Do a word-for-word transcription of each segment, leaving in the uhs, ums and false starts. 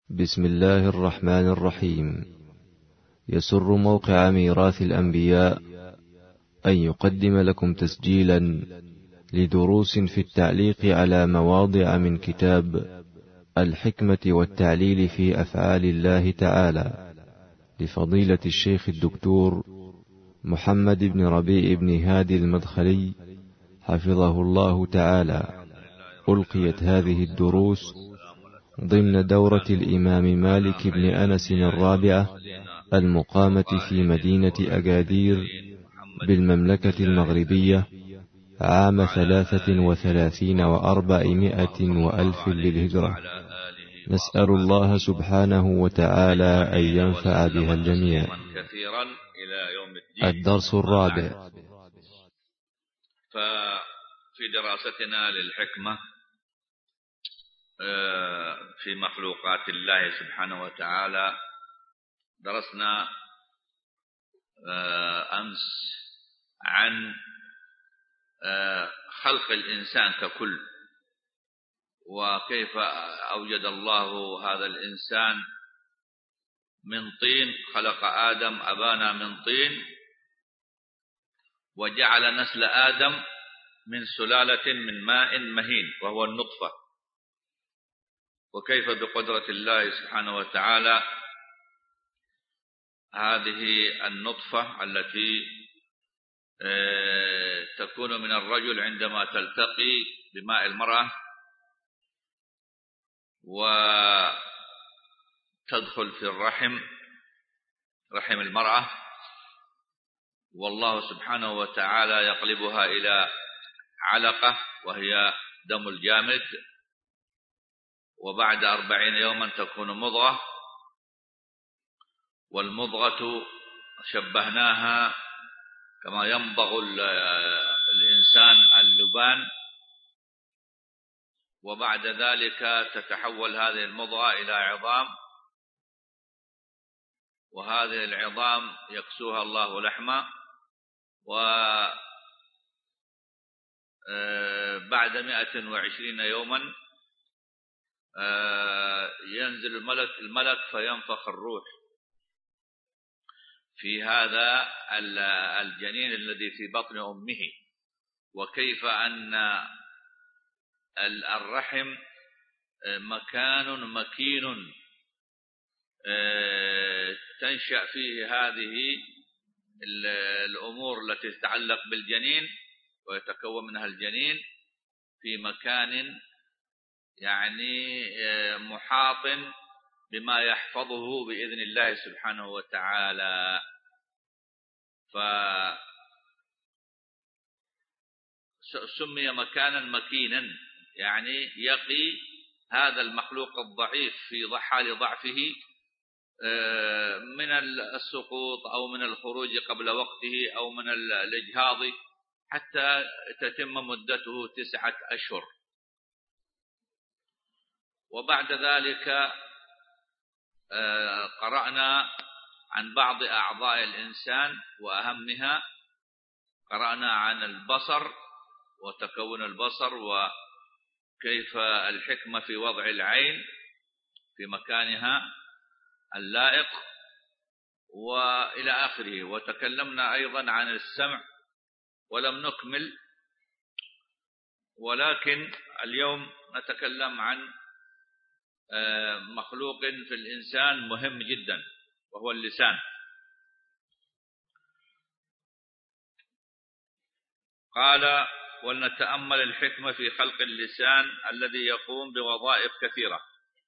بسم الله الرحمن الرحيم. يسر موقع ميراث الأنبياء أن يقدم لكم تسجيلا لدروس في التعليق على مواضع من كتاب الحكمة والتعليل في أفعال الله تعالى لفضيلة الشيخ الدكتور محمد بن ربيع بن هادي المدخلي حفظه الله تعالى. ألقيت هذه الدروس ضمن دورة الإمام مالك بن أنس الرابعة المقامة في مدينة أكادير بالمملكة المغربية عام ثلاثة وثلاثين وأربعمائة وألف للهجرة. نسأل الله سبحانه وتعالى أن ينفع بها الجميع. الدرس الرابع. ففي دراستنا للحكمة في مخلوقات الله سبحانه وتعالى درسنا أمس عن خلق الإنسان ككل، وكيف أوجد الله هذا الإنسان من طين، خلق آدم أبانا من طين، وجعل نسل آدم من سلالة من ماء مهين وهو النطفة، وكيف بقدرة الله سبحانه وتعالى هذه النطفة التي تكون من الرجل عندما تلتقي بماء المرأة وتدخل في الرحم رحم المرأة، والله سبحانه وتعالى يقلبها إلى علقة وهي دم الجامد، وبعد أربعين يوما تكون مضغة، والمضغة شبهناها كما يمضغ الإنسان اللبان، وبعد ذلك تتحول هذه المضغة إلى عظام، وهذه العظام يكسوها الله لحما، وبعد مئة وعشرين يوما ينزل الملك الملك فينفخ الروح في هذا الجنين الذي في بطن أمه. وكيف أن الرحم مكان مكين تنشأ فيه هذه الأمور التي تتعلق بالجنين ويتكون منها الجنين في مكان يعني محاط بما يحفظه بإذن الله سبحانه وتعالى. فسمي مكانا مكينا، يعني يقي هذا المخلوق الضعيف في حال ضعفه من السقوط أو من الخروج قبل وقته أو من الإجهاض حتى تتم مدته تسعة أشهر. وبعد ذلك قرأنا عن بعض أعضاء الإنسان وأهمها، قرأنا عن البصر وتكون البصر وكيف الحكمة في وضع العين في مكانها اللائق وإلى آخره. وتكلمنا أيضا عن السمع ولم نكمل، ولكن اليوم نتكلم عن مخلوق في الإنسان مهم جدا وهو اللسان. قال: ولنتأمل الحكمة في خلق اللسان الذي يقوم بوظائف كثيرة،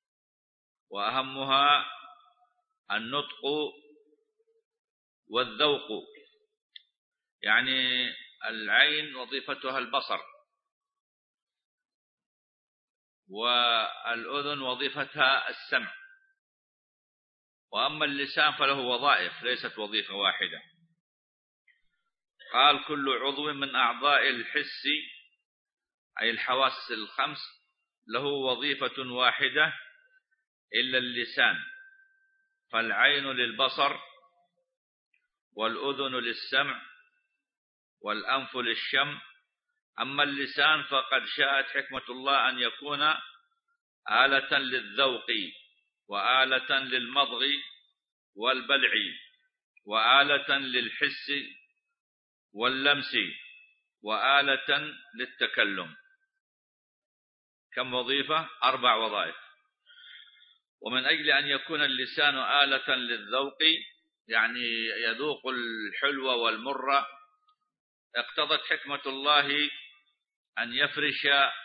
وأهمها النطق والذوق. يعني العين وظيفتها البصر، والأذن وظيفتها السمع، وأما اللسان فله وظائف ليست وظيفة واحدة. قال: كل عضو من أعضاء الحس أي الحواس الخمس له وظيفة واحدة إلا اللسان، فالعين للبصر، والأذن للسمع، والأنف للشم. أما اللسان فقد شاءت حكمة الله أن يكون آلة للذوق وآلة للمضغ والبلع وآلة للحس واللمس وآلة للتكلم. كم وظيفة؟ أربع وظائف. ومن أجل أن يكون اللسان آلة للذوق، يعني يذوق الحلو والمر، اقتضت حكمة الله أن يفرش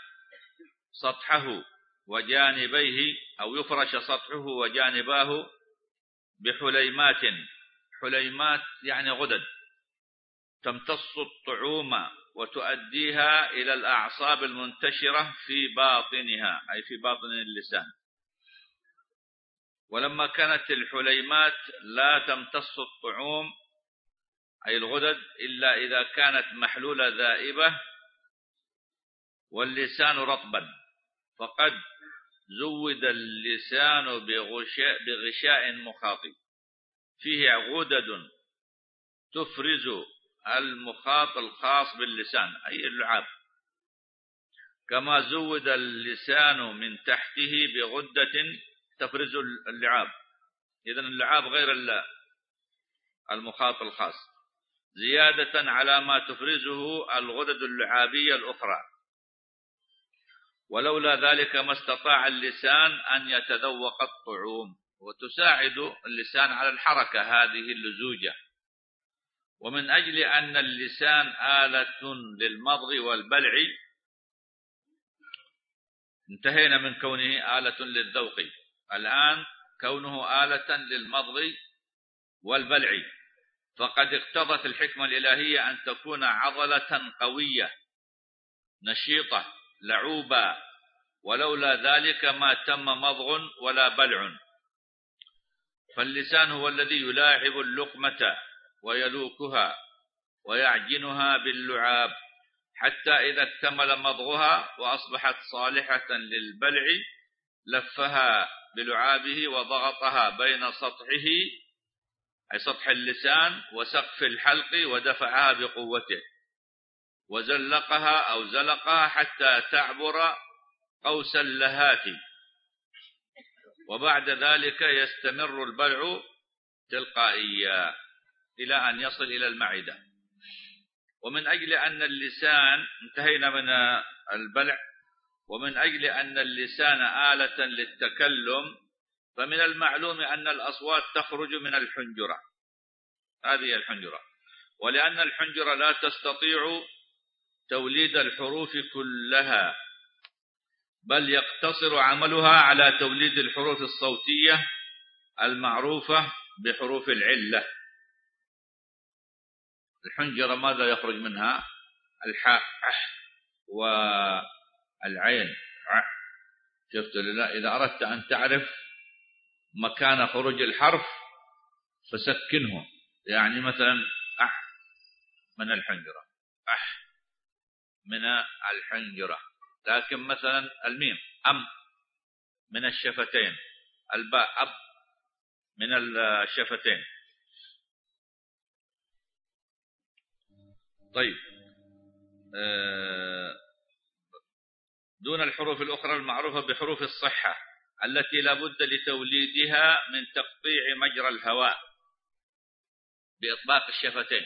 سطحه وجانبيه، أو يفرش سطحه وجانباه بحليمات. حليمات يعني غدد تمتص الطعوم وتؤديها إلى الأعصاب المنتشرة في باطنها، أي في باطن اللسان. ولما كانت الحليمات لا تمتص الطعوم أي الغدد إلا إذا كانت محلولة ذائبة واللسان رطبا، فقد زود اللسان بغشاء, بغشاء مخاط فيه غدد تفرز المخاط الخاص باللسان أي اللعاب، كما زود اللسان من تحته بغدة تفرز اللعاب. إذن اللعاب غير المخاط الخاص، زيادة على ما تفرزه الغدد اللعابية الأخرى. ولولا ذلك ما استطاع اللسان أن يتذوق الطعوم، وتساعد اللسان على الحركة هذه اللزوجة. ومن أجل أن اللسان آلة للمضغ والبلع، انتهينا من كونه آلة للذوق، الآن كونه آلة للمضغ والبلع، فقد اقتضت الحكمة الإلهية أن تكون عضلة قوية نشيطة لعوبة، ولولا ذلك ما تم مضغ ولا بلع. فاللسان هو الذي يلاعب اللقمة ويلوكها ويعجنها باللعاب، حتى إذا اكتمل مضغها وأصبحت صالحة للبلع لفها بلعابه وضغطها بين سطحه أي سطح اللسان وسقف الحلق ودفعها بقوته وزلقها أو زلقها حتى تعبر قوس اللهات، وبعد ذلك يستمر البلع تلقائيا إلى أن يصل إلى المعدة. ومن أجل أن اللسان، انتهينا من البلع، ومن أجل أن اللسان آلة للتكلم، فمن المعلوم أن الأصوات تخرج من الحنجرة، هذه الحنجرة، ولأن الحنجرة لا تستطيع توليد الحروف كلها، بل يقتصر عملها على توليد الحروف الصوتية المعروفة بحروف العلة. الحنجرة ماذا يخرج منها؟ الحاء والعين. شفت لله؟ إذا أردت أن تعرف مكان خروج الحرف فسكنه، يعني مثلا أح من الحنجرة، أح من الحنجرة. لكن مثلا الميم أم من الشفتين، الباء أب من الشفتين. طيب، دون الحروف الأخرى المعروفة بحروف الصحة التي لا بد لتوليدها من تقطيع مجرى الهواء بإطباق الشفتين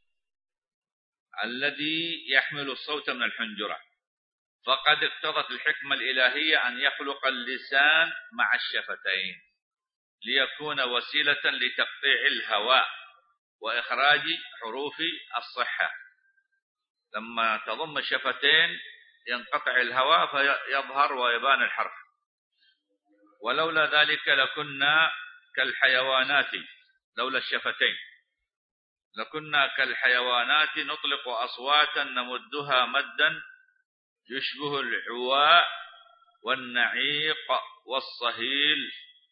الذي يحمل الصوت من الحنجرة. فقد اقتضت الحكمة الإلهية أن يخلق اللسان مع الشفتين ليكون وسيلة لتقطيع الهواء وإخراج حروف الصحة. لما تضم الشفتين ينقطع الهواء فيظهر ويبان الحرف. ولولا ذلك لكنا كالحيوانات، لولا الشفتين لكنا كالحيوانات نطلق أصواتا نمدها مدا يشبه العواء والنعيق والصهيل.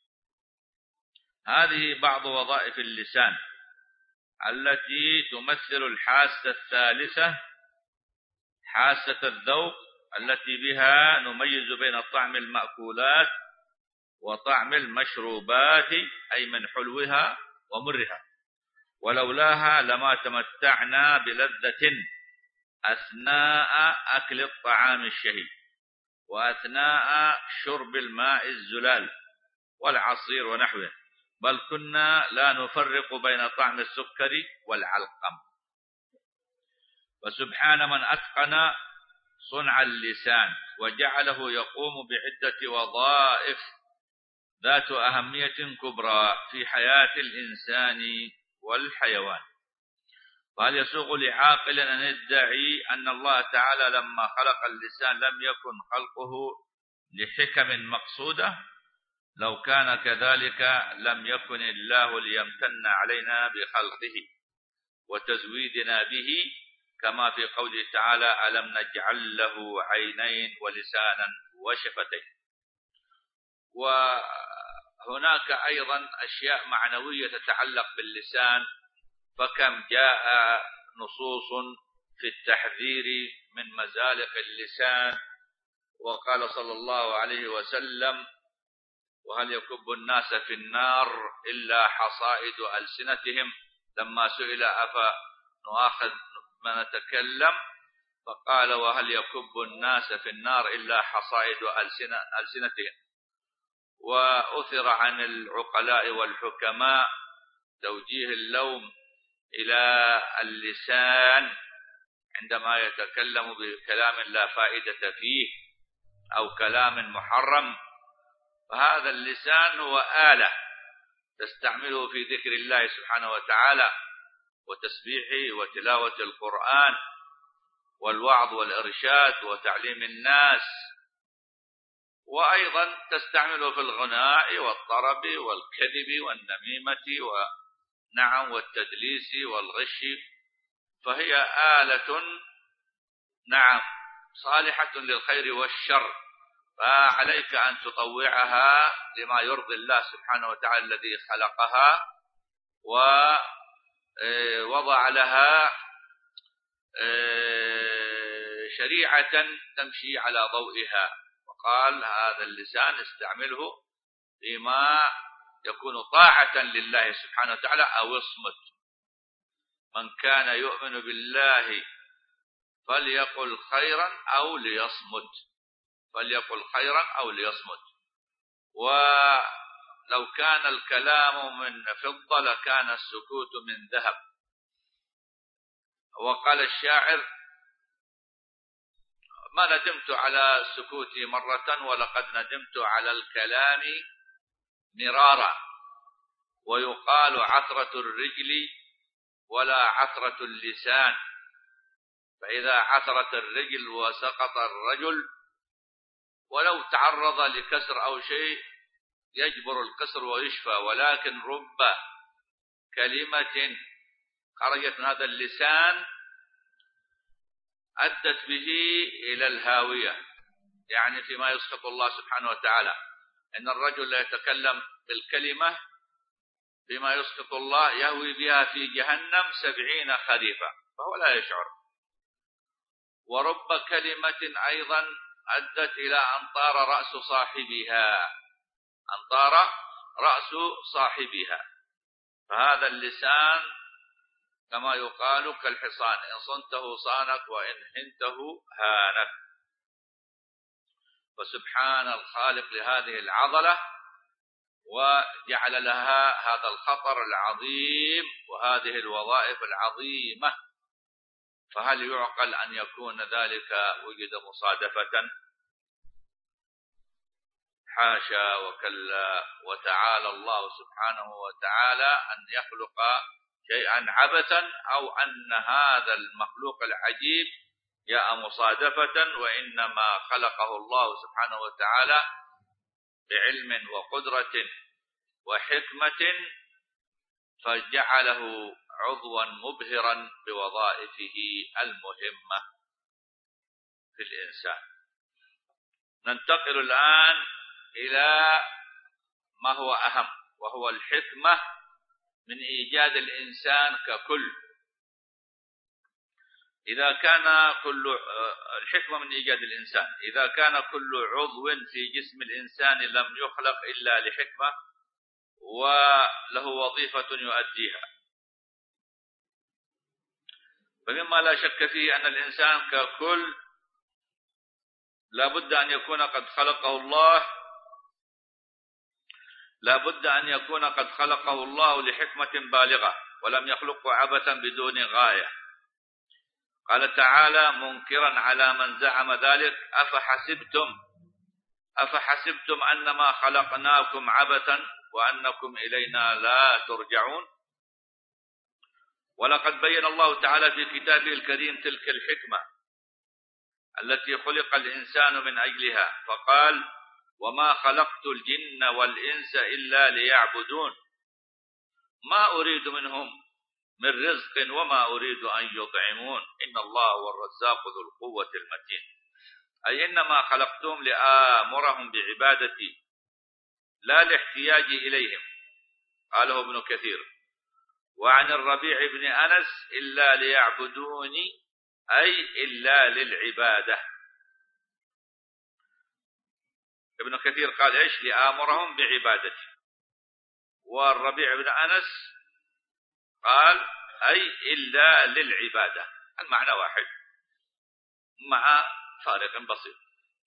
هذه بعض وظائف اللسان التي تمثل الحاسة الثالثة، حاسة الذوق، التي بها نميز بين طعم المأكولات وطعم المشروبات، أي من حلوها ومرها. ولولاها لما تمتعنا بلذة أثناء أكل الطعام الشهي وأثناء شرب الماء الزلال والعصير ونحوه، بل كنا لا نفرق بين طعم السكر والعلقم. وسبحان من أتقن صنع اللسان وجعله يقوم بعدة وظائف ذات أهمية كبرى في حياة الإنسان والحيوان. وهل يسوغ لعاقل أن يدعي أن الله تعالى لما خلق اللسان لم يكن خلقه لحكم مقصودة؟ لو كان كذلك لم يكن الله ليمتن علينا بخلقه وتزويدنا به، كما في قوله تعالى: ألم نجعل له عينين ولسانا وشفتين. وهناك أيضا أشياء معنوية تتعلق باللسان، فكم جاء نصوص في التحذير من مزالق اللسان. وقال صلى الله عليه وسلم: وهل يكب الناس في النار إلا حصائد ألسنتهم، لما سئل أفا نؤاخذ ما نتكلم، فقال: وهل يكب الناس في النار إلا حصائد ألسنتهم. وأثر عن العقلاء والحكماء توجيه اللوم إلى اللسان عندما يتكلم بكلام لا فائدة فيه أو كلام محرم، فهذا اللسان هو آلة تستعمله في ذكر الله سبحانه وتعالى وتسبيحه وتلاوة القرآن والوعظ والإرشاد وتعليم الناس، وأيضا تستعمله في الغناء والطرب والكذب والنميمة ونعم والتدليس والغش. فهي آلة نعم صالحة للخير والشر، فعليك أن تطوعها لما يرضي الله سبحانه وتعالى الذي خلقها ووضع لها شريعة تمشي على ضوئها. وقال: هذا اللسان استعمله فيما يكون طاعة لله سبحانه وتعالى أو اصمت. من كان يؤمن بالله فليقل خيرا أو ليصمت، فليقل خيرا أو ليصمت. ولو كان الكلام من فضة لكان السكوت من ذهب. وقال الشاعر: ما ندمت على سكوتي مرة ولقد ندمت على الكلام مرارا. ويقال: عثرة الرجل ولا عثرة اللسان، فإذا عثرت الرجل وسقط الرجل ولو تعرض لكسر أو شيء يجبر الكسر ويشفى، ولكن رب كلمة خرجت من هذا اللسان أدت به إلى الهاوية، يعني فيما يسخط الله سبحانه وتعالى. إن الرجل لا يتكلم بالكلمة بما يسخط الله يهوي بها في جهنم سبعين خريفا فهو لا يشعر. ورب كلمة أيضا أدت إلى أن طار رأس صاحبها، أن طار رأس صاحبها. فهذا اللسان كما يقال كالحصان، إن صنته صانك وإن هنته هانك. فسبحان الخالق لهذه العضلة، وجعل لها هذا الخطر العظيم وهذه الوظائف العظيمة. فهل يعقل أن يكون ذلك وجد مصادفة؟ حاشا وكلا، وتعالى الله سبحانه وتعالى أن يخلق شيئا عبثا، أو أن هذا المخلوق العجيب جاء مصادفة، وإنما خلقه الله سبحانه وتعالى بعلم وقدرة وحكمة، فجعله عضوا مبهرا بوظائفه المهمة في الإنسان. ننتقل الآن إلى ما هو أهم، وهو الحكمة من إيجاد الإنسان ككل. إذا كان كل الحكمة من إيجاد الإنسان، إذا كان كل عضو في جسم الإنسان لم يخلق إلا لحكمة وله وظيفة يؤديها، فمما لا شك فيه أن الإنسان ككل لا بد أن يكون قد خلقه الله لا بد أن يكون قد خلقه الله لحكمة بالغة، ولم يخلقه عبثا بدون غاية. قال تعالى منكرا على من زعم ذلك: أفحسبتم أفحسبتم أنما خلقناكم عبثا وأنكم إلينا لا ترجعون. ولقد بين الله تعالى في كتابه الكريم تلك الحكمة التي خلق الإنسان من أجلها، فقال: وما خلقت الجن والإنس إلا ليعبدون ما أريد منهم من رزق وما أريد أن يطعمون إن الله هو الرزاق ذو القوة المتين. أي إنما خلقتهم لآمرهم بعبادتي لا لاحتياج إليهم. قاله ابن كثير. وعن الربيع بن أنس: إلا ليعبدوني، أي إلا للعبادة. ابن كثير قال إيش؟ لآمرهم بعبادتي. والربيع بن أنس قال أي إلا للعبادة، المعنى واحد مع فارق بسيط.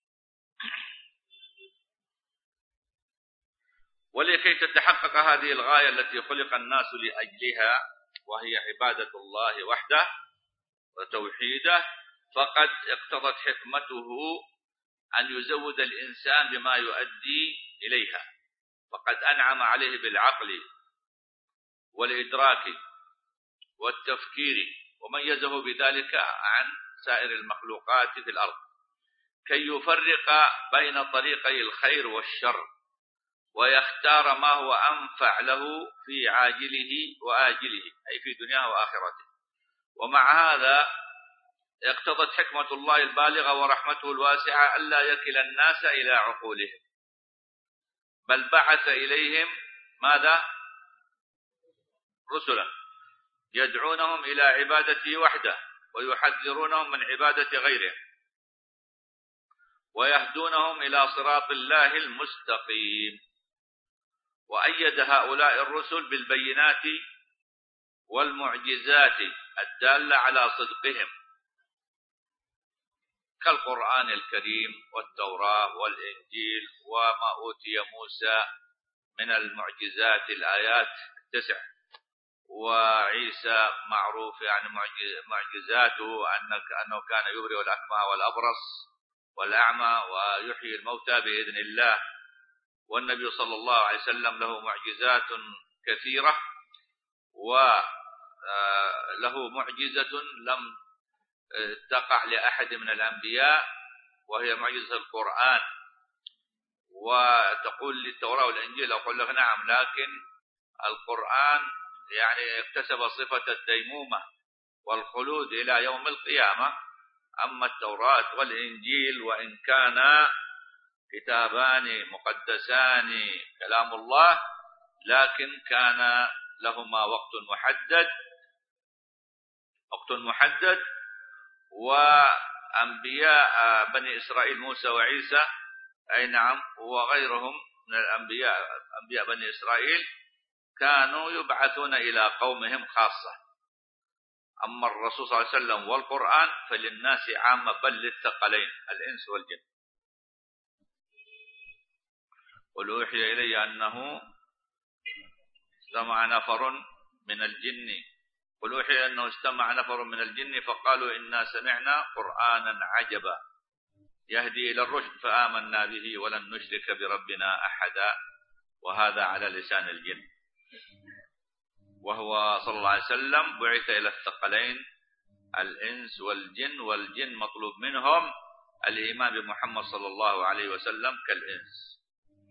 ولكي تتحقق هذه الغاية التي خلق الناس لأجلها، وهي عبادة الله وحده وتوحيده، فقد اقتضت حكمته أن يزود الإنسان بما يؤدي إليها، فقد أنعم عليه بالعقل والإدراك والتفكير، وميزه بذلك عن سائر المخلوقات في الأرض، كي يفرق بين طريقي الخير والشر، ويختار ما هو أنفع له في عاجله وآجله، أي في دنياه وآخرته. ومع هذا اقتضت حكمة الله البالغة ورحمته الواسعة ألا يكل الناس إلى عقولهم، بل بعث إليهم ماذا؟ رسلا يدعونهم إلى عبادته وحده، ويحذرونهم من عبادة غيره، ويهدونهم إلى صراط الله المستقيم. وأيد هؤلاء الرسل بالبينات والمعجزات الدالة على صدقهم، كالقرآن الكريم والتوراة والإنجيل وما أوتي موسى من المعجزات الآيات التسع. وعيسى معروف يعني معجزاته أنه كان يبرئ الأكمى والأبرص والأعمى ويحيي الموتى بإذن الله. والنبي صلى الله عليه وسلم له معجزات كثيرة، وله معجزة لم تقع لأحد من الأنبياء، وهي معجزة القرآن. وتقول للتوراة والإنجيل، أقول لك نعم، لكن القرآن يعني اكتسب صفة الديمومة والخلود إلى يوم القيامة. أما التوراة والإنجيل وإن كانا كتابان مقدسان كلام الله، لكن كان لهما وقت محدد وقت محدد وأنبياء بني إسرائيل موسى وعيسى، أي نعم، وغيرهم من الأنبياء أنبياء بني إسرائيل كانوا يبعثون إلى قومهم خاصة. أما الرسول صلى الله عليه وسلم والقرآن فللناس عامة، بل للثقلين الإنس والجن. قل أوحي إلي أنه استمع نفر من الجن قل أوحي أنه استمع نفر من الجن فقالوا إنا سمعنا قرآنا عجبا يهدي إلى الرشد فآمنا به ولن نشرك بربنا أحدا. وهذا على لسان الجن، وهو صلى الله عليه وسلم بعث إلى الثقلين الإنس والجن، والجن مطلوب منهم الإيمان بمحمد صلى الله عليه وسلم كالإنس.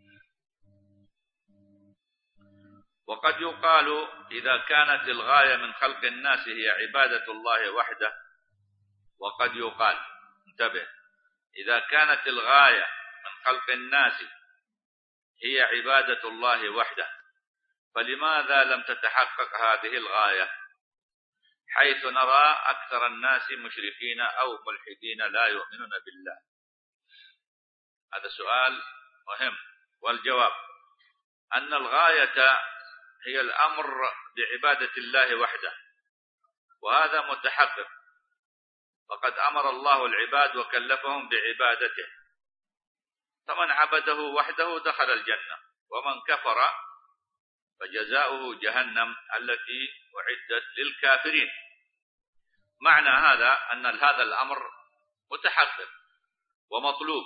وقد يقال إذا كانت الغاية من خلق الناس هي عبادة الله وحده، وقد يقال انتبه إذا كانت الغاية من خلق الناس هي عبادة الله وحده، فلماذا لم تتحقق هذه الغاية، حيث نرى أكثر الناس مشركين أو ملحدين لا يؤمنون بالله؟ هذا سؤال مهم، والجواب أن الغاية هي الأمر بعبادة الله وحده، وهذا متحقق، فقد أمر الله العباد وكلفهم بعبادته، فمن عبده وحده دخل الجنة ومن كفر فجزاؤه جهنم التي أعدت للكافرين. معنى هذا أن هذا الأمر متحقق ومطلوب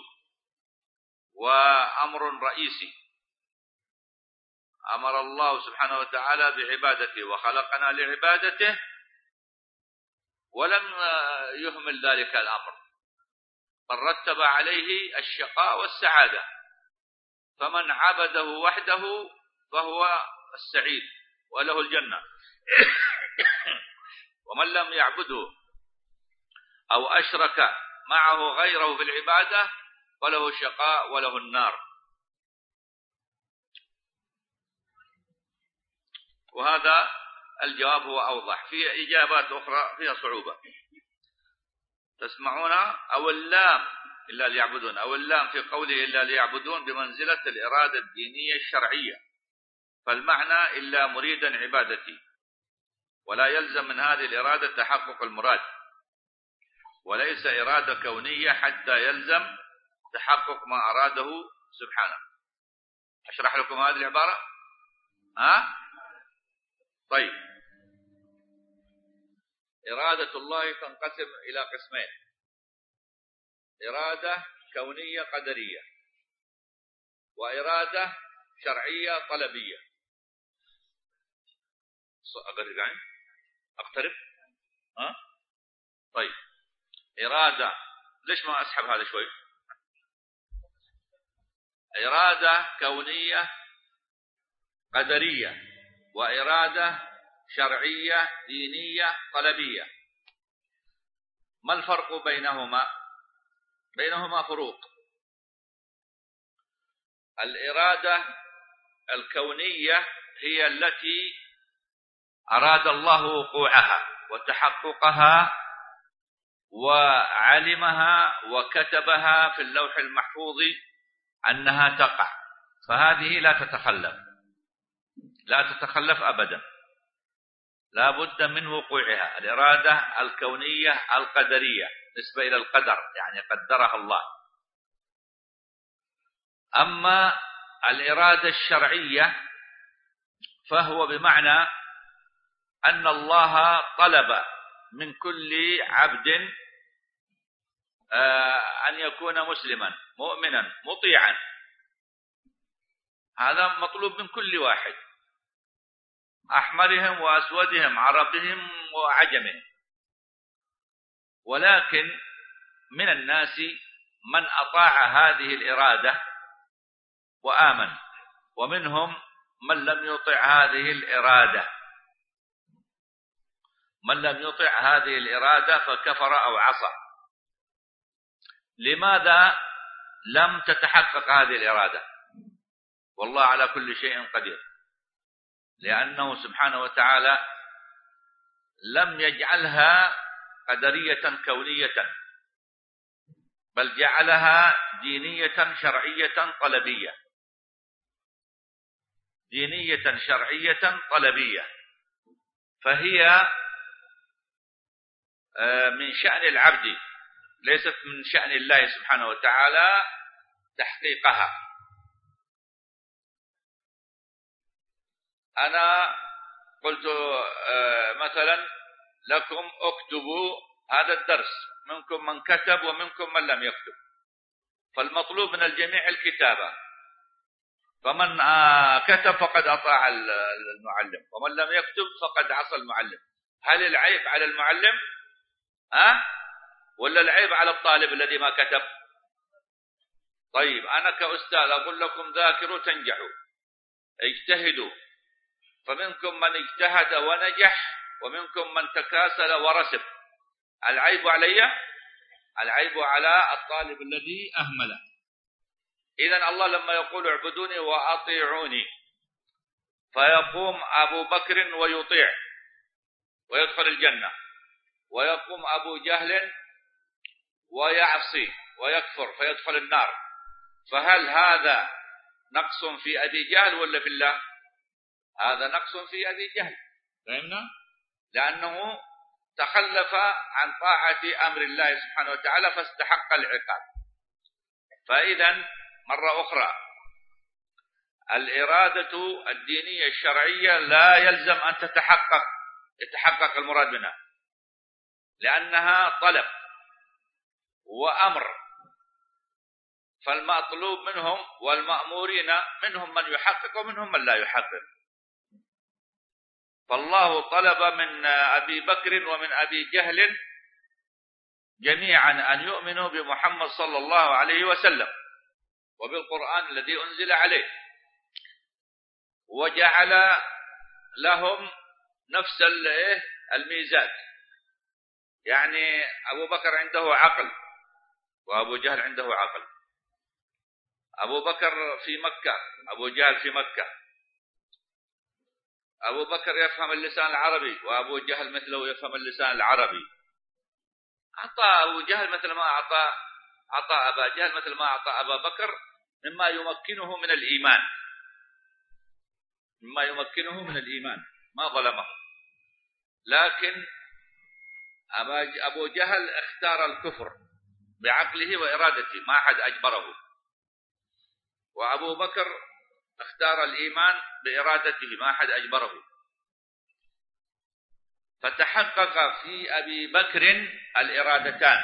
وأمر رئيسي. أمر الله سبحانه وتعالى بعبادته وخلقنا لعبادته، ولم يهمل ذلك الأمر، بل رتب عليه الشقاء والسعادة. فمن عبده وحده فهو السعيد وله الجنة، ومن لم يعبده أو أشرك معه غيره في العبادة فله الشقاء وله النار. وهذا الجواب هو أوضح. في إجابات أخرى فيها صعوبة تسمعونها. أو اللام إلا ليعبدون، أو اللام في قوله إلا ليعبدون بمنزلة الإرادة الدينية الشرعية، فالمعنى إلا مريدا عبادتي، ولا يلزم من هذه الإرادة تحقق المراد، وليس إرادة كونية حتى يلزم تحقق ما أراده سبحانه. أشرح لكم هذه العبارة. ها؟ طيب، إرادة الله تنقسم إلى قسمين: إرادة كونية قدرية، وإرادة شرعية طلبية. أقرب يعني أقترب. ها؟ طيب، إرادة، ليش ما أسحب هذا شوي؟ إرادة كونية قدرية، وإرادة شرعية دينية طلبية. ما الفرق بينهما؟ بينهما فروق. الإرادة الكونية هي التي أراد الله وقوعها وتحققها وعلمها وكتبها في اللوح المحفوظ أنها تقع، فهذه لا تتخلف لا تتخلف أبدا، لا بد من وقوعها. الإرادة الكونية القدرية نسبة إلى القدر، يعني قدرها الله. أما الإرادة الشرعية فهو بمعنى أن الله طلب من كل عبد أن يكون مسلما مؤمنا مطيعا. هذا مطلوب من كل واحد، أحمرهم وأسودهم، عربهم وعجمهم. ولكن من الناس من أطاع هذه الإرادة وآمن، ومنهم من لم يطع هذه الإرادة. من لم يطع هذه الإرادة فكفر أو عصى. لماذا لم تتحقق هذه الإرادة؟ والله على كل شيء قدير، لأنه سبحانه وتعالى لم يجعلها قدرية كونية، بل جعلها دينية شرعية طلبية. دينية شرعية طلبية، فهي من شأن العبد، ليست من شأن الله سبحانه وتعالى تحقيقها. أنا قلت مثلا لكم اكتبوا هذا الدرس، منكم من كتب ومنكم من لم يكتب، فالمطلوب من الجميع الكتابة. فمن كتب فقد أطاع المعلم، ومن لم يكتب فقد عصى المعلم. هل العيب على المعلم ها ولا العيب على الطالب الذي ما كتب؟ طيب، أنا كأستاذ أقول لكم ذاكروا تنجحوا، اجتهدوا، فمنكم من اجتهد ونجح ومنكم من تكاسل ورسب. العيب علي؟ العيب على الطالب الذي أهمله. إذن الله لما يقول اعبدوني وأطيعوني، فيقوم أبو بكر ويطيع ويدخل الجنة، ويقوم أبو جهل ويعصي ويكفر فيدخل النار. فهل هذا نقص في أبي جهل ولا في الله؟ هذا نقص في أبي جهل، فهمنا؟ لأنه تخلف عن طاعة أمر الله سبحانه وتعالى فاستحق العقاب. فإذا مرة أخرى، الإرادة الدينية الشرعية لا يلزم أن تتحقق يتحقق المراد منها، لأنها طلب وأمر، فالمطلوب منهم والمأمورين منهم من يحقق ومنهم من لا يحقق. فالله طلب من أبي بكر ومن أبي جهل جميعا أن يؤمنوا بمحمد صلى الله عليه وسلم وبالقرآن الذي أنزل عليه، وجعل لهم نفس الميزات. يعني أبو بكر عنده عقل وأبو جهل عنده عقل. أبو بكر في مكة، أبو جهل في مكة. أبو بكر يفهم اللسان العربي وأبو جهل مثله يفهم اللسان العربي. أعطى أبو جهل مثل ما أعطى أعطى أبا جهل مثل ما أعطى أبا بكر مما يمكنه من الإيمان، مما يمكنه من الإيمان، ما ظلمه. لكن أبو جهل اختار الكفر بعقله وإرادته، ما أحد أجبره. وأبو بكر اختار الإيمان بإرادته، ما أحد أجبره. فتحقق في أبي بكر الإرادتان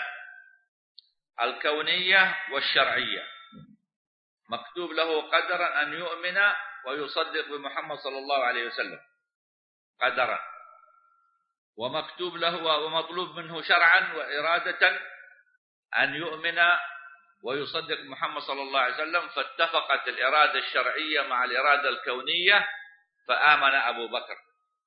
الكونية والشرعية. مكتوب له قدرا أن يؤمن ويصدق بمحمد صلى الله عليه وسلم قدرا، ومكتوب له ومطلوب منه شرعا وإرادة أن يؤمن ويصدق محمد صلى الله عليه وسلم. فاتفقت الإرادة الشرعية مع الإرادة الكونية فآمن أبو بكر.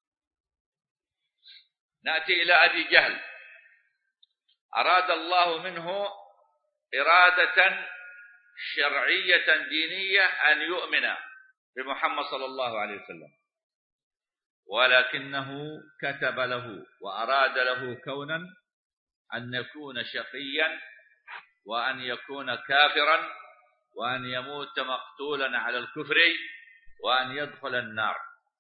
نأتي إلى أبي جهل. أراد الله منه إرادة شرعية دينية أن يؤمن بمحمد صلى الله عليه وسلم، ولكنه كتب له وأراد له كونا أن يكون شقيا وأن يكون كافرا وأن يموت مقتولا على الكفر وأن يدخل النار.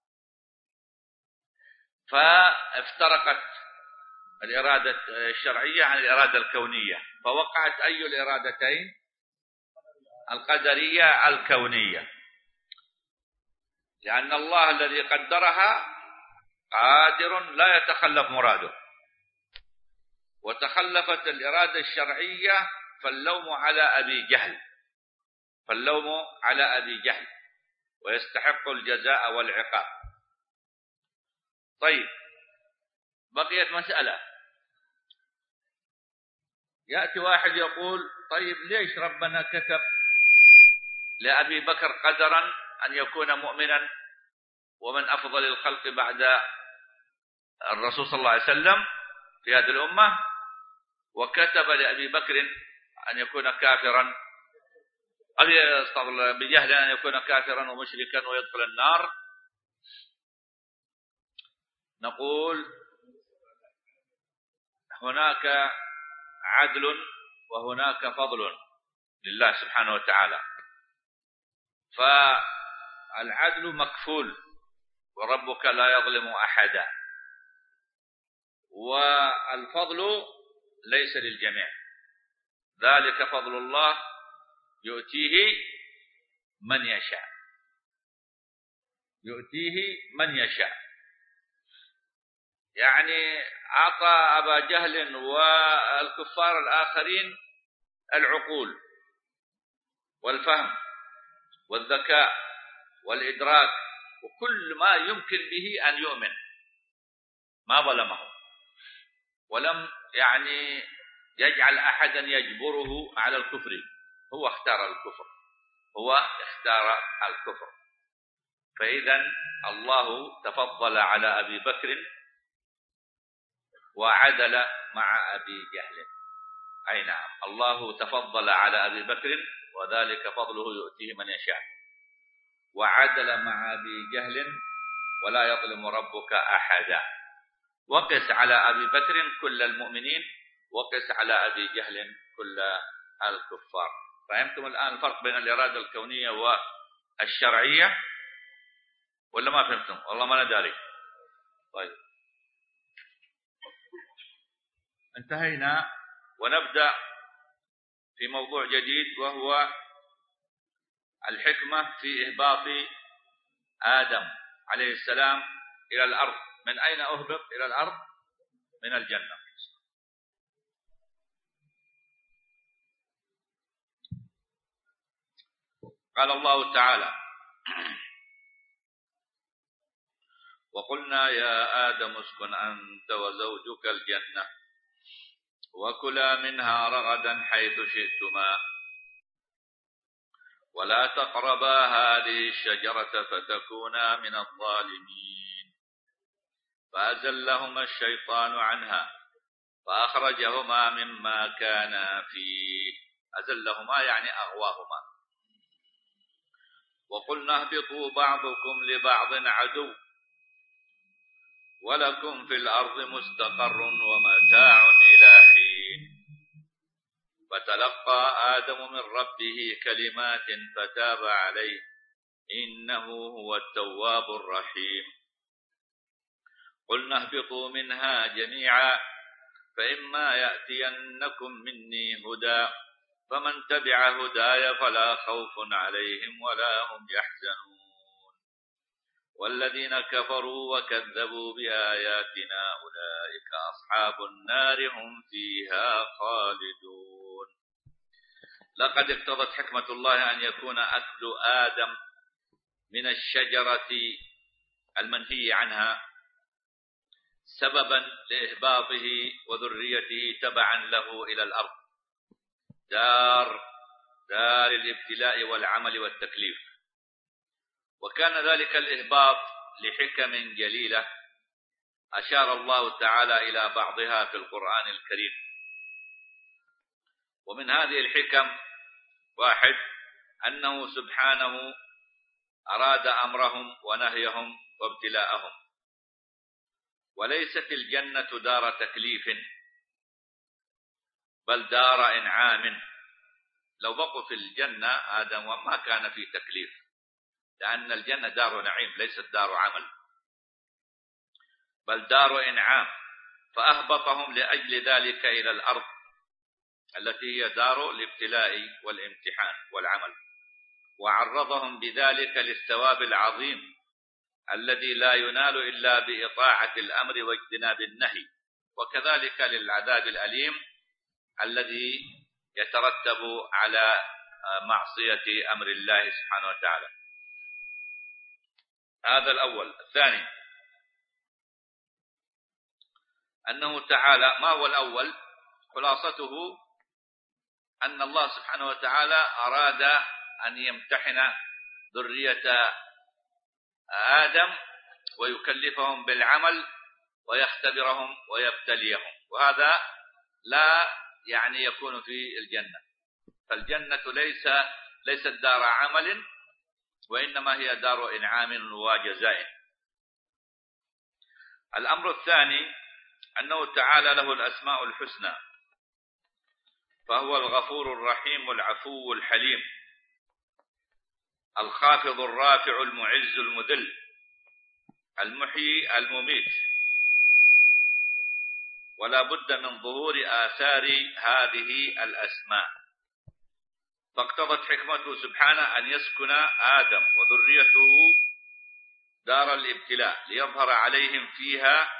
فافترقت الإرادة الشرعية عن الإرادة الكونية، فوقعت أي الإرادتين؟ القدرية الكونية، لأن الله الذي قدرها قادر لا يتخلف مراده. وتخلفت الإرادة الشرعية فاللوم على أبي جهل، فاللوم على أبي جهل ويستحق الجزاء والعقاب. طيب، بقيت مسألة. يأتي واحد يقول طيب ليش ربنا كتب لأبي بكر قدرا أن يكون مؤمنا ومن أفضل الخلق بعد الرسول صلى الله عليه وسلم في هذه الأمة، وكتب لأبي بكر أن يكون كافرا بجهل أن يكون كافرا ومشركا ويدخل النار؟ نقول هناك عدل وهناك فضل لله سبحانه وتعالى. فالعدل مكفول وربك لا يظلم أحدا، والفضل ليس للجميع. ذلك فضل الله يؤتيه من يشاء، يؤتيه من يشاء. يعني أعطى أبا جهل والكفار الآخرين العقول والفهم والذكاء والإدراك وكل ما يمكن به أن يؤمن، ما ظلمه ولم يعني يجعل أحدا يجبره على الكفر. هو اختار الكفر، هو اختار الكفر. فإذا الله تفضل على أبي بكر وعدل مع أبي جهل. أي نعم، الله تفضل على أبي بكر وذلك فضله يؤتيه من يشاء، وعدل مع أبي جهل ولا يظلم ربك أحدا. وقس على أبي بكر كل المؤمنين، وقس على أبي جهل كل الكفار. فهمتم الآن الفرق بين الإرادة الكونية والشرعية ولا ما فهمتم؟ والله ما أنا داري. طيب، انتهينا ونبدأ في موضوع جديد، وهو الحكمة في إهباط آدم عليه السلام إلى الأرض. من أين أهبط إلى الأرض؟ من الجنة. قال الله تعالى: وقلنا يا آدم اسكن أنت وزوجك الجنة وكلا منها رغدا حيث شئتما ولا تقربا هذه الشجرة فتكونا من الظالمين. فأزلهما الشيطان عنها فأخرجهما مما كانا فيه. أزلهما يعني أغواهما. وقلنا اهبطوا بعضكم لبعض عدو ولكم في الأرض مستقر ومتاع إلى حين. فتلقى آدم من ربه كلمات فتاب عليه إنه هو التواب الرحيم. قلنا اهبطوا منها جميعا فإما يأتينكم مني هدى فمن تبع هداي فلا خوف عليهم ولا هم يحزنون. والذين كفروا وكذبوا بآياتنا أولئك أصحاب النار هم فيها خالدون. لقد اقتضت حكمة الله أن يكون أكل آدم من الشجرة المنهي عنها سببا لإهباطه وذريته تبعا له إلى الأرض، دار دار الابتلاء والعمل والتكليف. وكان ذلك الإهباط لحكم جليلة أشار الله تعالى إلى بعضها في القرآن الكريم. ومن هذه الحكم: واحد، أنه سبحانه أراد أمرهم ونهيهم وابتلاءهم، وليست الجنة دار تكليف بل دار إنعام. لو بقوا في الجنة آدم وما كان في تكليف، لأن الجنة دار نعيم ليست دار عمل بل دار إنعام. فأهبطهم لأجل ذلك إلى الأرض التي هي دار الابتلاء والامتحان والعمل، وعرضهم بذلك للثواب العظيم الذي لا ينال إلا بإطاعة الأمر واجتناب النهي، وكذلك للعذاب الأليم الذي يترتب على معصية أمر الله سبحانه وتعالى. هذا الأول. الثاني أنه تعالى، ما هو الأول؟ خلاصته أن الله سبحانه وتعالى أراد أن يمتحن ذرية آدم ويكلفهم بالعمل ويختبرهم ويبتليهم، وهذا لا يعني يكون في الجنة. فالجنة ليس ليست دار عمل وإنما هي دار إنعام وجزاء. الأمر الثاني أنه تعالى له الأسماء الحسنى، فهو الغفور الرحيم العفو الحليم الخافض الرافع المعز المذل المحيي المميت. ولا بد من ظهور آثار هذه الأسماء. فاقتضت حكمته سبحانه أن يسكن آدم وذريته دار الابتلاء ليظهر عليهم فيها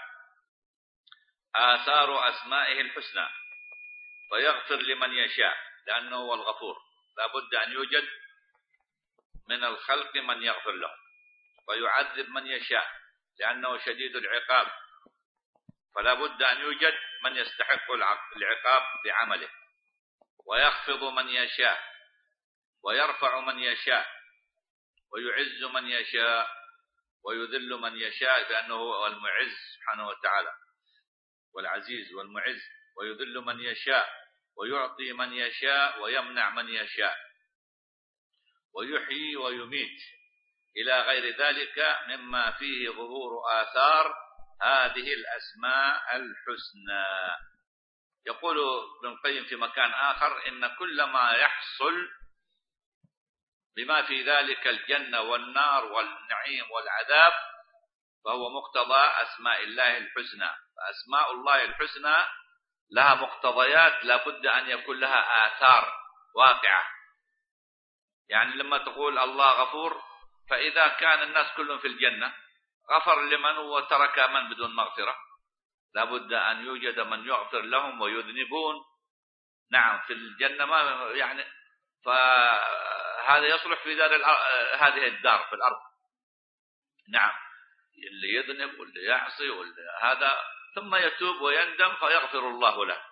آثار أسمائه الحسنى، فيغفر لمن يشاء لأنه هو الغفور. لا بد أن يوجد من الخلق من يغفر له، ويعذب من يشاء لأنه شديد العقاب، فلا بد أن يوجد من يستحق العقاب بعمله، ويخفض من يشاء ويرفع من يشاء ويعز من يشاء ويذل من يشاء، لأنه هو المعز سبحانه وتعالى والعزيز والمعز. ويذل من يشاء ويعطي من يشاء ويمنع من يشاء ويحيي ويميت إلى غير ذلك مما فيه ظهور آثار هذه الأسماء الحسنى. يقول ابن القيم في مكان آخر: إن كل ما يحصل بما في ذلك الجنة والنار والنعيم والعذاب فهو مقتضى أسماء الله الحسنى. فأسماء الله الحسنى لها مقتضيات لا بد أن يكون لها آثار واقعة يعني لما تقول الله غفور، فإذا كان الناس كلهم في الجنة غفر لمن وترك من بدون مغفرة؟ لابد أن يوجد من يغفر لهم ويذنبون. نعم في الجنة ما يعني، فهذا يصلح في دار هذه الدار في الأرض. نعم اللي يذنب واللي يعصي واللي هذا ثم يتوب ويندم فيغفر الله له.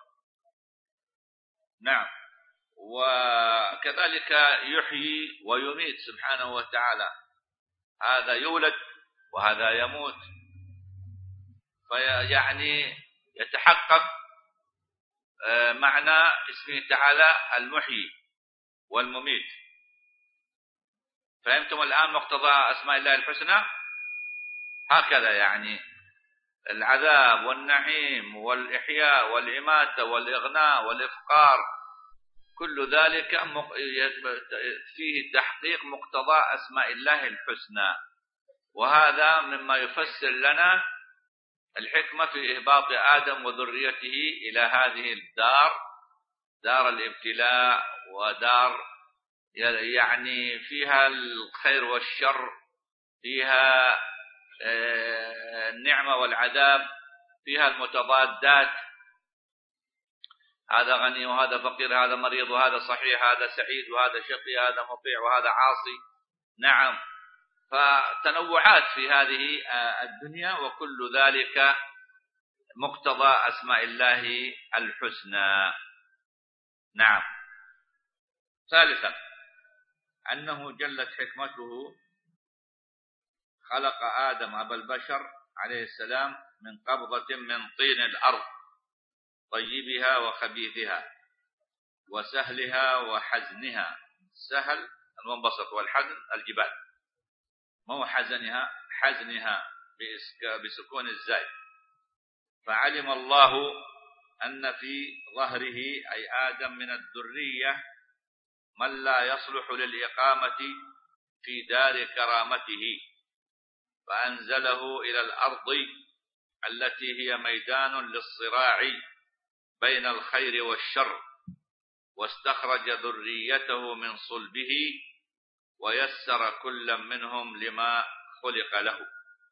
نعم وكذلك يحيي ويميت سبحانه وتعالى، هذا يولد وهذا يموت، فيعني يتحقق معنى اسمه تعالى المحيي والمميت. فهمتم الآن مقتضى أسماء الله الحسنى؟ هكذا يعني العذاب والنعيم والإحياء والإماتة والإغناء والإفقار، كل ذلك فيه تحقيق مقتضى أسماء الله الحسنى. وهذا مما يفسر لنا الحكمة في إهباط آدم وذريته إلى هذه الدار، دار الابتلاء، ودار يعني فيها الخير والشر، فيها النعمة والعذاب، فيها المتضادات، هذا غني وهذا فقير، هذا مريض وهذا صحيح، هذا سعيد وهذا شقي، هذا مطيع وهذا عاصي. نعم فتنوعات في هذه الدنيا، وكل ذلك مقتضى أسماء الله الحسنى. نعم. ثالثا أنه جلت حكمته خلق آدم أبا البشر عليه السلام من قبضة من طين الأرض طيبها وخبيثها وسهلها وحزنها. سهل المنبسط والحزن الجبال، ما هو حزنها، حزنها بسكون الزاي. فعلم الله أن في ظهره أي آدم من الذرية من لا يصلح للإقامة في دار كرامته، فأنزله إلى الأرض التي هي ميدان للصراع بين الخير والشر، واستخرج ذريته من صلبه ويسر كل منهم لما خلق له،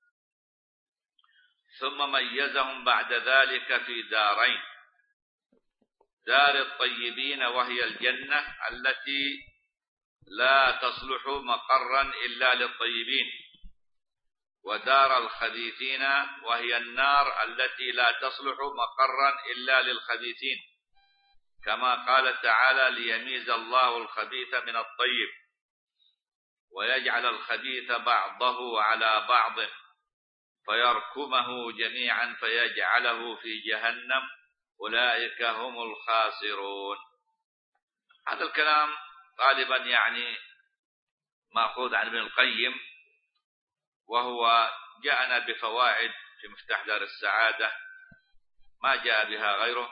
ثم ميزهم بعد ذلك في دارين: دار الطيبين وهي الجنة التي لا تصلح مقرا إلا للطيبين، ودار الخبيثين وهي النار التي لا تصلح مقرا إلا للخبيثين، كما قال تعالى: ليميز الله الخبيث من الطيب ويجعل الخبيث بعضه على بعض فيركمه جميعا فيجعله في جهنم أولئك هم الخاسرون. هذا الكلام غالبا يعني مأخوذ عن ابن القيم، وهو جاءنا بفوائد في مفتاح دار السعادة ما جاء بها غيره.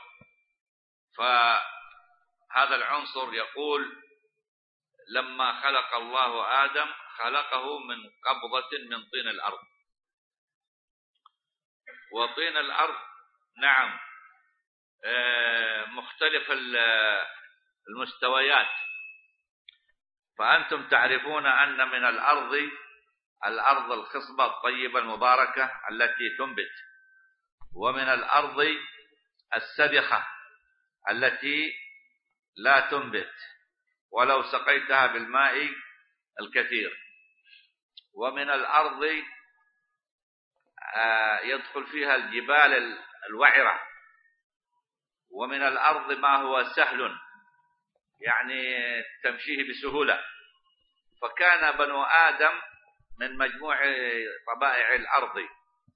فهذا العنصر يقول: لما خلق الله آدم خلقه من قبضة من طين الأرض. وطين الأرض نعم مختلف المستويات، فأنتم تعرفون أن من الأرض الأرض الخصبة الطيبة المباركة التي تنبت، ومن الأرض السبخة التي لا تنبت ولو سقيتها بالماء الكثير، ومن الأرض يدخل فيها الجبال الوعرة، ومن الأرض ما هو سهل يعني تمشيه بسهولة. فكان بنو آدم من مجموع طبائع الأرض،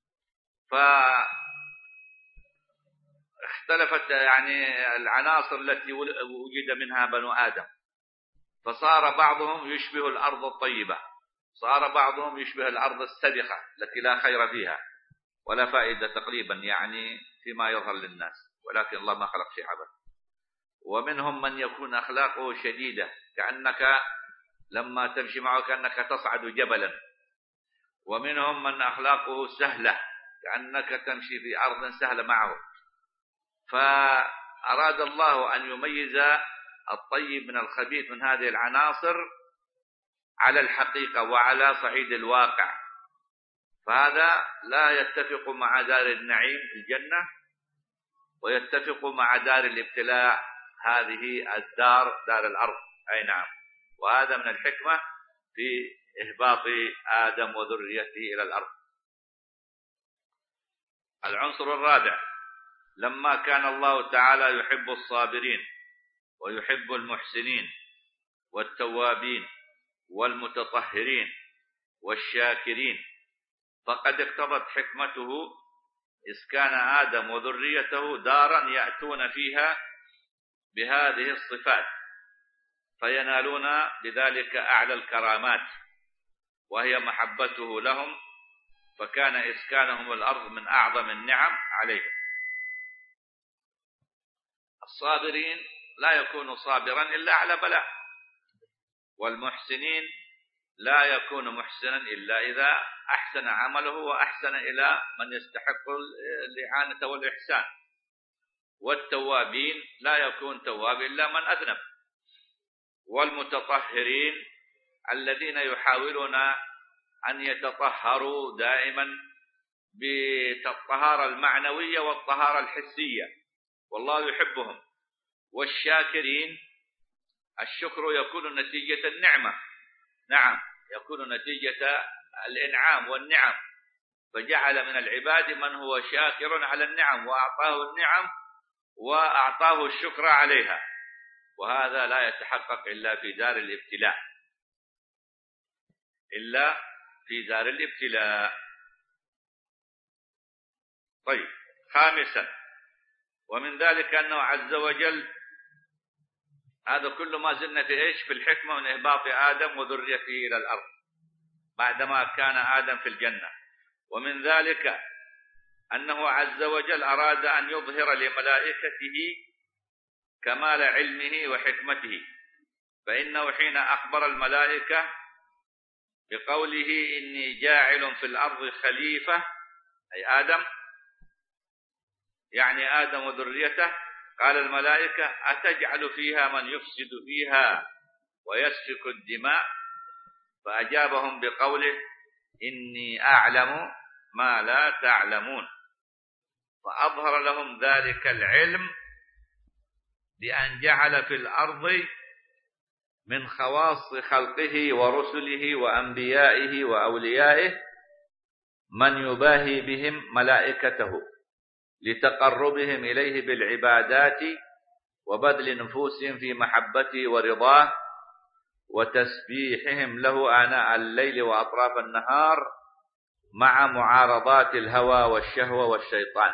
فاختلفت يعني العناصر التي وجد منها بنو آدم، فصار بعضهم يشبه الأرض الطيبة، صار بعضهم يشبه الأرض السبخة التي لا خير فيها ولا فائدة تقريبا يعني فيما يظهر للناس، ولكن الله ما خلق شيء عبث. ومنهم من يكون أخلاقه شديدة كأنك لما تمشي معه كأنك تصعد جبلا، ومنهم من أخلاقه سهلة كأنك تمشي في أرض سهلة معه. فأراد الله أن يميز الطيب من الخبيث من هذه العناصر على الحقيقة وعلى صعيد الواقع، فهذا لا يتفق مع دار النعيم الجنة، ويتفق مع دار الابتلاء هذه الدار دار الأرض. أي نعم. وهذا من الحكمة في إهباط آدم وذريته إلى الأرض. العنصر الرابع: لما كان الله تعالى يحب الصابرين ويحب المحسنين والتوابين والمتطهرين والشاكرين، فقد اقتضت حكمته إسكان آدم وذريته دارا يأتون فيها بهذه الصفات، فينالون بذلك أعلى الكرامات، وهي محبته لهم، فكان إسكانهم الأرض من أعظم النعم عليهم. الصابرين لا يكون صابرا إلا على بلاء، والمحسنين لا يكون محسنا إلا إذا أحسن عمله وأحسن إلى من يستحق الإعانة والإحسان، والتوابين لا يكون تواب إلا من أذنب، والمتطهرين الذين يحاولون أن يتطهروا دائما بالطهارة المعنوية والطهارة الحسية، والله يحبهم. والشاكرين الشكر يكون نتيجة النعمة، نعم يكون نتيجة الإنعام والنعم، فجعل من العباد من هو شاكر على النعم وأعطاه النعم وأعطاه الشكر عليها، وهذا لا يتحقق إلا في دار الابتلاء، إلا في دار الابتلاء. طيب، خامسا: ومن ذلك أنه عز وجل، هذا كل ما زلنا في إيش؟ في الحكمة من إهباط آدم وذريته إلى الأرض بعدما كان آدم في الجنة. ومن ذلك أنه عز وجل أراد أن يظهر لملائكته كمال علمه وحكمته، فإنه حين أخبر الملائكة بقوله إني جاعل في الأرض خليفة، أي آدم، يعني آدم وذريته، قال الملائكة: أتجعل فيها من يفسد فيها ويسفك الدماء؟ فأجابهم بقوله: إني أعلم ما لا تعلمون. فأظهر لهم ذلك العلم بأن جعل في الأرض من خواص خلقه ورسله وأنبيائه وأوليائه من يباهي بهم ملائكته لتقربهم إليه بالعبادات وبذل نفوسهم في محبته ورضاه وتسبيحهم له آناء الليل وأطراف النهار مع معارضات الهوى والشهوة والشيطان،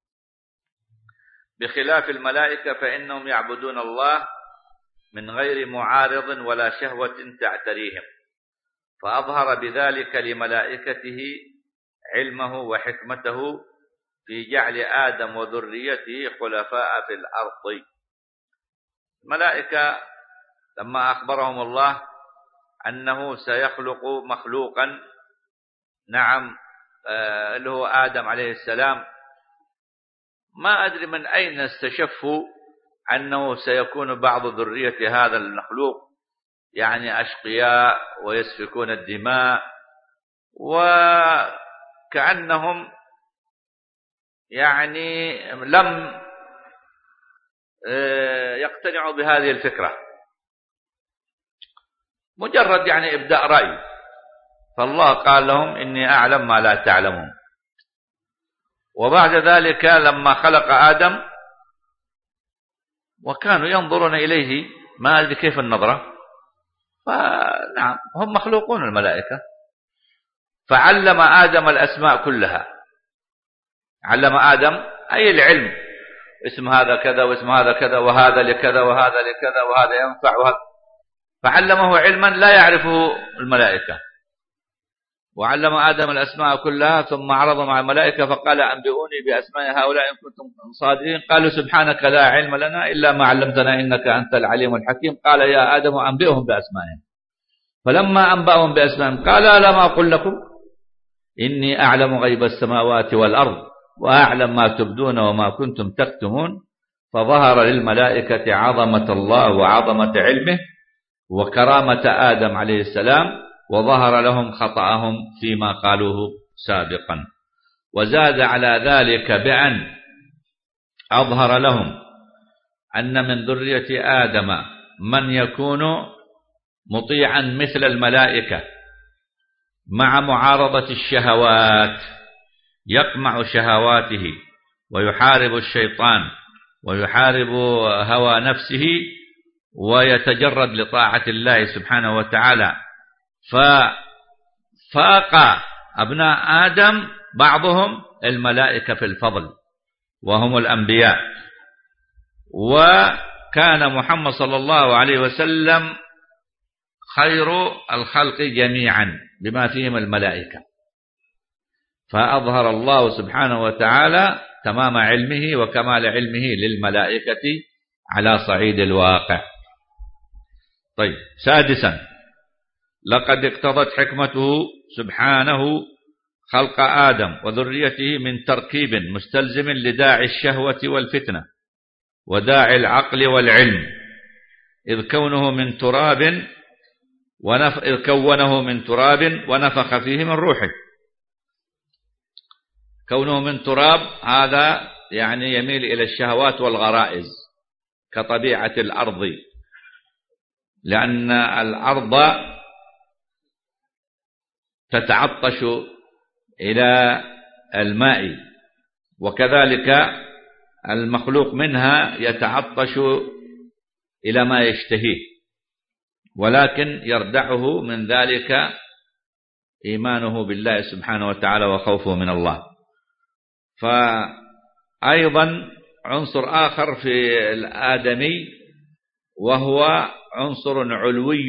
بخلاف الملائكة فإنهم يعبدون الله من غير معارض ولا شهوة تعتريهم. فأظهر بذلك لملائكته علمه وحكمته في جعل آدم وذريته خلفاء في الأرض. الملائكة لما أخبرهم الله أنه سيخلق مخلوقا، نعم آه اللي هو آدم عليه السلام، ما أدري من أين استشفوا أنه سيكون بعض ذرية هذا المخلوق يعني أشقياء ويسفكون الدماء، وكأنهم يعني لم يقتنعوا بهذه الفكرة، مجرد يعني إبداء رأي. فالله قال لهم: إني أعلم ما لا تعلمون. وبعد ذلك لما خلق آدم وكانوا ينظرون إليه، ما أدري كيف النظرة، فنعم هم مخلوقون الملائكة، فعلم آدم الأسماء كلها. علم آدم أي العلم، اسم هذا كذا واسم هذا كذا وهذا لكذا وهذا لكذا وهذا ينفع وهذا، فعلمه علما لا يعرفه الملائكة. وعلم آدم الأسماء كلها ثم عرض مع الملائكة فقال: أنبئوني بأسماء هؤلاء إن كنتم صادقين. قالوا: سبحانك لا علم لنا إلا ما علمتنا إنك أنت العليم الحكيم. قال: يا آدم أنبئهم بأسمائهم. فلما أنبأهم بأسمائهم قال: ألم أقل لكم إني أعلم غيب السماوات والأرض وأعلم ما تبدون وما كنتم تكتمون. فظهر للملائكة عظمة الله وعظمة علمه وكرامة آدم عليه السلام، وظهر لهم خطأهم فيما قالوه سابقا. وزاد على ذلك بأن أظهر لهم أن من ذرية آدم من يكون مطيعا مثل الملائكة مع معارضة الشهوات، يقمع شهواته ويحارب الشيطان ويحارب هوى نفسه ويتجرد لطاعة الله سبحانه وتعالى. ففاق أبناء آدم بعضهم الملائكة في الفضل وهم الأنبياء. وكان محمد صلى الله عليه وسلم خير الخلق جميعا بما فيهم الملائكة، فأظهر الله سبحانه وتعالى تمام علمه وكمال علمه للملائكة على صعيد الواقع. طيب، سادسا، لقد اقتضت حكمته سبحانه خلق آدم وذريته من تركيب مستلزم لداعي الشهوة والفتنة وداعي العقل والعلم، إذ كونه من تراب ونف... إذ كونه من تراب ونفخ فيه من روحه. كونه من تراب هذا يعني يميل إلى الشهوات والغرائز كطبيعة الأرض، لأن الأرض تتعطش إلى الماء، وكذلك المخلوق منها يتعطش إلى ما يشتهيه، ولكن يردعه من ذلك إيمانه بالله سبحانه وتعالى وخوفه من الله. فأيضا عنصر آخر في الآدمي وهو عنصر علوي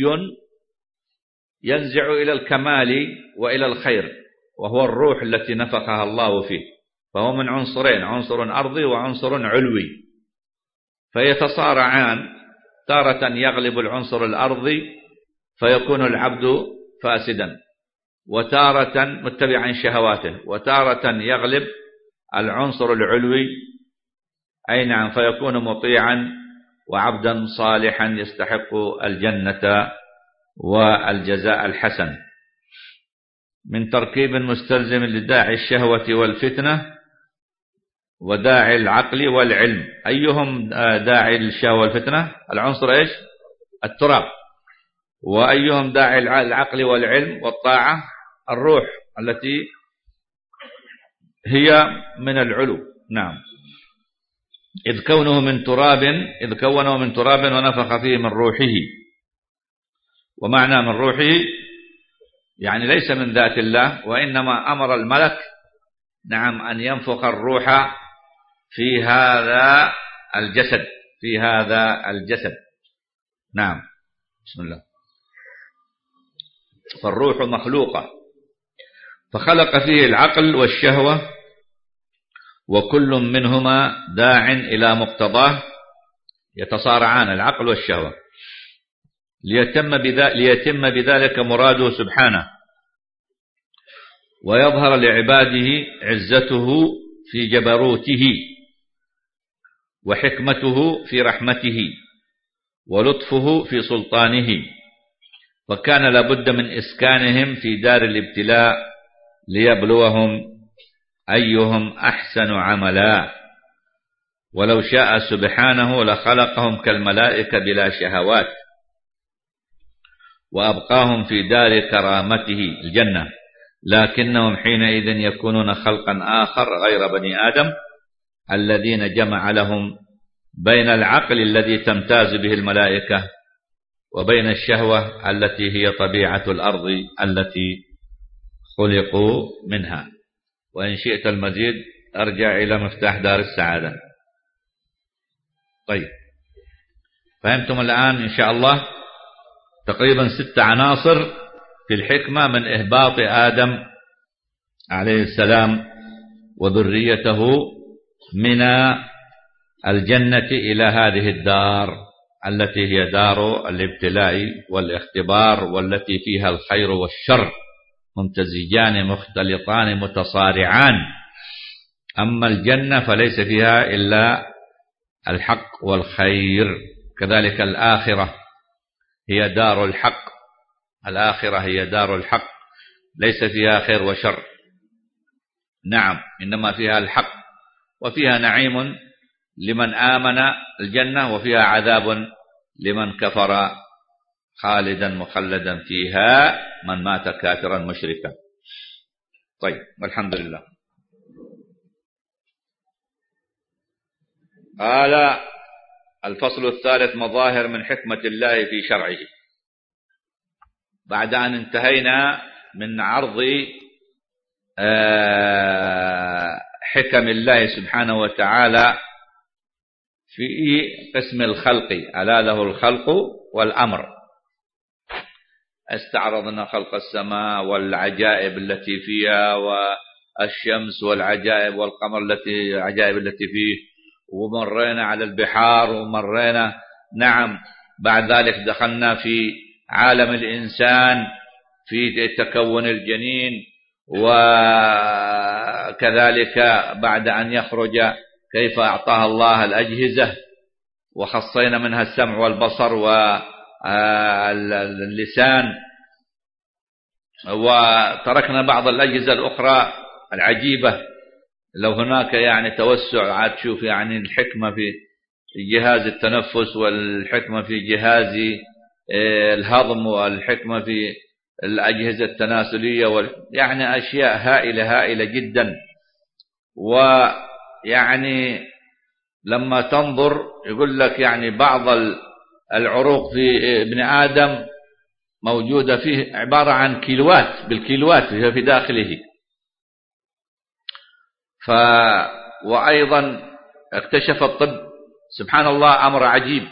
ينزع إلى الكمال وإلى الخير، وهو الروح التي نفخها الله فيه، فهو من عنصرين، عنصر أرضي وعنصر علوي، فيتصارعان، تارة يغلب العنصر الأرضي فيكون العبد فاسدا، وتارة متبعا شهواته، وتارة يغلب العنصر العلوي أي نعم فيكون مطيعا وعبدا صالحا يستحق الجنة والجزاء الحسن. من تركيب مستلزم لداعي الشهوة والفتنة وداعي العقل والعلم. أيهم داعي الشهوة والفتنة؟ العنصر إيش؟ التراب. وأيهم داعي العقل والعلم والطاعة؟ الروح التي هي من العلو. نعم. إذ كونه من تراب إذ كونه من تراب ونفخ فيه من روحه. ومعنى من روحه يعني ليس من ذات الله، وإنما أمر الملك نعم أن ينفخ الروح في هذا الجسد في هذا الجسد نعم. بسم الله. فالروح مخلوقة، فخلق فيه العقل والشهوة، وكل منهما داع إلى مقتضاه، يتصارعان العقل والشهوة، ليتم بذلك, ليتم بذلك مراده سبحانه، ويظهر لعباده عزته في جبروته، وحكمته في رحمته، ولطفه في سلطانه. وكان لابد من إسكانهم في دار الابتلاء ليبلوهم أيهم أحسن عملا. ولو شاء سبحانه لخلقهم كالملائكة بلا شهوات، وأبقاهم في دار كرامته الجنة، لكنهم حينئذ يكونون خلقا آخر غير بني آدم الذين جمع لهم بين العقل الذي تمتاز به الملائكة وبين الشهوة التي هي طبيعة الأرض التي خلقوا منها. وإن شئت المزيد أرجع إلى مفتاح دار السعادة. طيب، فهمتم الآن إن شاء الله تقريبا ست عناصر في الحكمة من إهباط آدم عليه السلام وذريته من الجنة إلى هذه الدار التي هي دار الابتلاء والاختبار، والتي فيها الخير والشر ممتزجان مختلطان متصارعان. أما الجنة فليس فيها إلا الحق والخير. كذلك الآخرة هي دار الحق، الآخرة هي دار الحق، ليس فيها خير وشر. نعم، إنما فيها الحق، وفيها نعيم لمن آمن الجنة، وفيها عذاب لمن كفر خالدا مخلدا فيها من مات كافرا مشركا. طيب، والحمد لله. قال الفصل الثالث: مظاهر من حكمة الله في شرعه. بعد أن انتهينا من عرض حكم الله سبحانه وتعالى في قسم الخلق، ألا له الخلق والأمر، استعرضنا خلق السماء والعجائب التي فيها، والشمس والعجائب، والقمر التي العجائب التي فيه، ومرينا على البحار، ومرينا نعم بعد ذلك دخلنا في عالم الإنسان في تكون الجنين، وكذلك بعد أن يخرج كيف أعطاها الله الأجهزة، وخصينا منها السمع والبصر واللسان، وتركنا بعض الأجهزة الأخرى العجيبة. لو هناك يعني توسع عاد تشوف يعني الحكمة في جهاز التنفس، والحكمة في جهاز الهضم، والحكمة في الأجهزة التناسلية، يعني أشياء هائلة هائلة جدا. ويعني لما تنظر يقول لك يعني بعض العروق في ابن آدم موجودة فيه عبارة عن كيلوات بالكيلوات في داخله. ف وأيضا اكتشف الطب سبحان الله أمر عجيب،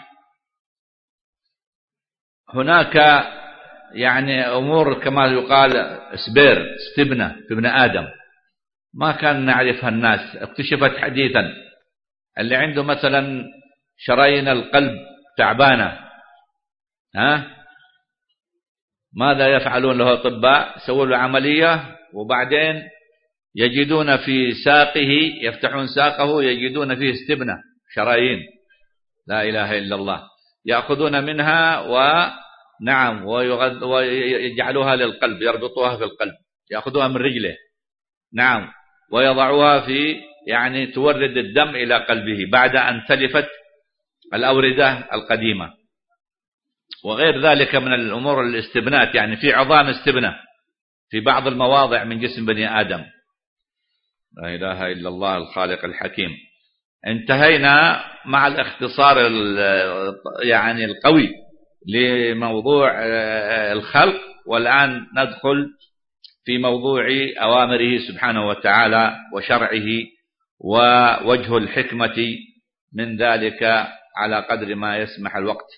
هناك يعني أمور كما يقال سبير استبنة في ابن آدم ما كان نعرفها الناس، اكتشفت حديثا. اللي عنده مثلا شرايين القلب تعبانة، ها ماذا يفعلون له الأطباء؟ سووا له عملية، وبعدين يجدون في ساقه، يفتحون ساقه يجدون فيه استبنة شرايين، لا إله إلا الله، يأخذون منها ونعم ويجعلوها للقلب، يربطوها في القلب، يأخذوها من رجله نعم، ويضعوها في يعني تورد الدم إلى قلبه بعد أن تلفت الأوردة القديمة، وغير ذلك من الأمور الاستبنات، يعني في عظام استبنة في بعض المواضع من جسم بني آدم. لا إله إلا الله الخالق الحكيم. انتهينا مع الاختصار يعني القوي لموضوع الخلق، والآن ندخل في موضوع أوامره سبحانه وتعالى وشرعه ووجه الحكمة من ذلك على قدر ما يسمح الوقت.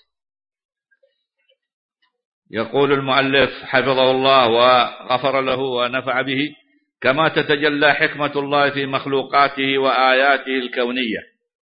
يقول المؤلف حفظه الله وغفر له ونفع به: كما تتجلى حكمة الله في مخلوقاته وآياته الكونية،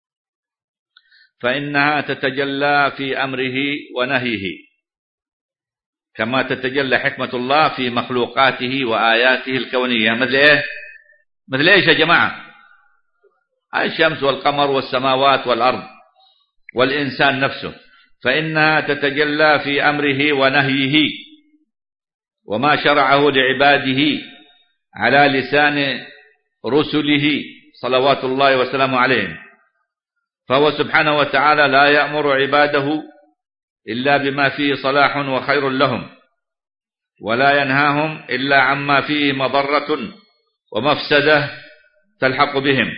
فإنها تتجلى في أمره ونهيه. كما تتجلى حكمة الله في مخلوقاته وآياته الكونية، مثل إيه؟ مثل إيش يا جماعة؟ الشمس والقمر والسماوات والأرض والإنسان نفسه، فإنها تتجلى في أمره ونهيه وما شرعه لعباده على لسان رسله صلوات الله وسلامه عليهم. فهو سبحانه وتعالى لا يأمر عباده إلا بما فيه صلاح وخير لهم، ولا ينهاهم إلا عما فيه مضرة ومفسدة تلحق بهم.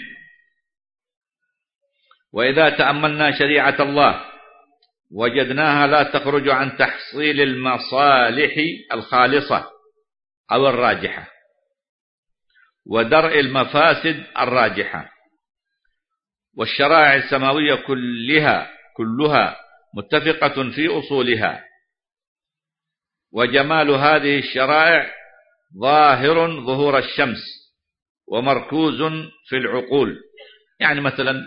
وإذا تأملنا شريعة الله وجدناها لا تخرج عن تحصيل المصالح الخالصة أو الراجحة، ودرء المفاسد الراجحة. والشرائع السماوية كلها كلها متفقة في أصولها، وجمال هذه الشرائع ظاهر ظهور الشمس ومركوز في العقول. يعني مثلا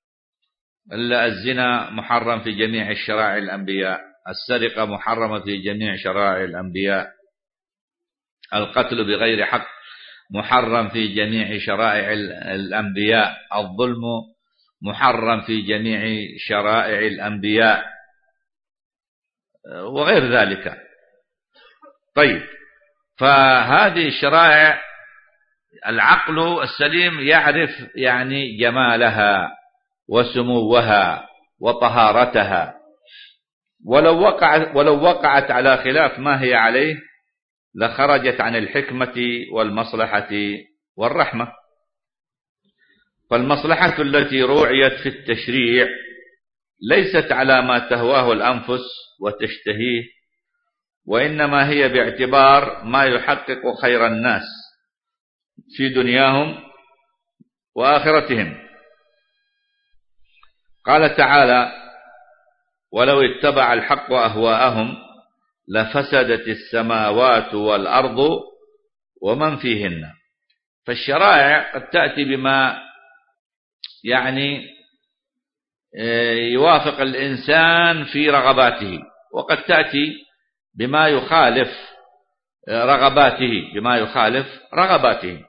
الزنا محرم في جميع شرائع الأنبياء، السرقة محرمة في جميع شرائع الأنبياء، القتل بغير حق محرم في جميع شرائع الأنبياء، الظلم محرم في جميع شرائع الأنبياء، وغير ذلك. طيب، فهذه الشرائع العقل السليم يعرف يعني جمالها وسموها وطهارتها، ولو وقعت, ولو وقعت على خلاف ما هي عليه لخرجت عن الحكمة والمصلحة والرحمة. فالمصلحة التي روعيت في التشريع ليست على ما تهواه الأنفس وتشتهيه، وإنما هي باعتبار ما يحقق خير الناس في دنياهم وآخرتهم. قال تعالى: ولو اتبع الحق أهواءهم لفسدت السماوات والأرض ومن فيهن. فالشرائع قد تأتي بما يعني يوافق الإنسان في رغباته، وقد تأتي بما يخالف رغباته بما يخالف رغباته.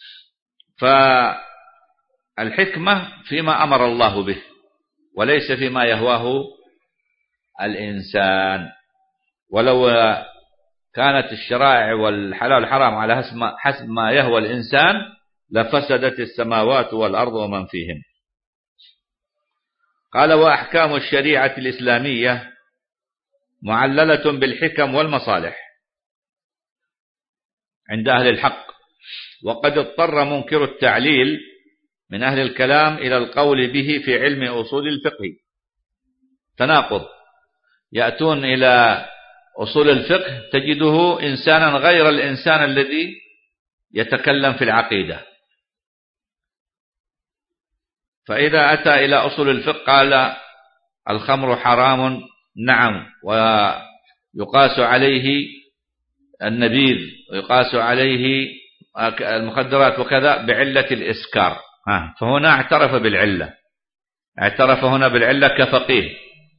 فالحكمة فيما أمر الله به وليس فيما يهواه الإنسان. ولو كانت الشرائع والحلال والحرام على حسب ما يهوى الإنسان لفسدت السماوات والأرض ومن فيهن. قال: وأحكام الشريعة الإسلامية معللة بالحكم والمصالح عند أهل الحق، وقد اضطر منكر التعليل من أهل الكلام إلى القول به في علم أصول الفقه. تناقض، يأتون إلى أصول الفقه تجده إنسانا غير الإنسان الذي يتكلم في العقيدة. فإذا أتى إلى أصول الفقه قال: الخمر حرام، نعم، ويقاس عليه النبيذ ويقاس عليه المخدرات وكذا بعلة الإسكار. فهنا اعترف بالعلة، اعترف هنا بالعلة كفقيه،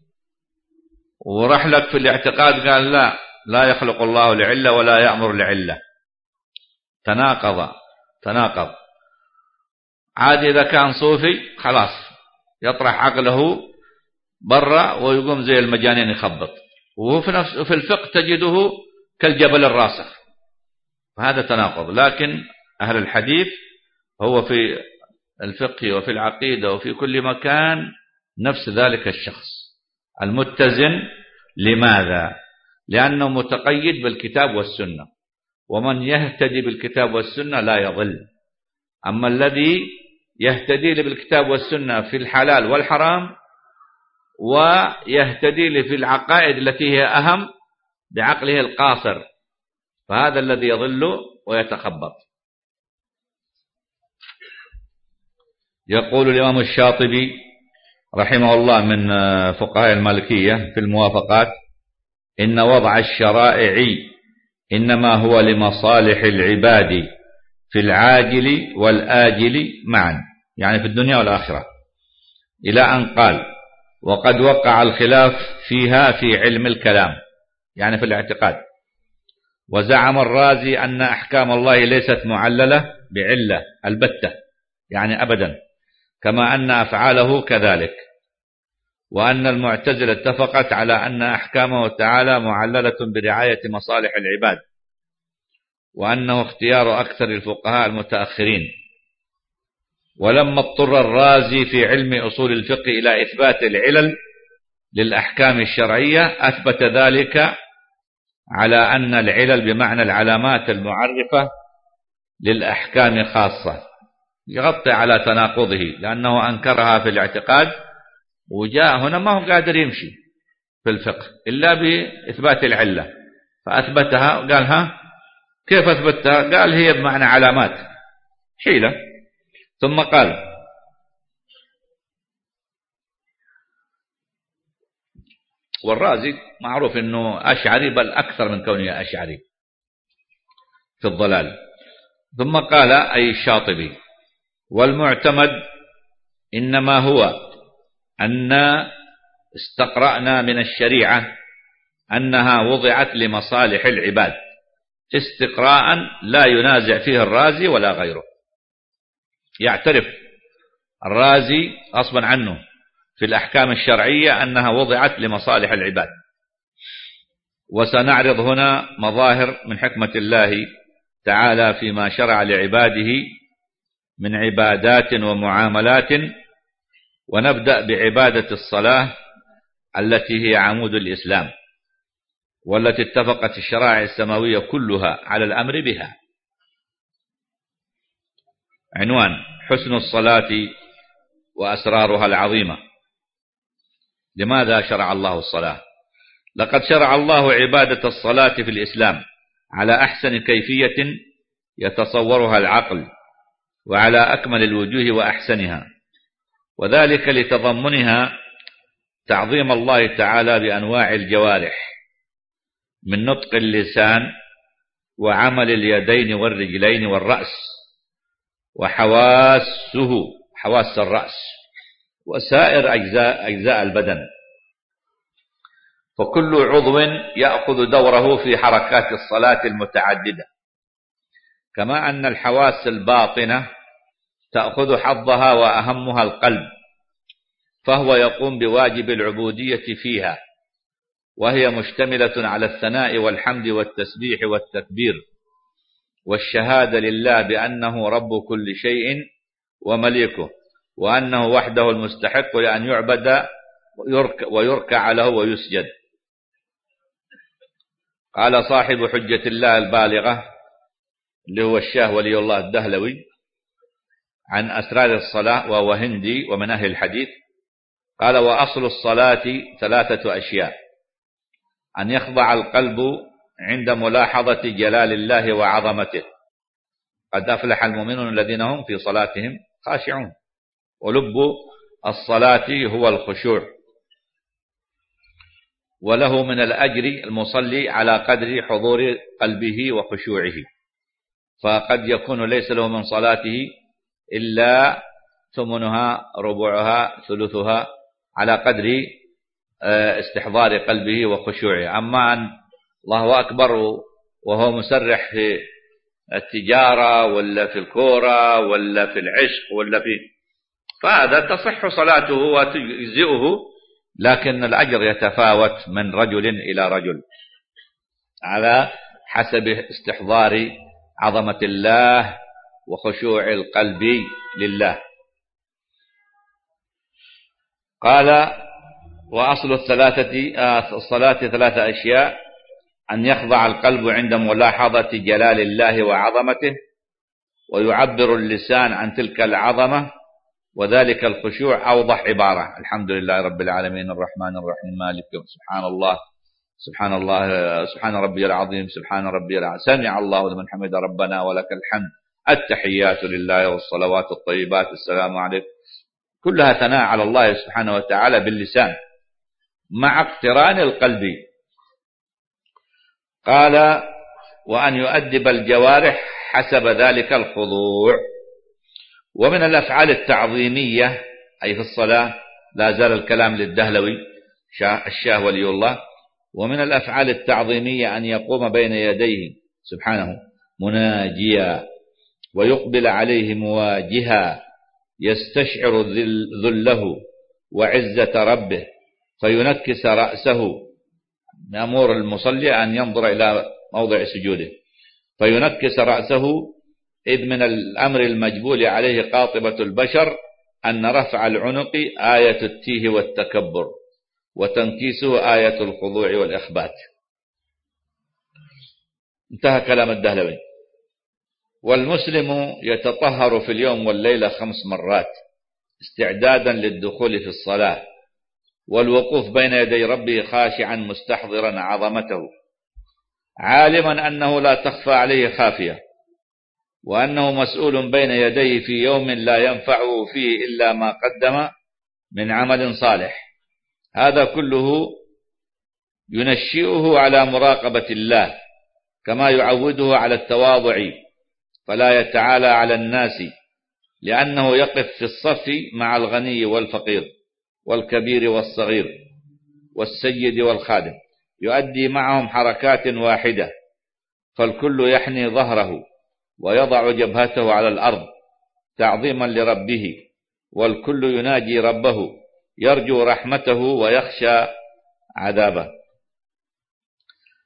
ورح لك في الاعتقاد قال لا لا يخلق الله لعلة ولا يأمر لعلة. تناقض تناقض. عادي إذا كان صوفي خلاص يطرح عقله برا ويقوم زي المجانين يخبط، وهو في نفس في الفقه تجده كالجبل الراسخ. فهذا تناقض. لكن أهل الحديث هو في الفقه وفي العقيدة وفي كل مكان نفس ذلك الشخص المتزن. لماذا؟ لأنه متقيد بالكتاب والسنة، ومن يهتدي بالكتاب والسنة لا يضل. أما الذي يهتدي بالكتاب والسنة في الحلال والحرام ويهتدي في العقائد التي هي أهم بعقله القاصر، فهذا الذي يضل ويتخبط. يقول الإمام الشاطبي رحمه الله من فقهاء المالكية في الموافقات: إن وضع الشرائع إنما هو لمصالح العباد في العاجل والآجل معا، يعني في الدنيا والآخرة، إلى أن قال: وقد وقع الخلاف فيها في علم الكلام، يعني في الاعتقاد. وزعم الرازي أن أحكام الله ليست معللة بعلة البتة، يعني أبدا، كما أن أفعاله كذلك. وأن المعتزلة اتفقت على أن أحكامه تعالى معللة برعاية مصالح العباد، وأنه اختيار أكثر الفقهاء المتأخرين. ولما اضطر الرازي في علم أصول الفقه إلى إثبات العلل للأحكام الشرعية أثبت ذلك على أن العلل بمعنى العلامات المعرفة للأحكام خاصة، يغطي على تناقضه لأنه أنكرها في الاعتقاد، وجاء هنا ما هو قادر يمشي في الفقه إلا بإثبات العلة، فأثبتها وقال: ها كيف أثبتها؟ قال: هي بمعنى علامات، حيلة. ثم قال: والرازي معروف أنه أشعري، بل أكثر من كونه أشعري في الضلال. ثم قال أي الشاطبي: والمعتمد إنما هو أن استقرأنا من الشريعة أنها وضعت لمصالح العباد استقراء لا ينازع فيه الرازي ولا غيره. يعترف الرازي غصبا عنه في الأحكام الشرعية أنها وضعت لمصالح العباد، وسنعرض هنا مظاهر من حكمة الله تعالى فيما شرع لعباده من عبادات ومعاملات، ونبدأ بعبادة الصلاة التي هي عمود الإسلام، والتي اتفقت الشرائع السماوية كلها على الأمر بها. عنوان: حسن الصلاة وأسرارها العظيمة. لماذا شرع الله الصلاة؟ لقد شرع الله عبادة الصلاة في الإسلام على أحسن كيفية يتصورها العقل، وعلى أكمل الوجوه وأحسنها، وذلك لتضمنها تعظيم الله تعالى بأنواع الجوارح، من نطق اللسان وعمل اليدين والرجلين والرأس وحواسه، حواس الرأس وسائر أجزاء, أجزاء البدن، فكل عضو يأخذ دوره في حركات الصلاة المتعددة، كما أن الحواس الباطنة تأخذ حظها وأهمها القلب، فهو يقوم بواجب العبودية فيها، وهي مشتملة على الثناء والحمد والتسبيح والتكبير والشهادة لله بأنه رب كل شيء ومليكه، وأنه وحده المستحق لأن يعبد ويركع له ويسجد. قال صاحب حجة الله البالغة اللي هو الشاه ولي الله الدهلوي عن أسرار الصلاة، وهو هندي ومن أهل الحديث، قال: وأصل الصلاة ثلاثة أشياء: أن يخضع القلب عند ملاحظة جلال الله وعظمته، قد أفلح المؤمنون الذين هم في صلاتهم خاشعون، ولب الصلاة هو الخشوع، وله من الأجر المصلي على قدر حضور قلبه وخشوعه، فقد يكون ليس له من صلاته إلا ثمنها ربعها ثلثها على قدر استحضار قلبه وخشوعه. أما أن الله أكبر وهو مسرح في التجارة ولا في الكورة ولا في العشق ولا في، فهذا تصح صلاته وتجزئه، لكن الأجر يتفاوت من رجل إلى رجل على حسب استحضار عظمة الله وخشوع القلب لله. قال: وأصل الثلاثة الصلاة ثلاثة أشياء: أن يخضع القلب عند ملاحظة جلال الله وعظمته، ويعبر اللسان عن تلك العظمة، وذلك الخشوع أوضح عبارة: الحمد لله رب العالمين الرحمن الرحيم مالك يوم، سبحان الله سبحان الله سبحان ربي العظيم سبحان ربي العظيم، سمع الله لمن حمد ربنا ولك الحمد، التحيات لله والصلوات الطيبات السلام عليكم، كلها ثناء على الله سبحانه وتعالى باللسان مع اقتران القلب. قال: وأن يؤدب الجوارح حسب ذلك الخضوع. ومن الأفعال التعظيمية أي في الصلاة، لا زال الكلام للدهلوي الشاه ولي الله، ومن الأفعال التعظيمية أن يقوم بين يديه سبحانه مناجيا، ويقبل عليه مواجها، يستشعر ذله وعزة ربه، فينكس رأسه. يأمر المصلي أن ينظر إلى موضع سجوده، فينكس رأسه، إذ من الأمر المجبول عليه قاطبة البشر أن رفع العنق آية التيه والتكبر، وتنكيسه آية الخضوع والإخبات. انتهى كلام الدهلوي. والمسلم يتطهر في اليوم والليلة خمس مرات استعدادا للدخول في الصلاة، والوقوف بين يدي ربه خاشعا مستحضرا عظمته، عالما أنه لا تخفى عليه خافية، وأنه مسؤول بين يديه في يوم لا ينفعه فيه إلا ما قدم من عمل صالح. هذا كله ينشئه على مراقبة الله، كما يعوده على التواضع، فلا يتعالى على الناس، لأنه يقف في الصف مع الغني والفقير والكبير والصغير والسيد والخادم، يؤدي معهم حركات واحدة، فالكل يحني ظهره ويضع جبهته على الأرض تعظيما لربه، والكل يناجي ربه يرجو رحمته ويخشى عذابه.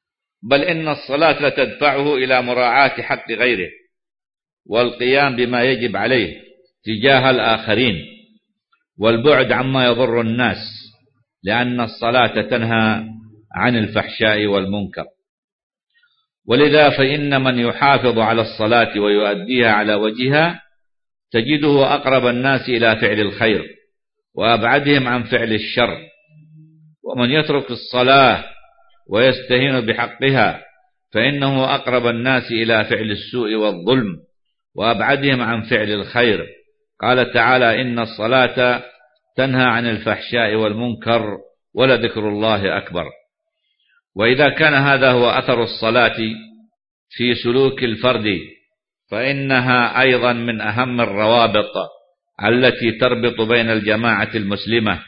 بل إن الصلاة لتدفعه إلى مراعاة حق غيره والقيام بما يجب عليه تجاه الآخرين والبعد عما يضر الناس، لأن الصلاة تنهى عن الفحشاء والمنكر. ولذا فإن من يحافظ على الصلاة ويؤديها على وجهها تجده أقرب الناس إلى فعل الخير وأبعدهم عن فعل الشر. ومن يترك الصلاة ويستهين بحقها فإنه أقرب الناس إلى فعل السوء والظلم وأبعدهم عن فعل الخير. قال تعالى: إن الصلاة تنهى عن الفحشاء والمنكر ولذكر الله أكبر. وإذا كان هذا هو أثر الصلاة في سلوك الفرد فإنها أيضا من أهم الروابط التي تربط بين الجماعة المسلمة،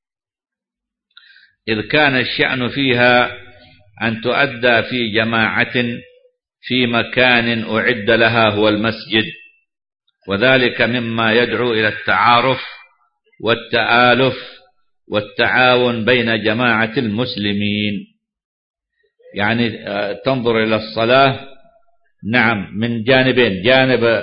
إذ كان الشأن فيها أن تؤدى في جماعة في مكان أعد لها هو المسجد، وذلك مما يدعو إلى التعارف والتآلف والتعاون بين جماعة المسلمين. يعني تنظر إلى الصلاة نعم من جانبين: جانب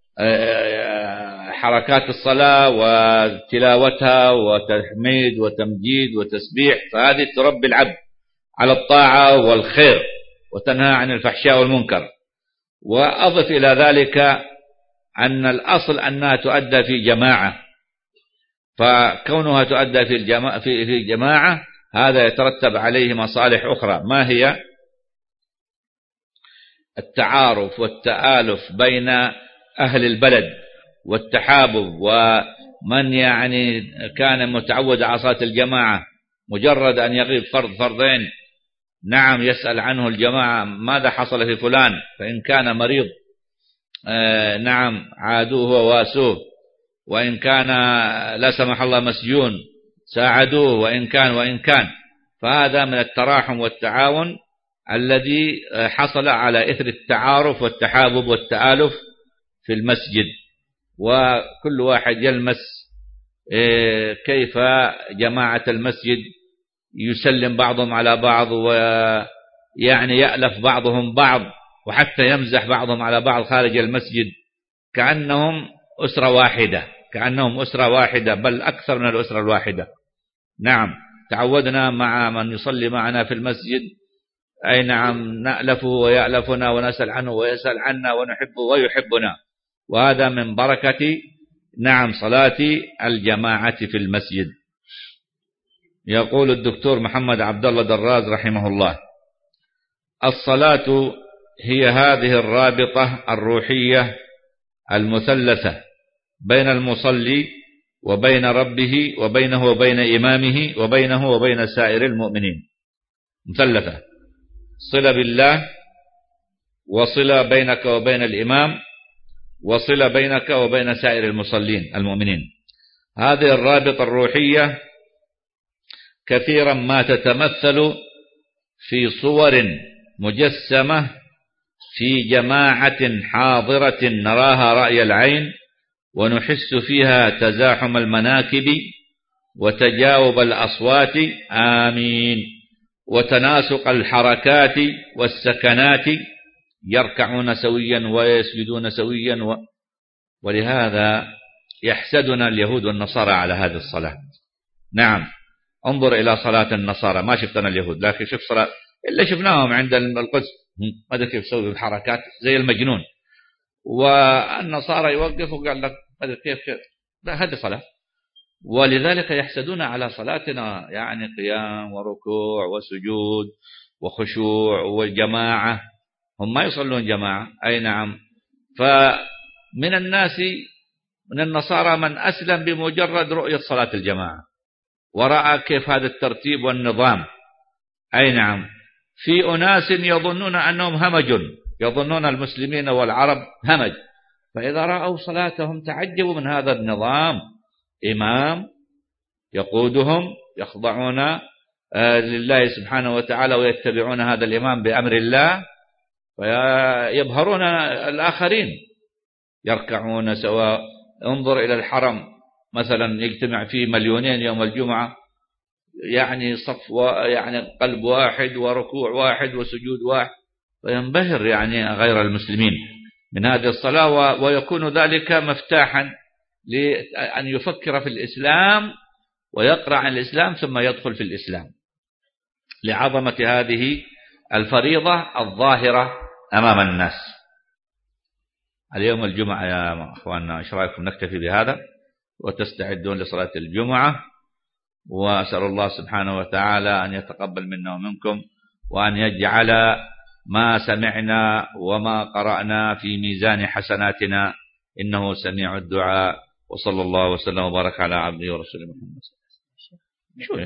حركات الصلاة وتلاوتها وتحميد وتمجيد وتسبيح، فهذه تربي العبد على الطاعة والخير وتنهى عن الفحشاء والمنكر. وأضف إلى ذلك أن الأصل أنها تؤدى في جماعة، فكونها تؤدى في الجماعة في في جماعة هذا يترتب عليه مصالح أخرى. ما هي؟ التعارف والتآلف بين أهل البلد والتحابب، ومن يعني كان متعود على صلاة الجماعة مجرد أن يغيب فرض فرضين نعم يسأل عنه الجماعة ماذا حصل في فلان، فإن كان مريض آه نعم عادوه وواسوه، وإن كان لا سمح الله مسجون ساعدوه، وإن كان وإن كان فهذا من التراحم والتعاون الذي حصل على إثر التعارف والتحابب والتآلف في المسجد. وكل واحد يلمس كيف جماعة المسجد يسلم بعضهم على بعض، ويعني يألف بعضهم بعض، وحتى يمزح بعضهم على بعض خارج المسجد كأنهم أسرة واحدة، كأنهم أسرة واحدة بل أكثر من الأسرة الواحدة. نعم تعودنا مع من يصلي معنا في المسجد أي نعم نألفه ويألفنا ونسأل عنه ويسأل عنا ونحبه ويحبنا، وهذا من بركة نعم صلاة الجماعة في المسجد. يقول الدكتور محمد عبد الله دراز رحمه الله: الصلاة هي هذه الرابطة الروحية المثلثة بين المصلي وبين ربه وبينه وبين إمامه وبينه وبين سائر المؤمنين. مثلثة: صلة بالله، وصلة بينك وبين الإمام، وصلة بينك وبين سائر المصلين المؤمنين. هذه الرابطة الروحية كثيرا ما تتمثل في صور مجسمة في جماعة حاضرة نراها رأي العين، ونحس فيها تزاحم المناكب وتجاوب الأصوات آمين، وتناسق الحركات والسكنات، يركعون سويا ويسجدون سويا و... ولهذا يحسدنا اليهود والنصارى على هذه الصلاة. نعم انظر إلى صلاة النصارى، ما شفتنا اليهود لكن شوف صلاة إلا شفناهم عند القدس ماذا كيف يسوي الحركات زي المجنون، والنصارى يوقف وقال لك ماذا كيف كيف لا هذه صلاة. ولذلك يحسدون على صلاتنا، يعني قيام وركوع وسجود وخشوع والجماعة، هم ما يصلون جماعة. أي نعم. فمن الناس من النصارى من أسلم بمجرد رؤية صلاة الجماعة ورأى كيف هذا الترتيب والنظام. أي نعم. في أناس يظنون أنهم همج، يظنون المسلمين والعرب همج، فإذا رأوا صلاتهم تعجبوا من هذا النظام، إمام يقودهم يخضعون لله سبحانه وتعالى ويتبعون هذا الإمام بأمر الله، ويبهرون الآخرين، يركعون سواء. انظر إلى الحرم مثلا يجتمع فيه مليونين يوم الجمعة، يعني صف يعني قلب واحد وركوع واحد وسجود واحد، فينبهر يعني غير المسلمين من هذه الصلاة، ويكون ذلك مفتاحا لأن يفكر في الإسلام ويقرأ عن الإسلام ثم يدخل في الإسلام لعظمة هذه الفريضة الظاهرة أمام الناس. اليوم الجمعة يا أخواننا، إيش رأيكم نكتفي بهذا وتستعدون لصلاة الجمعة؟ وأسأل الله سبحانه وتعالى أن يتقبل منا ومنكم، وأن يجعل ما سمعنا وما قرأنا في ميزان حسناتنا، إنه سميع الدعاء. وصلى الله وسلم وبارك على عبده ورسوله محمد. شو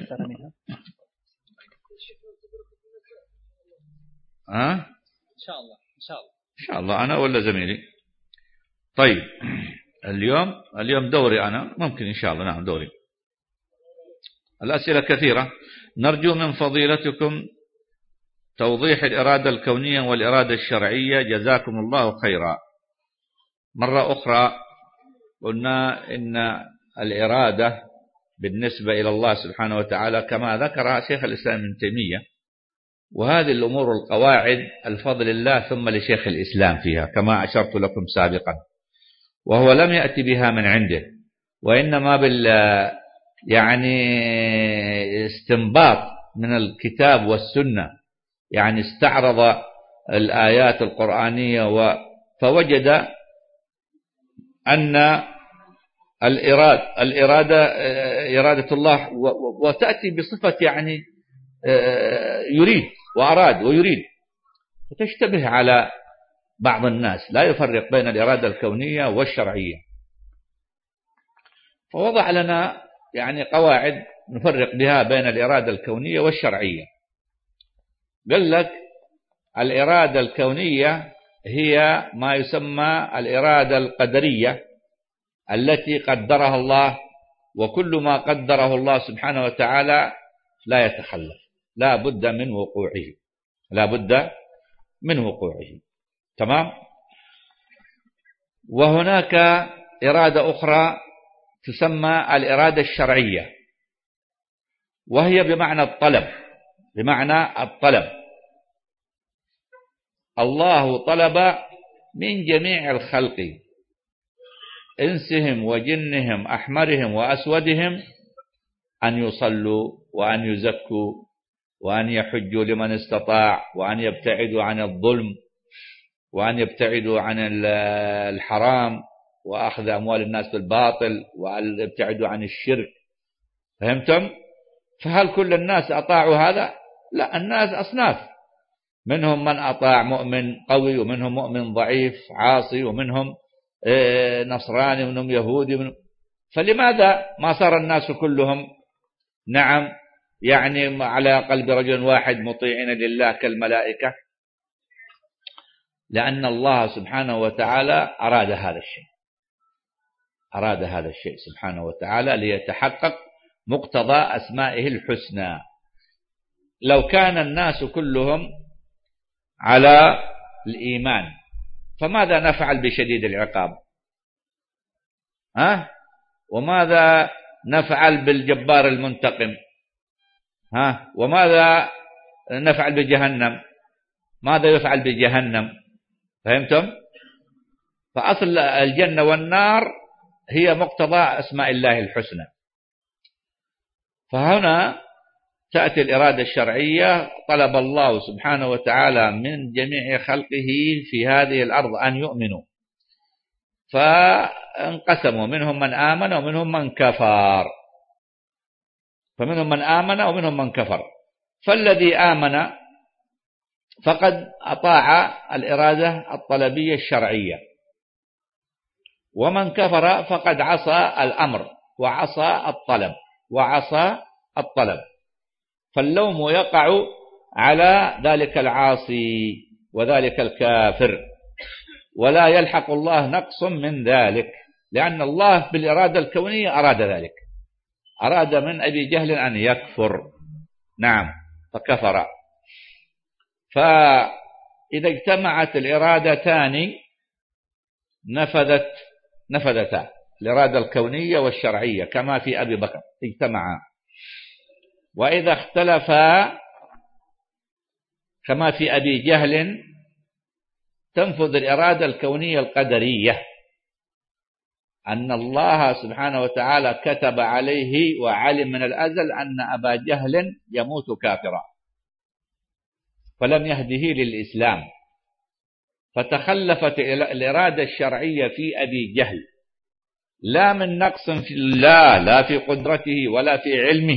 ها؟ إن شاء الله إن شاء الله إن شاء الله أنا ولا زميلي. طيب اليوم اليوم دوري أنا، ممكن إن شاء الله. نعم دوري. الأسئلة كثيرة، نرجو من فضيلتكم توضيح الإرادة الكونية والإرادة الشرعية، جزاكم الله خيرا. مرة أخرى قلنا إن الإرادة بالنسبة إلى الله سبحانه وتعالى كما ذكر شيخ الإسلام ابن تيمية، وهذه الأمور القواعد الفضل الله ثم لشيخ الإسلام فيها كما أشرت لكم سابقا، وهو لم يأتي بها من عنده، وإنما بال يعني استنباط من الكتاب والسنة، يعني استعرض الآيات القرآنية فوجد أن الإرادة, الإرادة إرادة الله وتأتي بصفة يعني يريد وأراد ويريد، فتشتبه على بعض الناس لا يفرق بين الإرادة الكونية والشرعية، فوضع لنا يعني قواعد نفرق بها بين الإرادة الكونية والشرعية. قال لك الإرادة الكونية هي ما يسمى الإرادة القدرية التي قدرها الله، وكل ما قدره الله سبحانه وتعالى لا يتخلف، لا بد من وقوعه، لا بد من وقوعه. تمام. وهناك إرادة أخرى تسمى الإرادة الشرعية، وهي بمعنى الطلب، بمعنى الطلب. الله طلب من جميع الخلق، إنسهم وجنهم أحمرهم وأسودهم، أن يصلوا وأن يزكوا وأن يحجوا لمن استطاع، وأن يبتعدوا عن الظلم، وأن يبتعدوا عن الحرام وأخذ أموال الناس بالباطل، وأن يبتعدوا عن الشرك. فهمتم؟ فهل كل الناس أطاعوا هذا؟ لا، الناس أصناف، منهم من أطاع مؤمن قوي، ومنهم مؤمن ضعيف عاصي، ومنهم نصراني، ومنهم يهودي، ومنهم... فلماذا ما صار الناس كلهم نعم يعني على قلب رجل واحد مطيعين لله كالملائكة؟ لأن الله سبحانه وتعالى أراد هذا الشيء، أراد هذا الشيء سبحانه وتعالى ليتحقق مقتضى أسمائه الحسنى. لو كان الناس كلهم على الإيمان فماذا نفعل بشديد العقاب؟ ها؟ وماذا نفعل بالجبار المنتقم؟ ها؟ وماذا نفعل بجهنم؟ ماذا يفعل بجهنم؟ فهمتم؟ فأصل الجنة والنار هي مقتضى أسماء الله الحسنى. فهنا تأتي الإرادة الشرعية، طلب الله سبحانه وتعالى من جميع خلقه في هذه الأرض أن يؤمنوا، فانقسموا، منهم من آمن ومنهم من كفر، فمنهم من آمن ومنهم من كفر. فالذي آمن فقد أطاع الإرادة الطلبية الشرعية، ومن كفر فقد عصى الأمر وعصى الطلب وعصى الطلب، فاللوم يقع على ذلك العاصي وذلك الكافر، ولا يلحق الله نقص من ذلك، لأن الله بالإرادة الكونية أراد ذلك، أراد من أبي جهل أن يكفر، نعم، فكفر. فإذا اجتمعت الإرادتان نفذت نفذتا، الإرادة الكونية والشرعية كما في أبي بكر اجتمعا. وإذا اختلفا كما في أبي جهل تنفذ الإرادة الكونية القدرية، أن الله سبحانه وتعالى كتب عليه وعلم من الأزل أن أبا جهل يموت كافرا فلم يهده للإسلام، فتخلفت الإرادة الشرعية في أبي جهل، لا من نقص في الله لا في قدرته ولا في علمه،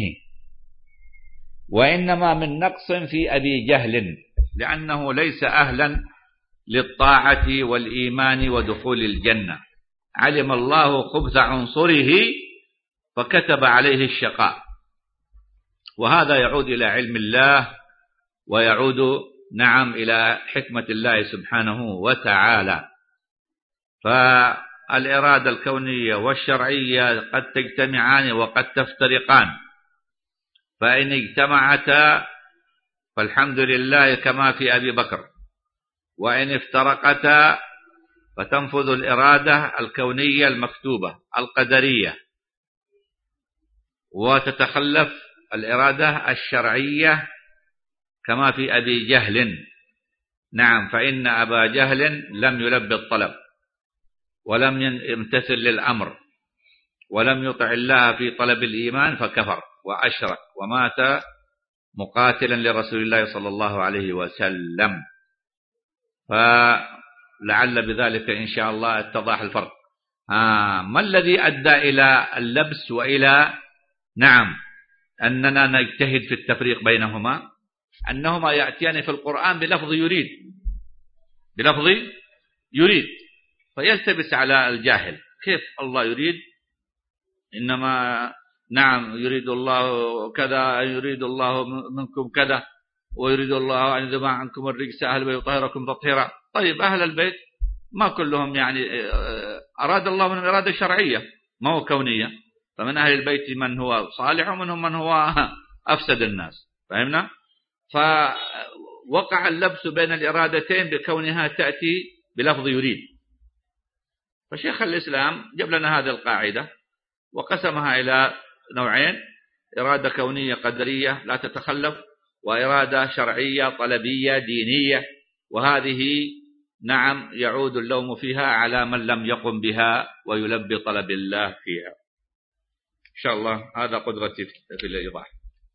وإنما من نقص في أبي جهل، لأنه ليس أهلا للطاعة والإيمان ودخول الجنة، علم الله خبث عنصره فكتب عليه الشقاء. وهذا يعود إلى علم الله، ويعود نعم إلى حكمة الله سبحانه وتعالى. فالإرادة الكونية والشرعية قد تجتمعان وقد تفترقان، فإن اجتمعتا فالحمد لله كما في أبي بكر، وإن افترقتا فتنفذ الإرادة الكونية المكتوبة القدرية، وتتخلف الإرادة الشرعية كما في أبي جهل. نعم، فإن أبا جهل لم يلبي الطلب ولم يمتثل للأمر ولم يطع الله في طلب الإيمان فكفر وأشرك ومات مقاتلا لرسول الله صلى الله عليه وسلم. فلعل بذلك إن شاء الله اتضح الفرق. آه ما الذي أدى إلى اللبس وإلى نعم أننا نجتهد في التفريق بينهما؟ أنهما يأتيان في القرآن بلفظ يريد، بلفظ يريد، فيلتبس على الجاهل كيف الله يريد، إنما نعم يريد الله كذا، يريد الله منكم كذا، ويريد الله أن يذهب عنكم الرجس أهل البيت ويطهركم تطهيرا. طيب أهل البيت ما كلهم يعني أراد الله منهم إرادة شرعية ما هو كونية، فمن أهل البيت من هو صالح ومنهم من هو أفسد الناس، فهمنا؟ فوقع اللبس بين الإرادتين بكونها تأتي بلفظ يريد. فشيخ الإسلام جاب لنا هذه القاعدة وقسمها إلى نوعين: إرادة كونية قدرية لا تتخلف، وإرادة شرعية طلبية دينية، وهذه نعم يعود اللوم فيها على من لم يقم بها ويلبي طلب الله فيها. إن شاء الله هذا قدرتي في الإيضاح.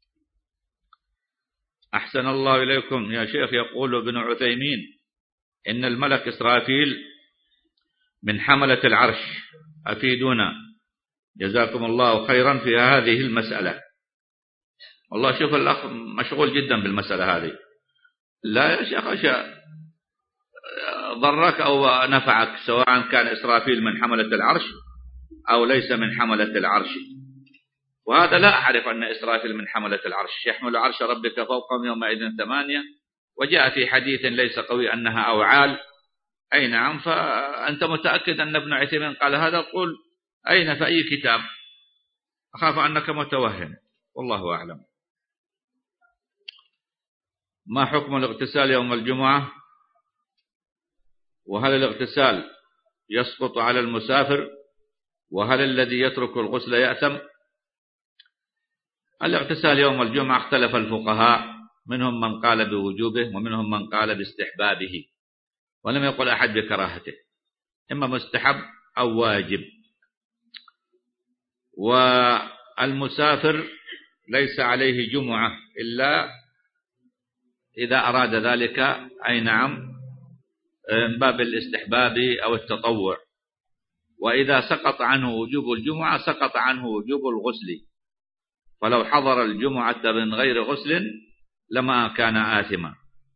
أحسن الله إليكم يا شيخ. يقول ابن عثيمين إن الملك إسرافيل من حملة العرش، أفيدونا جزاكم الله خيرا في هذه المسألة. والله شوف الأخ مشغول جدا بالمسألة هذه. لا يا شيخ أشياء ضرك أو نفعك، سواء كان إسرافيل من حملة العرش أو ليس من حملة العرش. وهذا لا أعرف أن إسرافيل من حملة العرش، يحمل عرش ربك فوقهم يومئذ ثمانية، وجاء في حديث ليس قوي أنها أوعال. أي نعم، فأنت متأكد أن ابن عثيمين قال هذا؟ قل أين في أي كتاب؟ أخاف أنك متوهم، والله أعلم. ما حكم الاغتسال يوم الجمعة؟ وهل الاغتسال يسقط على المسافر؟ وهل الذي يترك الغسل يأثم؟ الاغتسال يوم الجمعة اختلف الفقهاء، منهم من قال بوجوبه ومنهم من قال باستحبابه، ولم يقل أحد بكراهته، إما مستحب أو واجب. والمسافر ليس عليه جمعة إلا إذا أراد ذلك، أي نعم، من باب الاستحباب أو التطوع. وإذا سقط عنه وجوب الجمعة سقط عنه وجوب الغسل، فلو حضر الجمعة من غير غسل لما كان آثما.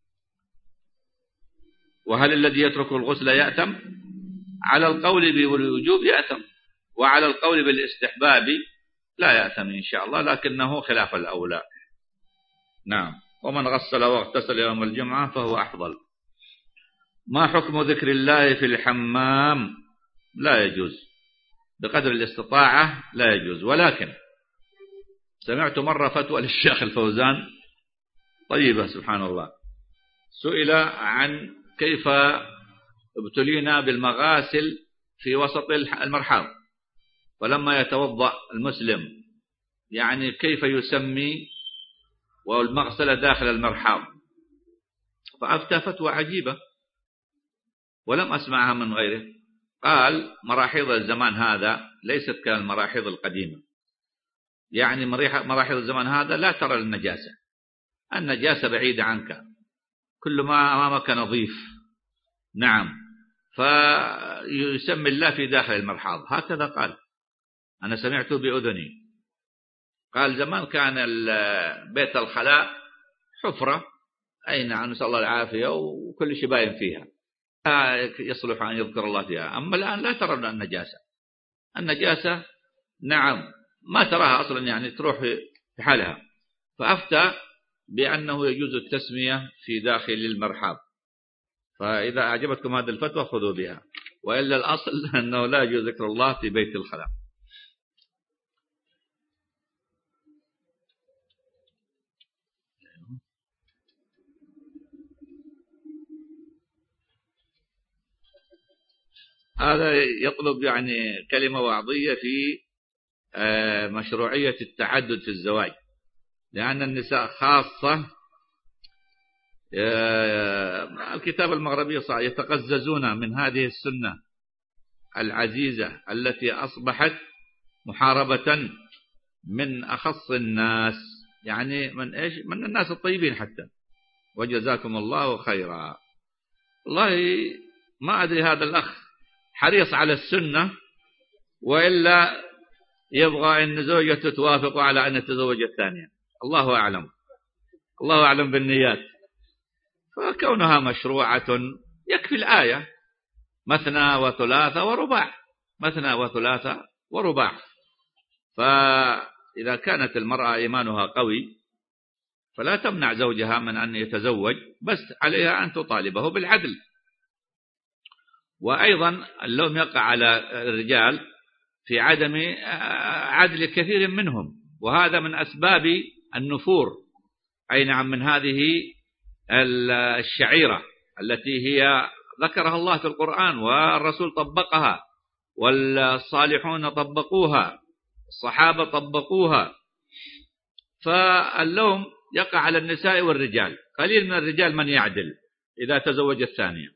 وهل الذي يترك الغسل يأثم؟ على القول بالوجوب يأثم، وعلى القول بالاستحباب لا يأثم إن شاء الله، لكنه خلاف الأولى. نعم. ومن غسل واغتسل يوم الجمعة فهو أفضل. ما حكم ذكر الله في الحمام؟ لا يجوز بقدر الاستطاعة، لا يجوز. ولكن سمعت مرة فتوى للشيخ الفوزان طيبة سبحان الله، سئل عن كيف ابتلينا بالمغاسل في وسط المرحاض، فلما يتوضأ المسلم يعني كيف يسمي والمغسلة داخل المرحاض. فأفتى فتوى عجيبة ولم أسمعها من غيره. قال مراحيض الزمان هذا ليست كالمراحيض القديمة، يعني مراحيض الزمان هذا لا ترى النجاسة، النجاسة بعيدة عنك، كل ما أمامك نظيف. نعم، فيسمي الله في داخل المرحاض، هكذا قال، أنا سمعته بأذني. قال زمان كان بيت الخلاء حفرة، أي نعم، نسأل الله العافية، وكل شيء باين فيها، يصلح أن يذكر الله فيها. أما الآن لا ترى النجاسة، النجاسة نعم ما تراها أصلا، يعني تروح في حالها. فأفتى بأنه يجوز التسمية في داخل المرحاض. فإذا أعجبتكم هذه الفتوى خذوا بها، وإلا الأصل أنه لا يجوز ذكر الله في بيت الخلاء. هذا يطلب يعني كلمة وعظية في مشروعية التعدد في الزواج، لأن النساء خاصة الكتاب المغربي يتقززون من هذه السنة العزيزة التي أصبحت محاربة من أخص الناس، يعني من إيش؟ من الناس الطيبين حتى، وجزاكم الله خيرا. والله ما أدري هذا الأخ حريص على السنة وإلا يبغى أن زوجته توافق على أن يتزوج الثانية، الله أعلم، الله أعلم بالنيات. فكونها مشروعة يكفي الآية مثنى وثلاثة ورباع، مثنى وثلاثة ورباع. فإذا كانت المرأة إيمانها قوي فلا تمنع زوجها من أن يتزوج، بس عليها أن تطالبه بالعدل. وأيضا اللوم يقع على الرجال في عدم عدل كثير منهم، وهذا من أسباب النفور، أي نعم، من هذه الشعيرة التي هي ذكرها الله في القرآن والرسول طبقها والصالحون طبقوها، الصحابة طبقوها. فاللوم يقع على النساء والرجال، قليل من الرجال من يعدل إذا تزوج الثانية.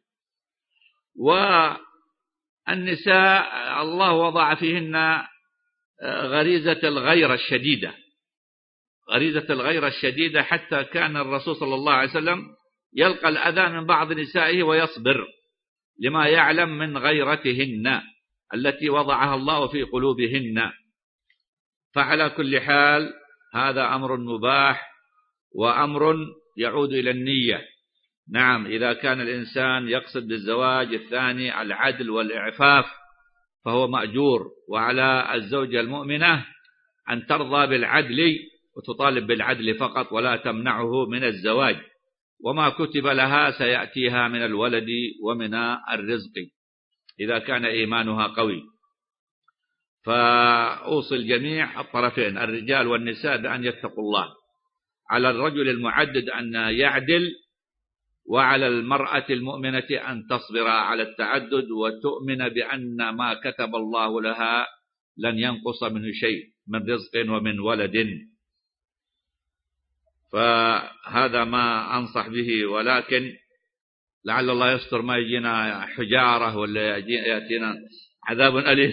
والنساء الله وضع فيهن غريزة الغيرة الشديدة، غريزة الغيرة الشديدة، حتى كان الرسول صلى الله عليه وسلم يلقى الأذى من بعض نسائه ويصبر لما يعلم من غيرتهن التي وضعها الله في قلوبهن. فعلى كل حال هذا أمر مباح وأمر يعود إلى النية. نعم، إذا كان الإنسان يقصد بالزواج الثاني العدل والإعفاف فهو مأجور، وعلى الزوجة المؤمنة أن ترضى بالعدل وتطالب بالعدل فقط ولا تمنعه من الزواج، وما كتب لها سيأتيها من الولد ومن الرزق إذا كان إيمانها قوي. فأوصي الجميع الطرفين الرجال والنساء بأن يتقوا الله، على الرجل المعدد أن يعدل، وعلى المرأة المؤمنة أن تصبر على التعدد وتؤمن بأن ما كتب الله لها لن ينقص منه شيء من رزق ومن ولد. فهذا ما أنصح به، ولكن لعل الله يستر ما يجينا حجارة ولا يأتينا عذاب أليم.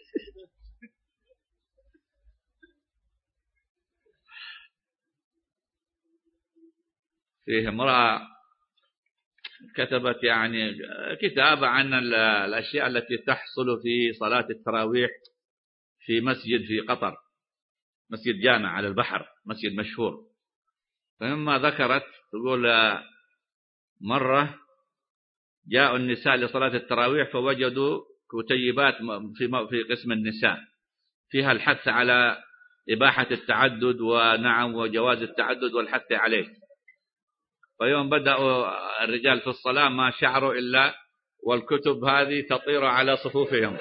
فيه امرأة كتبت يعني كتاب عن الأشياء التي تحصل في صلاة التراويح في مسجد في قطر، مسجد جامع على البحر، مسجد مشهور. فمما ذكرت تقول مرة جاءوا النساء لصلاة التراويح فوجدوا كتيبات في في قسم النساء فيها الحث على إباحة التعدد، ونعم وجواز التعدد والحث عليه. فيوم بدأوا الرجال في الصلاة ما شعروا إلا والكتب هذه تطير على صفوفهم.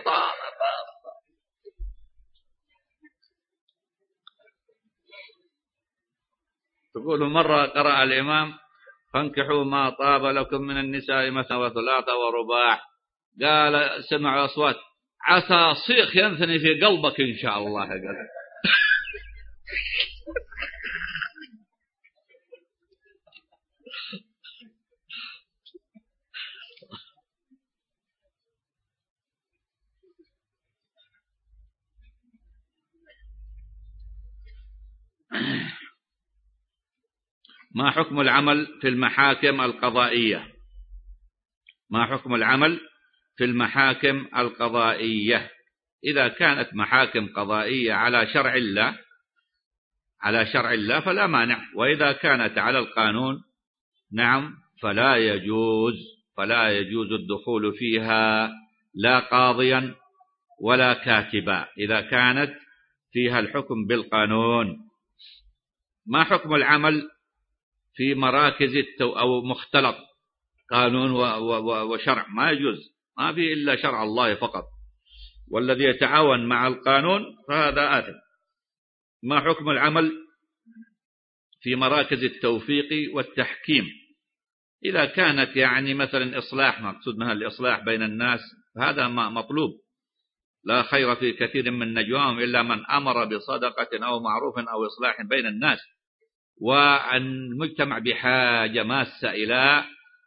تقول مرة قرأ الإمام فانكحوا ما طاب لكم من النساء مثنى وثلاثة ورباع، قال سمعوا أصوات عسى صيخ ينثني في قلبك إن شاء الله. قال ما حكم العمل في المحاكم القضائية؟ ما حكم العمل في المحاكم القضائية؟ إذا كانت محاكم قضائية على شرع الله على شرع الله فلا مانع، وإذا كانت على القانون نعم فلا يجوز فلا يجوز الدخول فيها لا قاضيا ولا كاتبا إذا كانت فيها الحكم بالقانون. ما حكم العمل في مراكز التو أو مختلط قانون وشرع؟ ما يجوز، ما فيه إلا شرع الله فقط، والذي يتعاون مع القانون فهذا آثم. ما حكم العمل في مراكز التوفيق والتحكيم؟ إذا كانت يعني مثلا إصلاح، مقصود منها الإصلاح بين الناس، هذا ما مطلوب. لا خير في كثير من نجواهم إلا من أمر بصدقة أو معروف أو إصلاح بين الناس. والمجتمع بحاجة ماسة إلى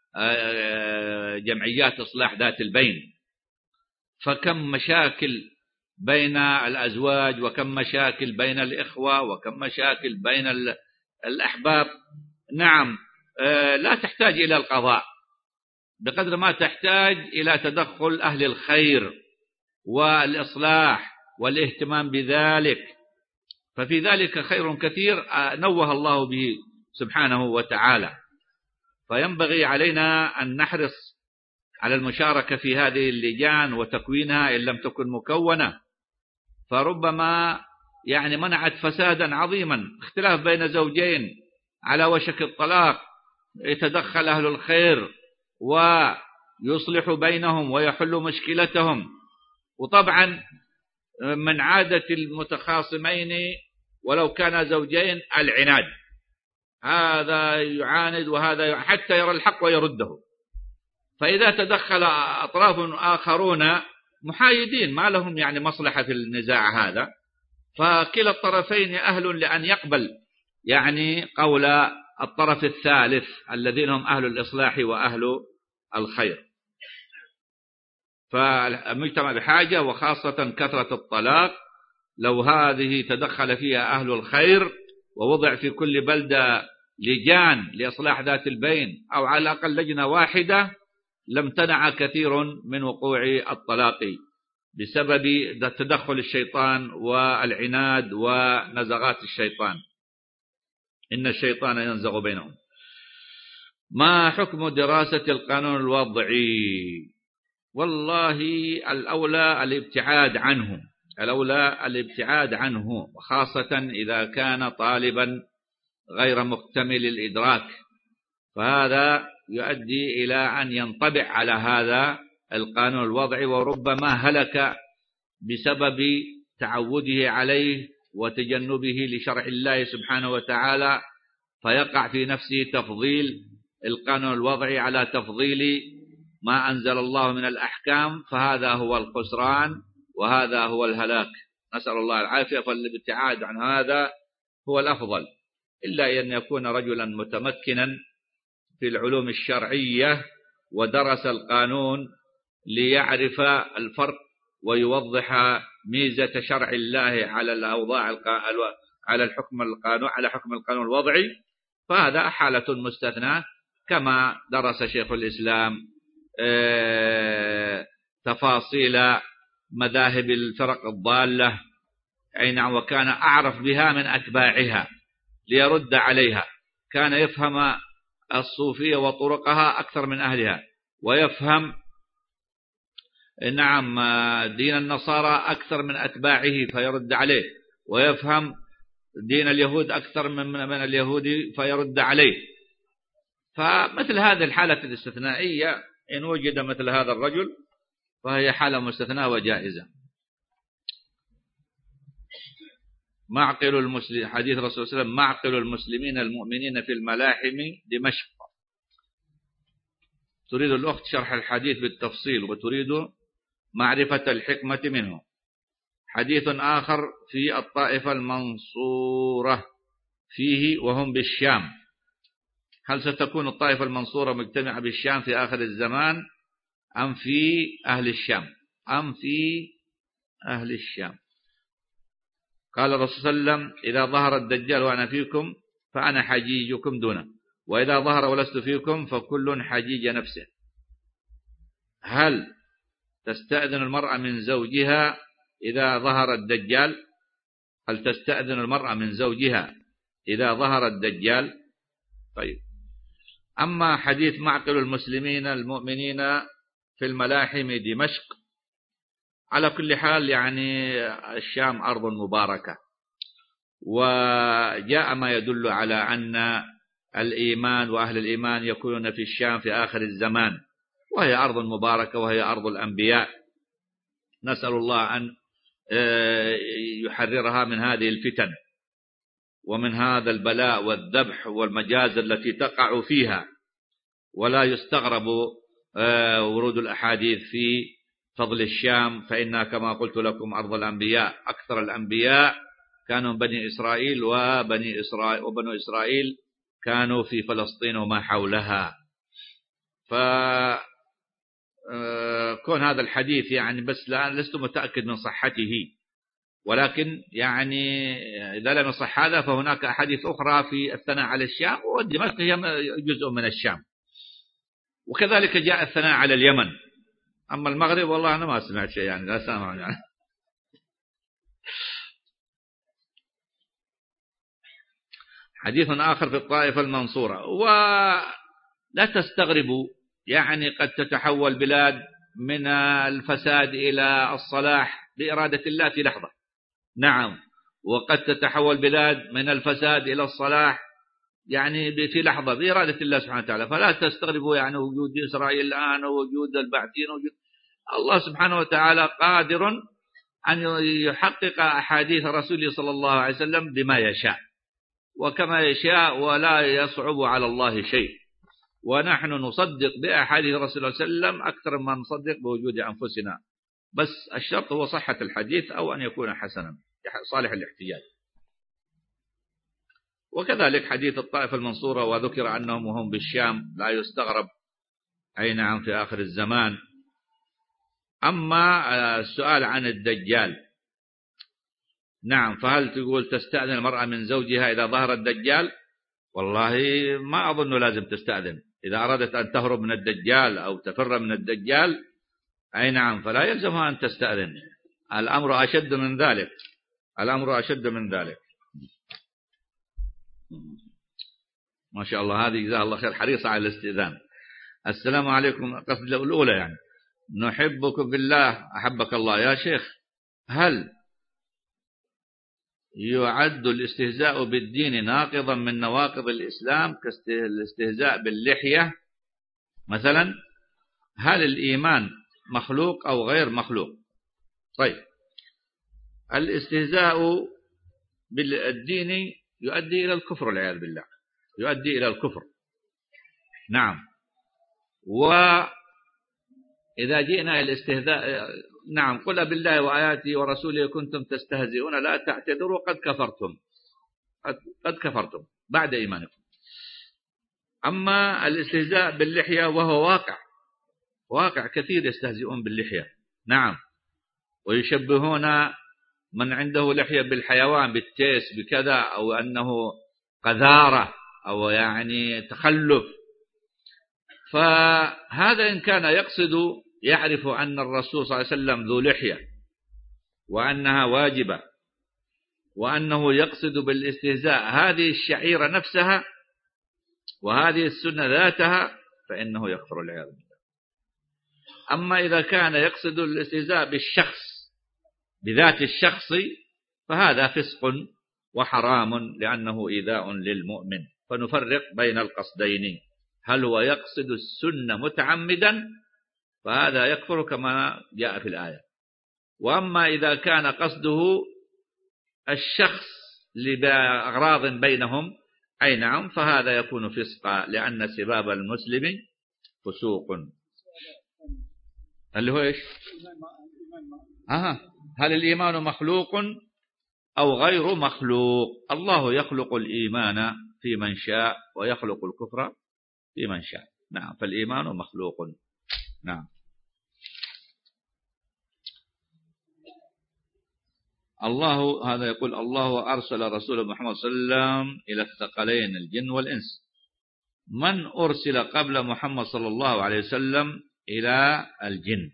جمعيات إصلاح ذات البين، فكم مشاكل بين الأزواج، وكم مشاكل بين الإخوة، وكم مشاكل بين الأحباب. نعم لا تحتاج إلى القضاء بقدر ما تحتاج إلى تدخل أهل الخير والإصلاح والاهتمام بذلك، ففي ذلك خير كثير نوه الله به سبحانه وتعالى. فينبغي علينا أن نحرص على المشاركة في هذه اللجان وتكوينها إن لم تكن مكونة، فربما يعني منعت فسادا عظيما. اختلاف بين زوجين على وشك الطلاق، يتدخل أهل الخير ويصلح بينهم ويحل مشكلتهم. وطبعا من عادة المتخاصمين ولو كان زوجين العناد، هذا يعاند وهذا حتى يرى الحق ويرده. فإذا تدخل أطراف آخرون محايدين ما لهم يعني مصلحة في النزاع هذا، فكلا الطرفين أهل لأن يقبل يعني قول الطرف الثالث الذين هم أهل الإصلاح وأهل الخير. فالمجتمع بحاجة، وخاصة كثرة الطلاق، لو هذه تدخل فيها أهل الخير ووضع في كل بلدة لجان لإصلاح ذات البين أو على الأقل لجنة واحدة لامتنع كثير من وقوع الطلاق بسبب تدخل الشيطان والعناد ونزغات الشيطان، إن الشيطان ينزغ بينهم. ما حكم دراسة القانون الوضعي؟ والله الأولى الابتعاد عنه الأولى الابتعاد عنه وخاصة إذا كان طالبا غير مكتمل الإدراك، فهذا يؤدي إلى أن ينطبع على هذا القانون الوضعي، وربما هلك بسبب تعوده عليه وتجنبه لشرع الله سبحانه وتعالى، فيقع في نفسه تفضيل القانون الوضعي على تفضيل ما أنزل الله من الأحكام، فهذا هو الخسران وهذا هو الهلاك، نسأل الله العافية. فالابتعاد عن هذا هو الأفضل، إلا أن يكون رجلا متمكنا في العلوم الشرعية ودرس القانون ليعرف الفرق ويوضح ميزة شرع الله على الأوضاع على الحكم القانون على حكم القانون الوضعي، فهذا حالة مستثناة، كما درس شيخ الإسلام تفاصيل مذاهب الفرق الضالة أي نعم، وكان أعرف بها من أتباعها ليرد عليها، كان يفهم الصوفية وطرقها أكثر من أهلها، ويفهم نعم دين النصارى أكثر من أتباعه فيرد عليه، ويفهم دين اليهود أكثر من من اليهود فيرد عليه. فمثل هذه الحالة الاستثنائية إن وجد مثل هذا الرجل فهي حالة مستثناة وجائزة. معقل المسلم حديث الرسول صلى الله عليه وسلم: معقل المسلمين المؤمنين في الملاحم دمشق. تريد الأخت شرح الحديث بالتفصيل وتريد معرفة الحكمة منه. حديث آخر في الطائفة المنصورة فيه وهم بالشام. هل ستكون الطائفة المنصورة مجتمعة بالشام في آخر الزمان أم في أهل الشام أم في أهل الشام؟ قال الرسول صلى الله عليه وسلم: إذا ظهر الدجال وأنا فيكم فأنا حجيجكم دونه. وإذا ظهر ولست فيكم فكل حجيج نفسه. هل تستأذن المرأة من زوجها إذا ظهر الدجال؟ هل تستأذن المرأة من زوجها إذا ظهر الدجال؟ طيب، أما حديث معقل المسلمين المؤمنين في الملاحم دمشق، على كل حال يعني الشام أرض مباركة، وجاء ما يدل على أن الإيمان وأهل الإيمان يكونون في الشام في آخر الزمان، وهي أرض مباركة وهي أرض الأنبياء. نسأل الله أن يحررها من هذه الفتن ومن هذا البلاء والذبح والمجازر التي تقع فيها. ولا يستغرب ورود الأحاديث في فضل الشام، فإنها كما قلت لكم أرض الأنبياء. أكثر الأنبياء كانوا بني إسرائيل، وبني إسرائيل وبنو إسرائيل كانوا في فلسطين وما حولها. فكون هذا الحديث يعني بس لا لست متأكد من صحته، ولكن يعني إذا لم يصح هذا فهناك أحاديث أخرى في الثناء على الشام، ودمشق هي جزء من الشام، وكذلك جاء الثناء على اليمن. أما المغرب والله أنا ما سمعت شيء، يعني لا سامع يعني. حديث آخر في الطائفة المنصورة. ولا تستغربوا، يعني قد تتحول بلاد من الفساد إلى الصلاح بإرادة الله في لحظة. نعم، وقد تتحول بلاد من الفساد إلى الصلاح يعني في لحظة بإرادة الله سبحانه وتعالى. فلا تستغربوا يعني وجود إسرائيل الآن ووجود البعثين وجود الله سبحانه وتعالى قادر أن يحقق أحاديث رسوله صلى الله عليه وسلم بما يشاء وكما يشاء، ولا يصعب على الله شيء. ونحن نصدق بأحاديث رسول الله صلى الله عليه وسلم أكثر ما نصدق بوجود أنفسنا، بس الشرط هو صحة الحديث أو أن يكون حسنا صالح الاحتياج. وكذلك حديث الطائفة المنصورة، وذكر أنهم هم بالشام، لا يستغرب، أي نعم في آخر الزمان. أما السؤال عن الدجال، نعم، فهل تقول تستأذن المرأة من زوجها إذا ظهر الدجال؟ والله ما أظن لازم تستأذن. إذا أرادت أن تهرب من الدجال أو تفر من الدجال، أي نعم، فلا يلزمها أن تستأذن. الأمر أشد من ذلك، الأمر أشد من ذلك. ما شاء الله، هذه جزاها الله خير حريصة على الاستئذان. السلام عليكم، قصد الأولى يعني نحبكم بالله أحبك الله. يا شيخ، هل يعد الاستهزاء بالدين ناقضا من نواقض الإسلام كالاستهزاء باللحية مثلا؟ هل الإيمان مخلوق أو غير مخلوق؟ طيب، الاستهزاء بالدين يؤدي إلى الكفر والعياذ بالله، يؤدي إلى الكفر. نعم، وإذا جئنا إلى الاستهزاء، نعم، قل بالله وآياته ورسوله كنتم تستهزئون لا تعتذروا قد كفرتم، قد كفرتم بعد إيمانكم. أما الاستهزاء باللحية وهو واقع، واقع كثير يستهزئون باللحية، نعم، ويشبهون من عنده لحية بالحيوان، بالتيس، بكذا، أو أنه قذارة أو يعني تخلف. فهذا إن كان يقصد يعرف أن الرسول صلى الله عليه وسلم ذو لحية وأنها واجبة، وأنه يقصد بالاستهزاء هذه الشعيرة نفسها وهذه السنة ذاتها، فإنه يكفر العياذ بالله. أما إذا كان يقصد الاستهزاء بالشخص بذات الشخص فهذا فسق وحرام، لأنه إيذاء للمؤمن. فنفرق بين القصدين. هل هو يقصد السنة متعمدا فهذا يكفر كما جاء في الآية، وأما إذا كان قصده الشخص لأغراض بينهم، أي نعم، فهذا يكون فسقا، لأن سباب المسلم فسوق. اللي هو إيش؟ آه. هل الإيمان مخلوق أو غير مخلوق؟ الله يخلق الإيمان في من شاء ويخلق الكفر في من شاء. نعم، فالإيمان مخلوق. نعم. الله هذا يقول الله أرسل رسول محمد صلى الله عليه وسلم إلى الثقلين الجن والإنس من أرسل قبل محمد صلى الله عليه وسلم إلى الجن؟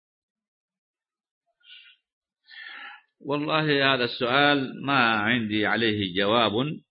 والله هذا السؤال ما عندي عليه جواب،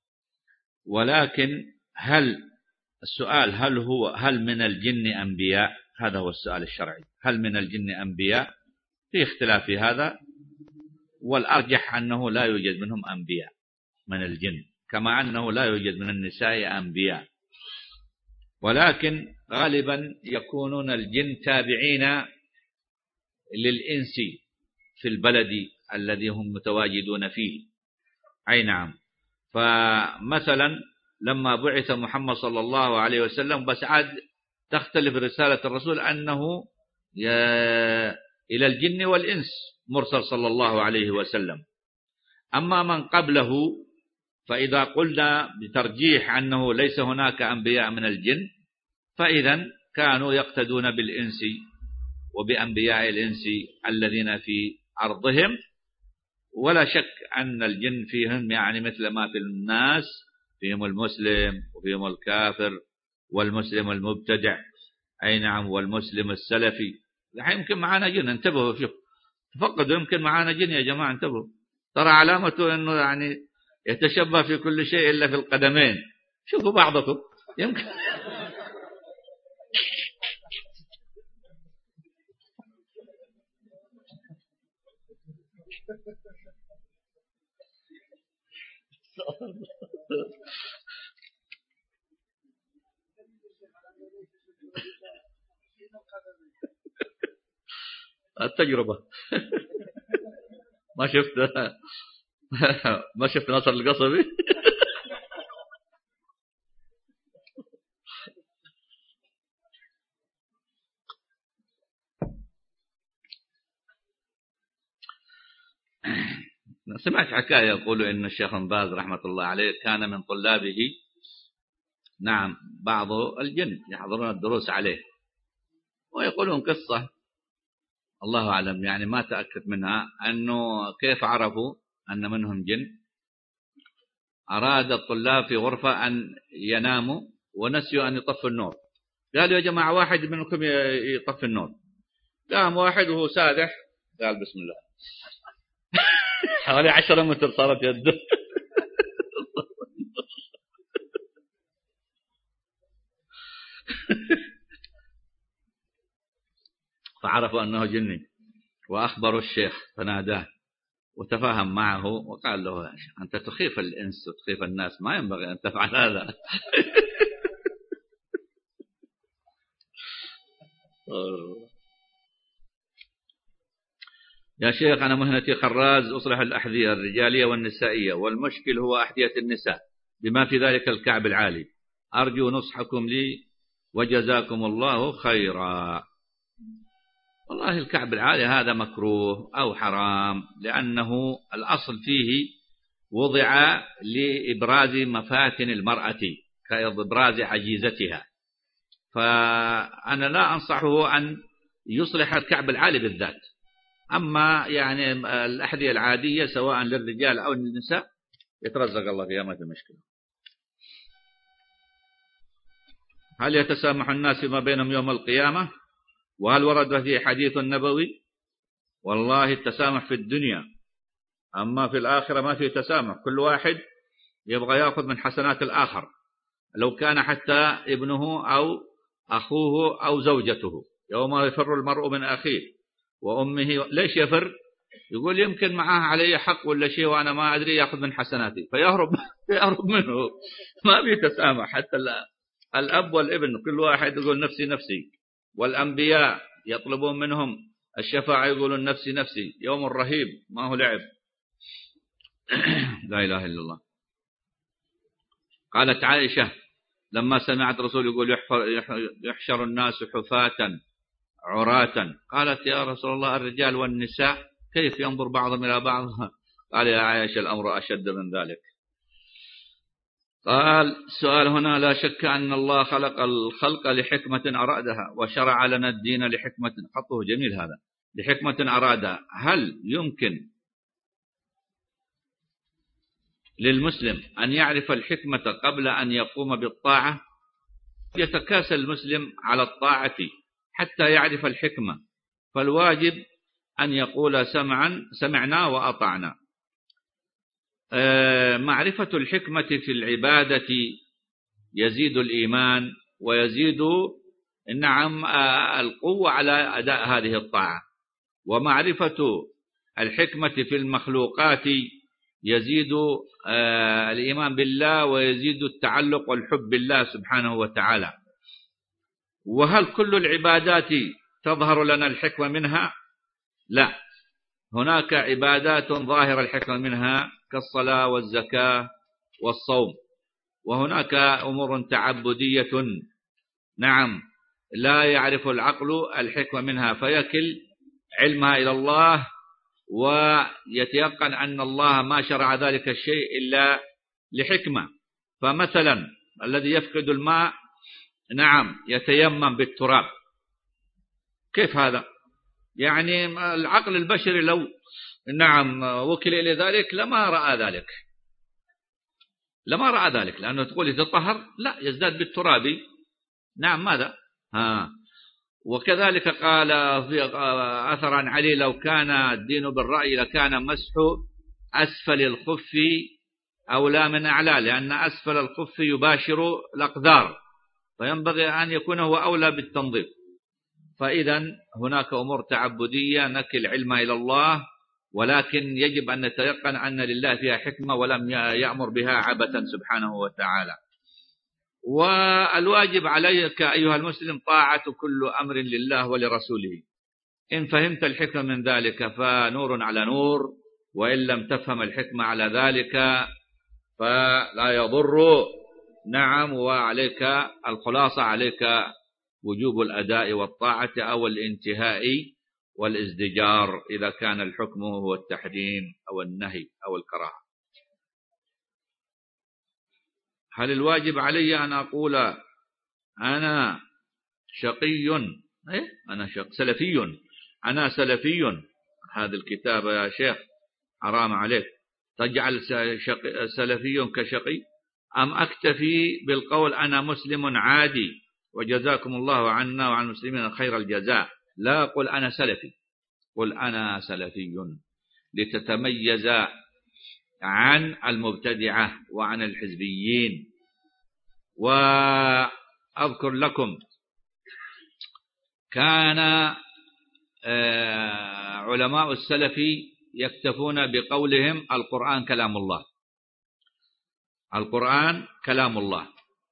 ولكن هل السؤال هل هو هل من الجن أنبياء؟ هذا هو السؤال الشرعي، هل من الجن أنبياء؟ في اختلاف في هذا، والأرجح أنه لا يوجد منهم أنبياء من الجن، كما أنه لا يوجد من النساء أنبياء، ولكن غالبا يكونون الجن تابعين للإنس في البلد الذي هم متواجدون فيه. أي نعم. فمثلا لما بعث محمد صلى الله عليه وسلم، بس عاد تختلف رسالة الرسول أنه إلى الجن والإنس مرسل صلى الله عليه وسلم. أما من قبله فإذا قلنا بترجيح أنه ليس هناك أنبياء من الجن، فإذا كانوا يقتدون بالإنس وبأنبياء الإنس الذين في أرضهم، ولا شك أن الجن فيهم يعني مثل ما في الناس، فيهم المسلم وفيهم الكافر والمسلم المبتدع. أي نعم. والمسلم السلفي. الحين يمكن معانا جن، انتبهوا، شوف تفقدوا، يمكن معانا جن يا جماعة، انتبهوا، ترى علامته أنه يعني يتشبه في كل شيء إلا في القدمين. شوفوا بعضكم يمكن التجربة. ما شفت ما شفت ناصر القصبي؟ سمعت حكاية يقولوا إن الشيخ بن باز رحمة الله عليه كان من طلابه، نعم، بعض الجن يحضرون الدروس عليه، ويقولون قصة الله أعلم يعني ما تأكد منها، أنه كيف عرفوا أن منهم جن. أراد الطلاب في غرفة أن يناموا ونسيوا أن يطفوا النور، قالوا يا جماعة واحد منكم يطفي النور. قام واحد وهو سادح قال بسم الله، حوالي عشرة متر صارت يده. فعرفوا أنه جني، وأخبروا الشيخ فناداه وتفاهم معه وقال له أنت تخيف الإنس وتخيف الناس، ما ينبغي أن تفعل هذا. يا شيخ أنا مهنتي خراز، أصلح الأحذية الرجالية والنسائية، والمشكل هو أحذية النساء بما في ذلك الكعب العالي، أرجو نصحكم لي وجزاكم الله خيرا. والله الكعب العالي هذا مكروه أو حرام، لأنه الأصل فيه وضع لإبراز مفاتن المرأة كإبراز عجيزتها، فأنا لا أنصحه أن يصلح الكعب العالي بالذات. أما يعني الأحذية العادية سواء للرجال أو للنساء يترزق الله فيها، ما في مشكلة. هل يتسامح الناس فيما بينهم يوم القيامة؟ وهل ورد في حديث النبوي؟ والله التسامح في الدنيا، أما في الآخرة ما في تسامح، كل واحد يبغى يأخذ من حسنات الآخر، لو كان حتى ابنه أو أخوه أو زوجته. يوم يفر المرء من أخيه وأمه. ليش يفر؟ يقول يمكن معاه علي حق ولا شيء وأنا ما أدري، يأخذ من حسناتي فيهرب يهرب منه. ما في تسامح. حتى الأب والابن كل واحد يقول نفسي نفسي، والأنبياء يطلبون منهم الشفاعة يقولون نفسي نفسي. يوم الرهيب ما هو لعب. لا إله إلا الله. قالت عائشة لما سمعت رسول يقول يحشر الناس حفاة عراة، قالت يا رسول الله الرجال والنساء كيف ينظر بعضهم إلى بعض؟ قال يا عائشة الأمر أشد من ذلك. قال السؤال هنا: لا شك أن الله خلق الخلق لحكمة أرادها، وشرع لنا الدين لحكمة، خطه جميل هذا، لحكمة أرادها. هل يمكن للمسلم أن يعرف الحكمة قبل أن يقوم بالطاعة؟ يتكاسل المسلم على الطاعة حتى يعرف الحكمة، فالواجب أن يقول سمعا سمعنا وأطعنا. معرفة الحكمة في العبادة يزيد الإيمان ويزيد نعم القوة على أداء هذه الطاعة، ومعرفة الحكمة في المخلوقات يزيد الإيمان بالله ويزيد التعلق والحب بالله سبحانه وتعالى. وهل كل العبادات تظهر لنا الحكمة منها؟ لا، هناك عبادات ظاهر الحكمة منها كالصلاة والزكاة والصوم، وهناك أمور تعبدية نعم لا يعرف العقل الحكمة منها، فيكل علمها إلى الله ويتيقن أن الله ما شرع ذلك الشيء إلا لحكمة. فمثلا الذي يفقد الماء نعم يتيمم بالتراب، كيف هذا؟ يعني العقل البشري لو نعم وكل إلى ذلك لما رأى ذلك لما رأى ذلك لأنه تقول يتطهر، لا، يزداد بالتراب. نعم ماذا؟ ها. وكذلك قال في أثر عن علي لو كان الدين بالرأي لكان مسح أسفل الخف أولى من أعلى، لأن أسفل الخف يباشر الأقدار، فينبغي أن يكون هو أولى بالتنظيف. فإذا هناك أمور تعبدية نكل علمها إلى الله، ولكن يجب أن نتيقن أن لله فيها حكمة ولم يأمر بها عبثا سبحانه وتعالى. والواجب عليك أيها المسلم طاعة كل أمر لله ولرسوله. إن فهمت الحكمة من ذلك فنور على نور، وإن لم تفهم الحكمة على ذلك فلا يضر. نعم. وعليك الخلاصة عليك وجوب الأداء والطاعة أو الانتهاء والازدجار إذا كان الحكم هو التحريم أو النهي أو الكراهة. هل الواجب علي أن أقول أنا شقي إيه؟ أنا شق سلفي أنا سلفي؟ هذا الكتاب يا شيخ حرام عليك، تجعل سلفي كشقي؟ أم أكتفي بالقول أنا مسلم عادي وجزاكم الله عنا وعن المسلمين خير الجزاء؟ لا، قل أنا سلفي، قل أنا سلفي لتتميز عن المبتدعة وعن الحزبيين. وأذكر لكم كان علماء السلف يكتفون بقولهم القرآن كلام الله، القرآن كلام الله.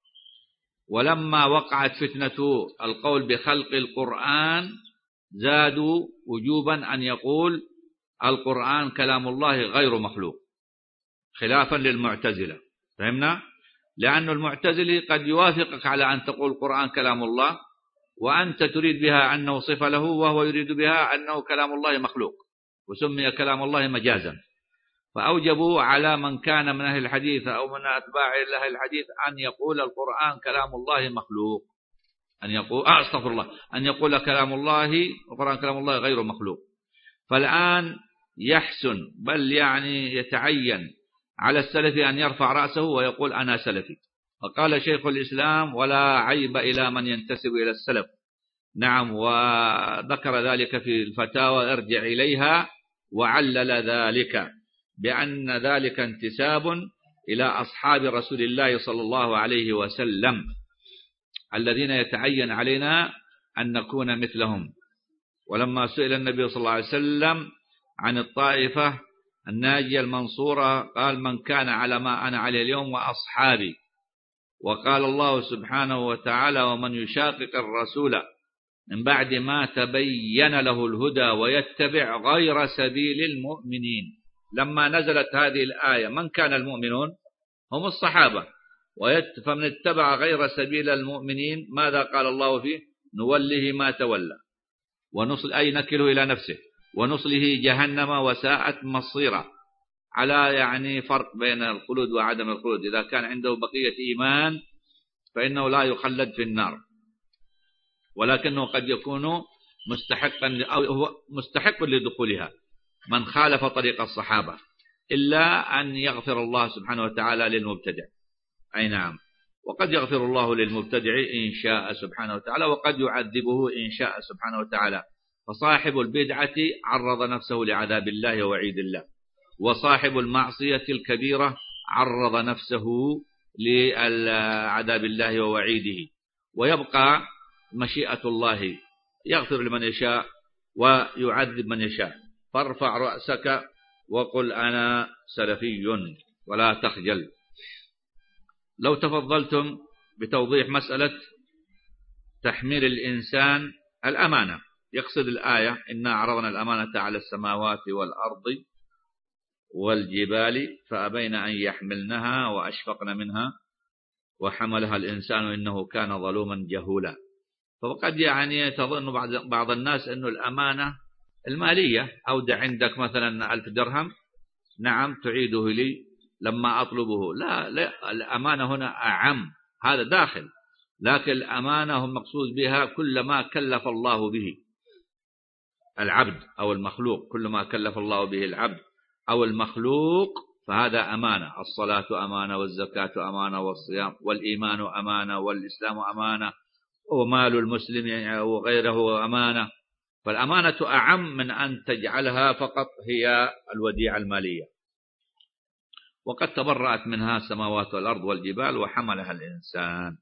ولما وقعت فتنة القول بخلق القرآن زادوا وجوبا أن يقول القرآن كلام الله غير مخلوق، خلافا للمعتزلة. فهمنا؟ لأن المعتزلي قد يوافقك على أن تقول القرآن كلام الله وأنت تريد بها أنه صفة له، وهو يريد بها أنه كلام الله مخلوق، وسمي كلام الله مجازا. فأوجبوا على من كان من أهل الحديث أو من أتباع أهل الحديث أن يقول القرآن كلام الله مخلوق، أن يقول أستغفر الله أن يقول كلام الله القرآن كلام الله غير مخلوق. فالآن يحسن بل يعني يتعين على السلف أن يرفع رأسه ويقول أنا سلفي. وقال شيخ الإسلام ولا عيب إلى من ينتسب إلى السلف. نعم. وذكر ذلك في الفتاوى ارجع إليها، وعلل ذلك بأن ذلك انتساب إلى أصحاب رسول الله صلى الله عليه وسلم الذين يتعين علينا أن نكون مثلهم. ولما سئل النبي صلى الله عليه وسلم عن الطائفة الناجية المنصورة قال من كان على ما أنا عليه اليوم وأصحابي. وقال الله سبحانه وتعالى ومن يشاقق الرسول من بعد ما تبين له الهدى ويتبع غير سبيل المؤمنين. لما نزلت هذه الآية من كان المؤمنون؟ هم الصحابة. فمن اتبع غير سبيل المؤمنين ماذا قال الله فيه؟ نوله ما تولى ونصل أي نكله إلى نفسه ونصله جهنم وساءت مصيرا. على يعني فرق بين الخلود وعدم الخلود. إذا كان عنده بقية إيمان فإنه لا يخلد في النار، ولكنه قد يكون مستحقا أو هو مستحق لدخولها من خالف طريق الصحابة، إلا أن يغفر الله سبحانه وتعالى للمبتدع. أي نعم. وقد يغفر الله للمبتدع إن شاء سبحانه وتعالى، وقد يعذبه إن شاء سبحانه وتعالى. فصاحب البدعة عرض نفسه لعذاب الله ووعيد الله، وصاحب المعصية الكبيرة عرض نفسه لعذاب الله ووعيده. ويبقى مشيئة الله، يغفر لمن يشاء ويعذب من يشاء. فارفع رأسك وقل أنا سلفي ولا تخجل. لو تفضلتم بتوضيح مسألة تحميل الإنسان الأمانة، يقصد الآية إنا عرضنا الأمانة على السماوات والأرض والجبال فأبين أن يحملنها وأشفقن منها وحملها الإنسان إنه كان ظلوما جهولا. فقد يعني تظن بعض الناس أن الأمانة المالية، أودع عندك مثلا ألف درهم، نعم تعيده لي لما أطلبه. لا, لا الأمانة هنا أعم، هذا داخل، لكن الأمانة هم مقصود بها كل ما كلف الله به العبد أو المخلوق، كل ما كلف الله به العبد أو المخلوق فهذا أمانة. الصلاة أمانة، والزكاة أمانة، والصيام والإيمان أمانة، والإسلام أمانة، ومال المسلم وغيره أمانة. فالأمانة أعم من أن تجعلها فقط هي الوديعة المالية. وقد تبرأت منها السماوات والأرض والجبال وحملها الإنسان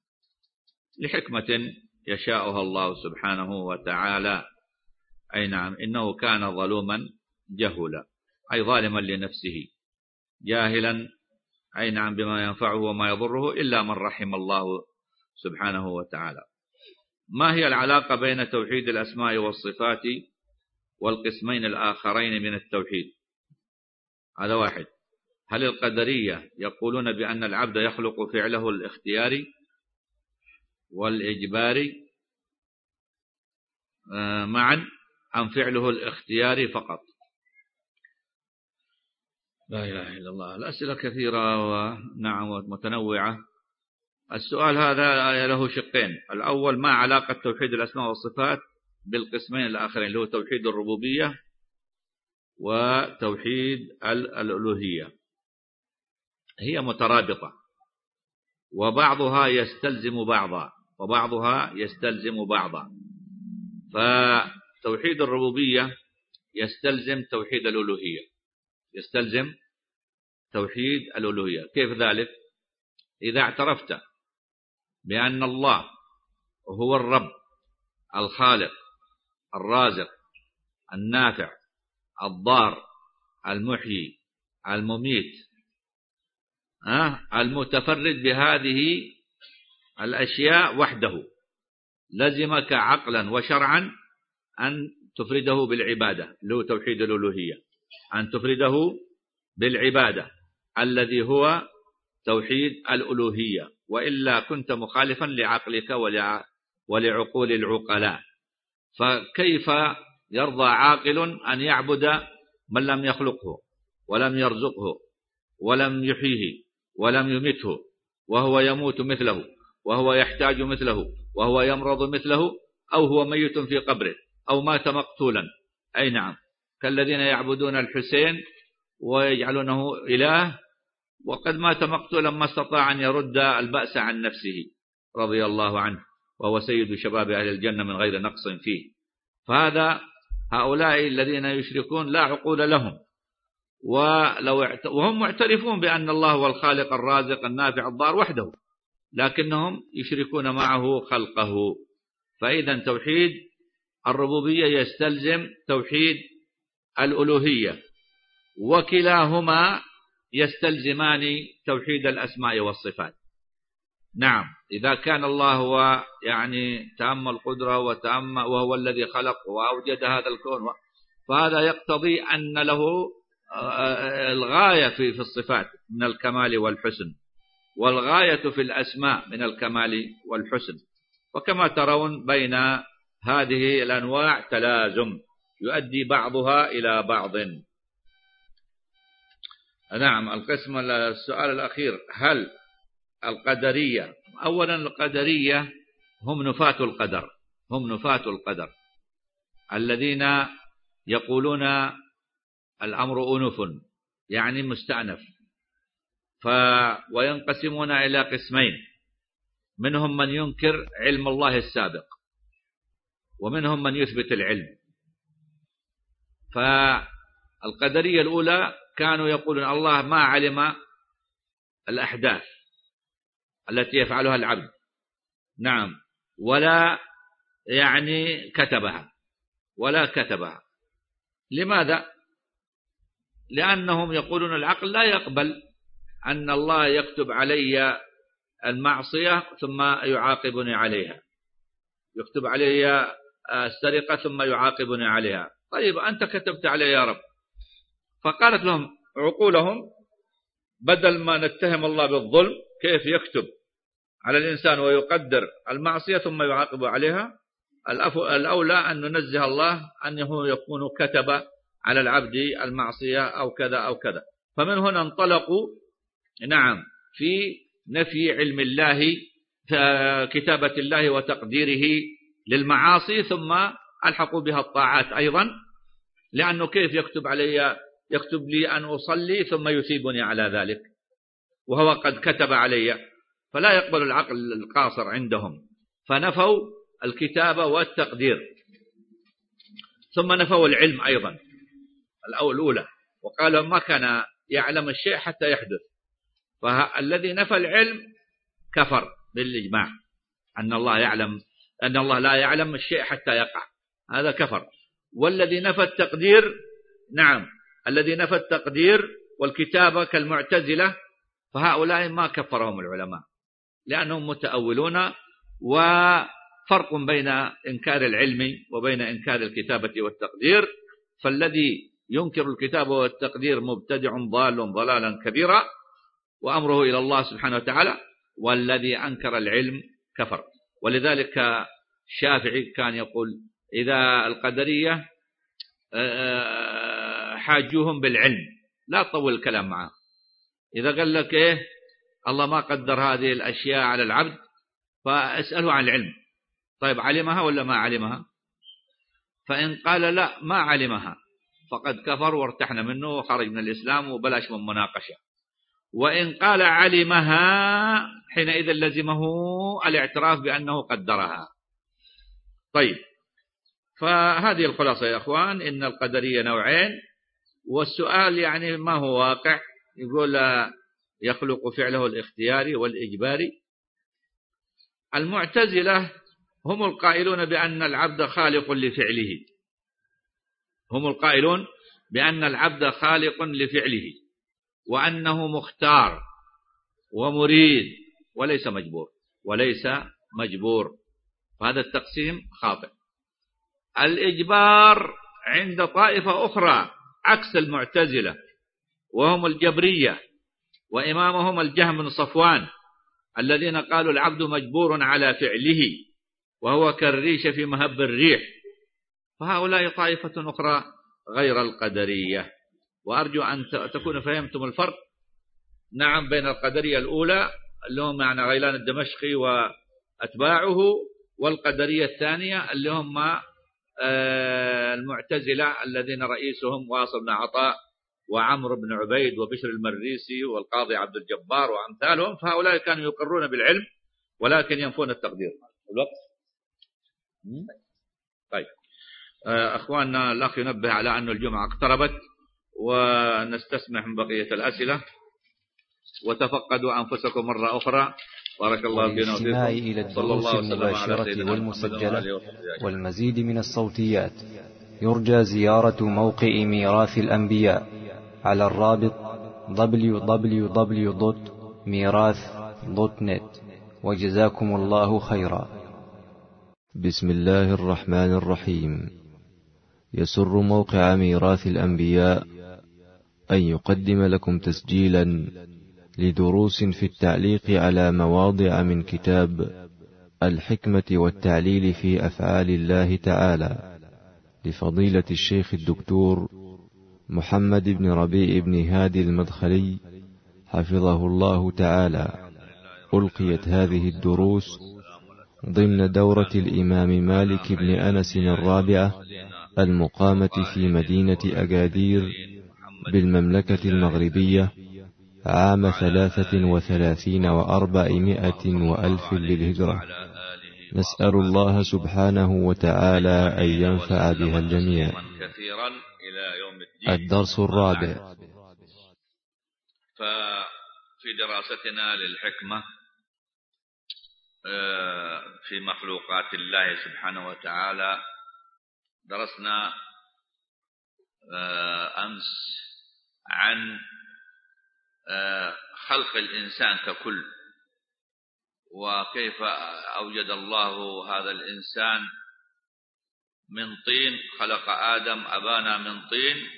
لحكمة يشاءها الله سبحانه وتعالى. أي نعم، إنه كان ظلوما جهولا، أي ظالما لنفسه جاهلا، أي نعم، بما ينفعه وما يضره إلا من رحم الله سبحانه وتعالى. ما هي العلاقة بين توحيد الأسماء والصفات والقسمين الآخرين من التوحيد؟ هذا واحد. هل القدرية يقولون بأن العبد يخلق فعله الاختياري والإجباري معا أم فعله الاختياري فقط؟ لا إله إلا الله. الأسئلة كثيرة ونعم متنوعة. السؤال هذا له شقين. الأول، ما علاقة توحيد الأسماء والصفات بالقسمين الآخرين اللي هو توحيد الربوبية وتوحيد الألوهية؟ هي مترابطة، وبعضها يستلزم بعضا وبعضها يستلزم بعضا. فتوحيد الربوبية يستلزم توحيد الألوهية، يستلزم توحيد الألوهية. كيف ذلك؟ إذا اعترفت بأن الله هو الرب الخالق الرازق النافع الضار المحيي المميت المتفرد بهذه الأشياء وحده، لزمك عقلا وشرعا أن تفرده بالعبادة، اللي هو توحيد الألوهية، أن تفرده بالعبادة الذي هو توحيد الألوهية، وإلا كنت مخالفا لعقلك ولعقول العقلاء. فكيف يرضى عاقل أن يعبد من لم يخلقه ولم يرزقه ولم يحييه ولم يمته، وهو يموت مثله وهو يحتاج مثله وهو يمرض مثله، أو هو ميت في قبره أو مات مقتولا؟ أي نعم، كالذين يعبدون الحسين ويجعلونه إله وقد مات مقتولا ما استطاع أن يرد البأس عن نفسه رضي الله عنه، وهو سيد شباب أهل الجنة من غير نقص فيه. فهذا هؤلاء الذين يشركون لا عقول لهم، ولو وهم معترفون بأن الله هو الخالق الرازق النافع الضار وحده، لكنهم يشركون معه خلقه. فإذا توحيد الربوبية يستلزم توحيد الألوهية، وكلاهما يستلزمان توحيد الأسماء والصفات. نعم، إذا كان الله هو يعني تام القدرة وتام وهو الذي خلق وأوجد هذا الكون، فهذا يقتضي أن له الغاية في الصفات من الكمال والحسن، والغاية في الأسماء من الكمال والحسن. وكما ترون بين هذه الأنواع تلازم يؤدي بعضها إلى بعض. نعم، القسم السؤال الأخير، هل القدرية، أولا القدرية هم نفاة القدر، هم نفاة القدر الذين يقولون الأمر أنف يعني مستأنف، ف وينقسمون إلى قسمين: منهم من ينكر علم الله السابق، ومنهم من يثبت العلم. فالقدرية الأولى كانوا يقولون الله ما علم الأحداث التي يفعلها العبد، نعم، ولا يعني كتبها ولا كتبها. لماذا؟ لأنهم يقولون العقل لا يقبل أن الله يكتب علي المعصية ثم يعاقبني عليها، يكتب علي السرقة ثم يعاقبني عليها. طيب أنت كتبت علي يا رب. فقالت لهم عقولهم بدل ما نتهم الله بالظلم كيف يكتب على الإنسان ويقدر المعصية ثم يعاقب عليها، الأولى أن ننزه الله أنه يكون كتب على العبد المعصية أو كذا أو كذا. فمن هنا انطلقوا نعم في نفي علم الله، كتابة الله وتقديره للمعاصي، ثم ألحقوا بها الطاعات أيضا، لأنه كيف يكتب علي يكتب لي أن أصلي ثم يثيبني على ذلك وهو قد كتب علي. فلا يقبل العقل القاصر عندهم، فنفوا الكتابة والتقدير. ثم نفوا العلم أيضا الأولى، وقالوا ما كان يعلم الشيء حتى يحدث. فالذي نفى العلم كفر بالإجماع، أن الله يعلم أن الله لا يعلم الشيء حتى يقع، هذا كفر. والذي نفى التقدير، نعم، الذي نفى التقدير والكتابة كالمعتزلة، فهؤلاء ما كفرهم العلماء لأنهم متأولون. وفرق بين إنكار العلم وبين إنكار الكتابة والتقدير. فالذي ينكر الكتابة والتقدير مبتدع ضال ضلالا كبيرا وأمره إلى الله سبحانه وتعالى، والذي أنكر العلم كفر. ولذلك الشافعي كان يقول إذا القدرية حاجوهم بالعلم لا تطول الكلام معه. إذا قال لك إيه الله ما قدر هذه الأشياء على العبد فاسأله عن العلم، طيب علمها ولا ما علمها؟ فإن قال لا ما علمها فقد كفر وارتحنا منه وخرج من الإسلام وبلاش من مناقشة. وإن قال علمها حينئذ لزمه الاعتراف بأنه قدرها. طيب، فهذه الخلاصة يا أخوان، إن القدرية نوعين. والسؤال يعني ما هو واقع؟ يقول يخلق فعله الاختياري والإجباري. المعتزلة هم القائلون بأن العبد خالق لفعله، هم القائلون بأن العبد خالق لفعله وأنه مختار ومريد وليس مجبور وليس مجبور وهذا التقسيم خاطئ. الإجبار عند طائفة أخرى عكس المعتزلة وهم الجبرية، وإمامهم الجهم بن صفوان، الذين قالوا العبد مجبور على فعله وهو كالريش في مهب الريح. فهؤلاء طائفة أخرى غير القدرية. وأرجو أن تكونوا فهمتم الفرق نعم بين القدرية الأولى اللي هم يعني غيلان الدمشقي وأتباعه، والقدرية الثانية اللي هم المعتزلة الذين رئيسهم واصل بن عطاء وعمرو بن عبيد وبشر المريسي والقاضي عبد الجبار وأمثالهم. فهؤلاء كانوا يقرون بالعلم ولكن ينفون التقدير. الوقت طيب أخواننا، الأخ ينبه على أن الجمعة اقتربت ونستسمح من بقية الأسئلة، وتفقدوا أنفسكم مرة أخرى. بارك الله فينا وفيكم. إلى الدروس المباشرة والمسجلة والمزيد من الصوتيات يرجى زيارة موقع ميراث الأنبياء على الرابط دبليو دبليو دبليو دوت ميراث دوت نت. وجزاكم الله خيرا. بسم الله الرحمن الرحيم. يسر موقع ميراث الأنبياء أن يقدم لكم تسجيلا لدروس في التعليق على مواضع من كتاب الحكمة والتعليل في أفعال الله تعالى لفضيلة الشيخ الدكتور محمد بن ربيع بن هادي المدخلي حفظه الله تعالى. ألقيت هذه الدروس ضمن دورة الإمام مالك بن أنس الرابعة المقامة في مدينة أكادير بالمملكة المغربية عام ثلاثة وثلاثين وأربعمائة وألف للهجرة. نسأل الله سبحانه وتعالى أن ينفع بها الجميع. الدرس الرابع. ففي دراستنا للحكمة في مخلوقات الله سبحانه وتعالى درسنا أمس عن خلق الإنسان ككل، وكيف أوجد الله هذا الإنسان من طين، خلق آدم أبانا من طين،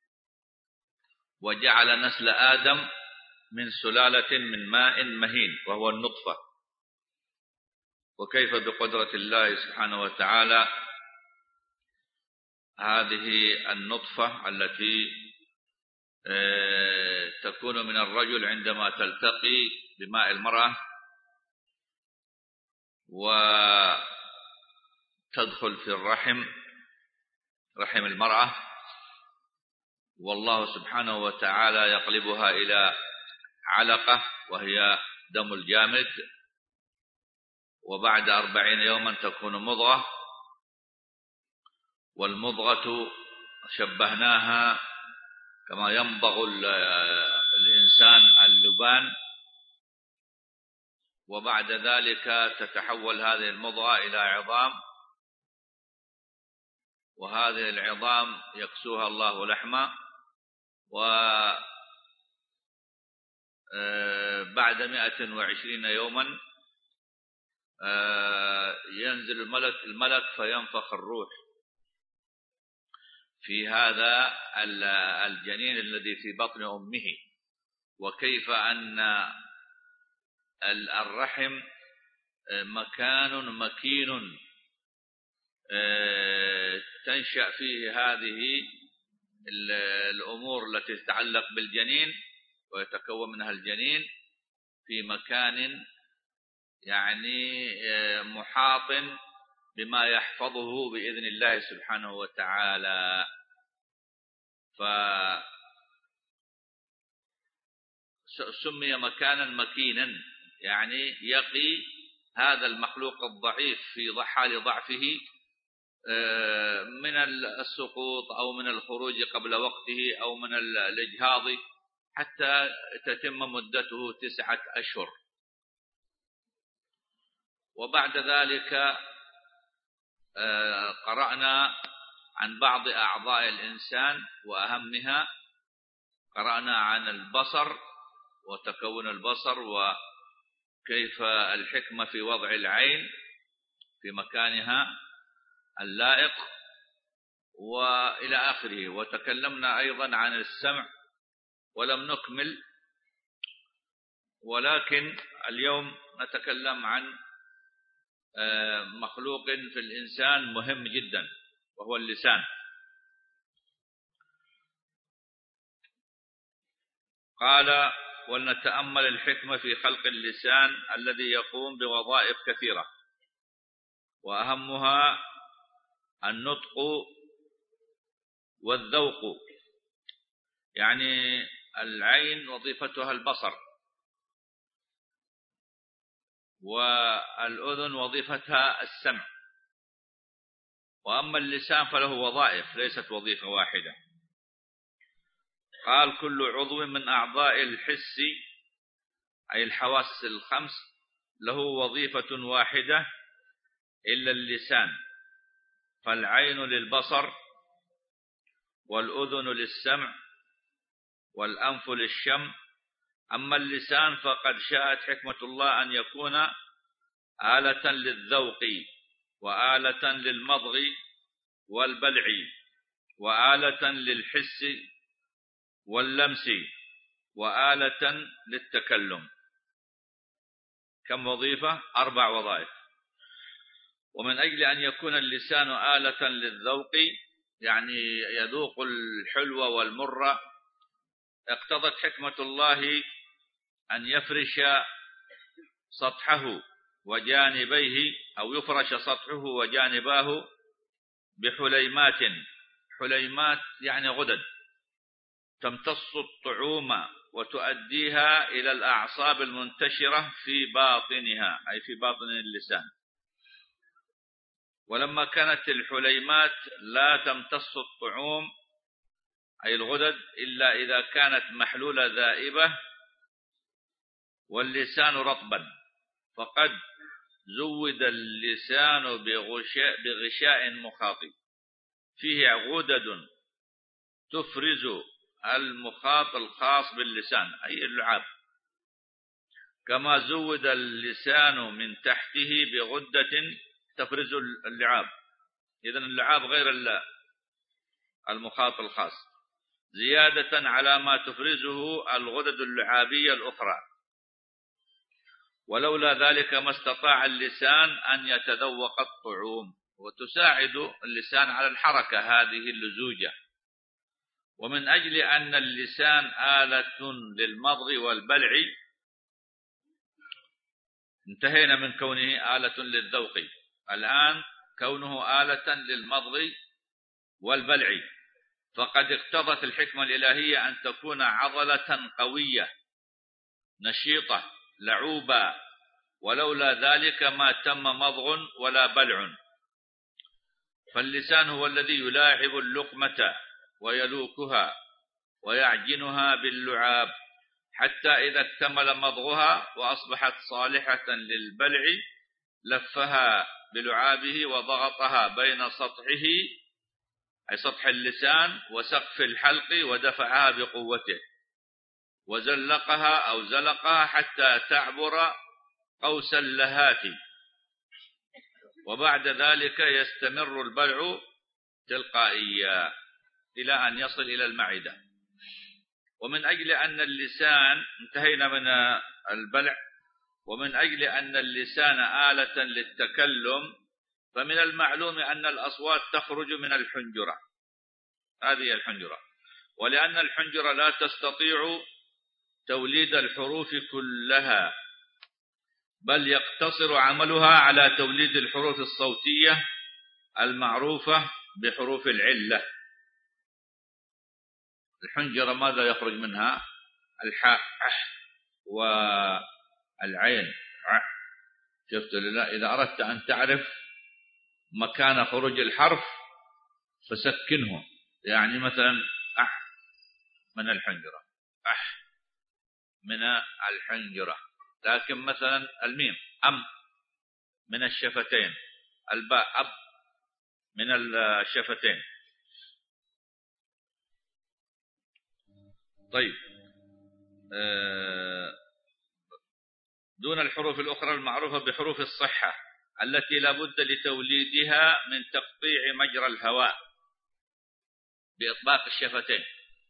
وجعل نسل آدم من سلالة من ماء مهين وهو النطفة، وكيف بقدرة الله سبحانه وتعالى هذه النطفة التي تكون من الرجل عندما تلتقي بماء المرأة وتدخل في الرحم رحم المرأة، والله سبحانه وتعالى يقلبها إلى علقة وهي دم الجامد، وبعد أربعين يوما تكون مضغة، والمضغة شبهناها كما يمضغ الإنسان اللبان، وبعد ذلك تتحول هذه المضغة إلى عظام، وهذه العظام يكسوها الله لحما، وبعد مئة وعشرين يوما ينزل الملك الملك فينفخ الروح في هذا الجنين الذي في بطن أمه. وكيف أن الرحم مكان مكين تنشأ فيه هذه الأمور التي تتعلق بالجنين ويتكون منها الجنين في مكان يعني محاط بما يحفظه بإذن الله سبحانه وتعالى. فسمي مكانا مكينا يعني يقي هذا المخلوق الضعيف في حال ضعفه من السقوط أو من الخروج قبل وقته أو من الإجهاض حتى تتم مدته تسعة أشهر. وبعد ذلك قرأنا عن بعض أعضاء الإنسان وأهمها، قرأنا عن البصر وتكون البصر وكيف الحكمة في وضع العين في مكانها اللائق وإلى آخره. وتكلمنا أيضا عن السمع ولم نكمل، ولكن اليوم نتكلم عن مخلوق في الإنسان مهم جدا وهو اللسان. قال: ولنتأمل الحكمة في خلق اللسان الذي يقوم بوظائف كثيرة، وأهمها النطق والذوق. يعني العين وظيفتها البصر، والأذن وظيفتها السمع، وأما اللسان فله وظائف ليست وظيفة واحدة. قال: كل عضو من أعضاء الحس أي الحواس الخمس له وظيفة واحدة إلا اللسان، فالعين للبصر، والأذن للسمع، والأنف للشم. أما اللسان فقد شاءت حكمة الله أن يكون آلة للذوق، وآلة للمضغ والبلع، وآلة للحس واللمس، وآلة للتكلم. كم وظيفة؟ أربع وظائف. ومن أجل أن يكون اللسان آلة للذوق يعني يذوق الحلو والمر، اقتضت حكمة الله أن يفرش سطحه وجانبيه أو يفرش سطحه وجانباه بحليمات. حليمات يعني غدد تمتص الطعوم وتؤديها إلى الأعصاب المنتشرة في باطنها، أي في باطن اللسان. ولما كانت الحليمات لا تمتص الطعوم أي الغدد إلا إذا كانت محلولة ذائبة واللسان رطبا، فقد زود اللسان بغشاء, بغشاء مخاط فيه غدد تفرز المخاط الخاص باللسان أي اللعاب، كما زود اللسان من تحته بغدة تفرز اللعاب. إذن اللعاب غير المخاط الخاص، زيادة على ما تفرزه الغدد اللعابية الأخرى. ولولا ذلك ما استطاع اللسان أن يتذوق الطعوم. وتساعد اللسان على الحركة هذه اللزوجة. ومن أجل أن اللسان آلة للمضغ والبلع، انتهينا من كونه آلة للذوق، الآن كونه آلة للمضغ والبلع، فقد اقتضت الحكمة الإلهية أن تكون عضلة قوية نشيطة لعوبة، ولولا ذلك ما تم مضغ ولا بلع. فاللسان هو الذي يلاعب اللقمة ويلوكها ويعجنها باللعاب حتى إذا اكتمل مضغها وأصبحت صالحة للبلع لفها بلعابه وضغطها بين سطحه أي سطح اللسان وسقف الحلق ودفعها بقوته وزلقها أو زلقها حتى تعبر قوس اللهات، وبعد ذلك يستمر البلع تلقائيا إلى أن يصل إلى المعدة. ومن أجل أن اللسان، انتهينا من البلع، ومن أجل أن اللسان آلة للتكلم، فمن المعلوم أن الأصوات تخرج من الحنجرة، هذه الحنجرة، ولأن الحنجرة لا تستطيع توليد الحروف كلها، بل يقتصر عملها على توليد الحروف الصوتية المعروفة بحروف العلة. الحنجرة ماذا يخرج منها؟ الحاء والعين. شفت لله؟ إذا أردت أن تعرف مكان خروج الحرف فسكنه، يعني مثلا أح من الحنجرة، أح من الحنجرة. لكن مثلا الميم أم من الشفتين، الباء أب من الشفتين. طيب، دون الحروف الأخرى المعروفة بحروف الصحة التي لا بد لتوليدها من تقطيع مجرى الهواء بإطباق الشفتين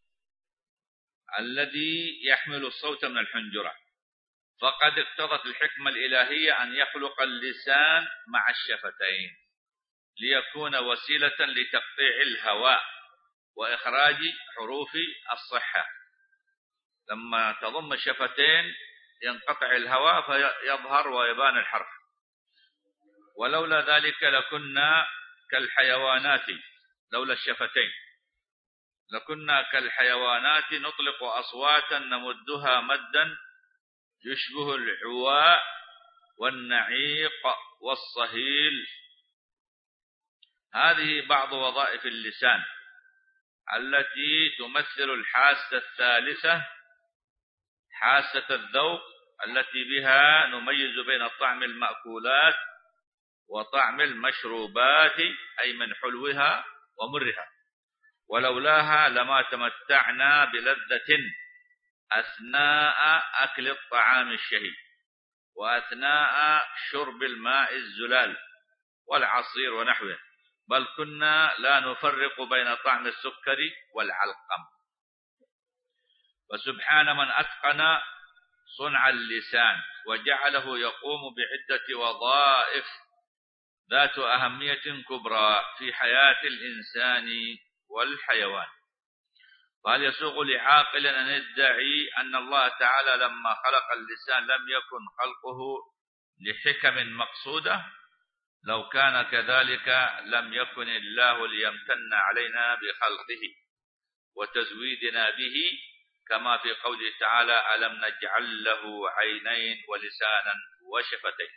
الذي يحمل الصوت من الحنجرة. فقد اقتضت الحكمة الإلهية أن يخلق اللسان مع الشفتين ليكون وسيلة لتقطيع الهواء وإخراج حروف الصحة. لما تضم الشفتين ينقطع الهواء فيظهر ويبان الحرف. ولولا ذلك لكنا كالحيوانات، لولا الشفتين لكنا كالحيوانات نطلق أصواتا نمدها مدا يشبه العواء والنعيق والصهيل. هذه بعض وظائف اللسان التي تمثل الحاسة الثالثة، حاسة الذوق، التي بها نميز بين طعم المأكولات وطعم المشروبات أي من حلوها ومرها. ولولاها لما تمتعنا بلذة أثناء أكل الطعام الشهي وأثناء شرب الماء الزلال والعصير ونحوه، بل كنا لا نفرق بين طعم السكر والعلقم. وسبحان من أتقن صنع اللسان وجعله يقوم بعدة وظائف ذات أهمية كبرى في حياة الإنسان والحيوان. فهل يسوغ لعاقل أن يدعي أن الله تعالى لما خلق اللسان لم يكن خلقه لحكم مقصودة؟ لو كان كذلك لم يكن الله ليمتن علينا بخلقه وتزويدنا به كما في قوله تعالى: ألم نجعل له عينين ولسانا وشفتين.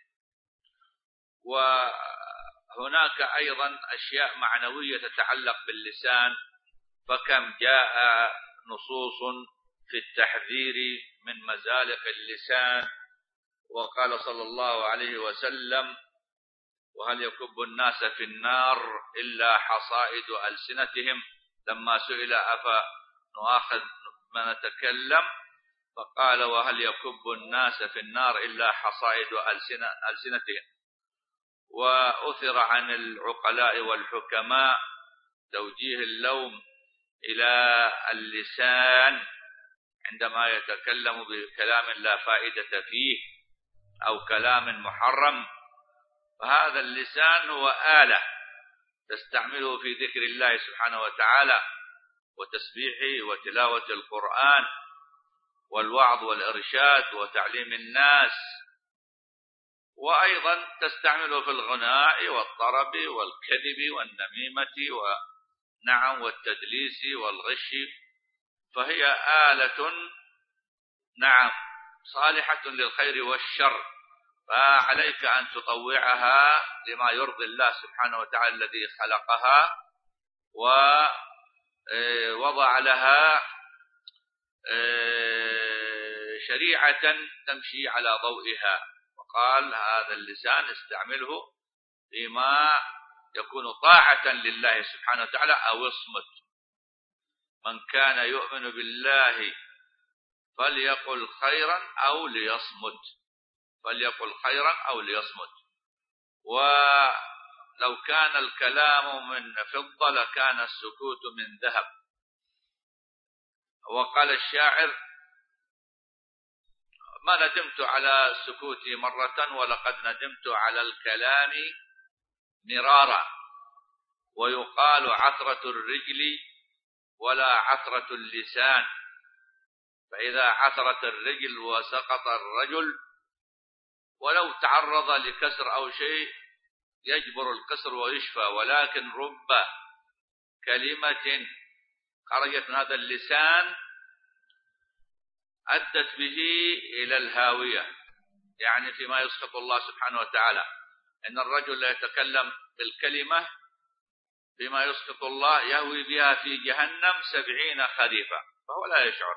وهناك أيضا أشياء معنوية تتعلق باللسان، فكم جاء نصوص في التحذير من مزالق اللسان. وقال صلى الله عليه وسلم: وهل يكب الناس في النار إلا حصائد ألسنتهم، لما سئل أفنؤاخذ ما نتكلم فقال: وهل يكب الناس في النار إلا حصائد ألسنتهم. وأثر عن العقلاء والحكماء توجيه اللوم إلى اللسان عندما يتكلم بكلام لا فائدة فيه أو كلام محرم، فهذا اللسان هو آلة تستعمله في ذكر الله سبحانه وتعالى وتسبيحه وتلاوة القرآن والوعظ والإرشاد وتعليم الناس، وأيضا تستعمله في الغناء والطرب والكذب والنميمة ونعم والتدليس والغش، فهي آلة نعم صالحة للخير والشر، فعليك أن تطوعها لما يرضي الله سبحانه وتعالى الذي خلقها ووضع لها شريعة تمشي على ضوئها. وقال: هذا اللسان استعمله فيما يكون طاعة لله سبحانه وتعالى أو اصمت. من كان يؤمن بالله فليقل خيرا أو ليصمت، فليقل خيرا أو ليصمت. ولو كان الكلام من فضة لكان السكوت من ذهب. وقال الشاعر: ما ندمت على سكوتي مرة ولقد ندمت على الكلام مرارا. ويقال: عثرة الرجل ولا عثرة اللسان، فإذا عثرت الرجل وسقط الرجل ولو تعرض لكسر أو شيء يجبر الكسر ويشفى، ولكن رب كلمة خرجت من هذا اللسان أدت به إلى الهاوية، يعني فيما يسخط الله سبحانه وتعالى. إن الرجل لا يتكلم بالكلمة فيما يسخط الله يهوي بها في جهنم سبعين خريفا فهو لا يشعر.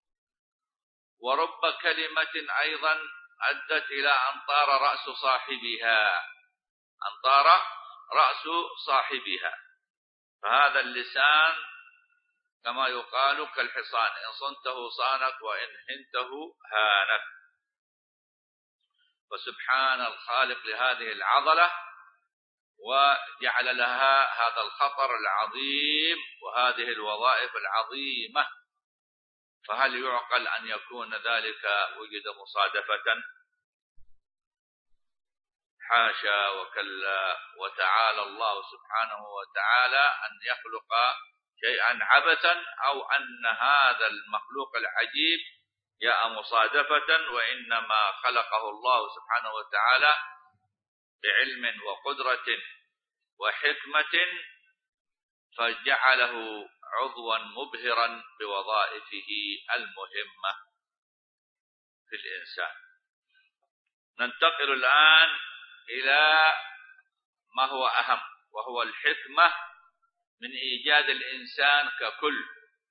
ورب كلمة أيضا أدت إلى أن طار رأس صاحبها، أن طار رأس صاحبها. فهذا اللسان كما يقال كالحصان، إن صنته صانك وإن هنته هانك. فسبحان الخالق لهذه العضلة وجعل لها هذا الخطر العظيم وهذه الوظائف العظيمة، فهل يعقل أن يكون ذلك وجد مصادفة؟ حاشا وكلا، وتعالى الله سبحانه وتعالى أن يخلق شيئا عبثا أو أن هذا المخلوق العجيب جاء مصادفة، وإنما خلقه الله سبحانه وتعالى بعلم وقدرة وحكمة فجعله عضوا مبهرا بوظائفه المهمة في الإنسان. ننتقل الآن إلى ما هو أهم، وهو الحكمة من إيجاد الإنسان ككل.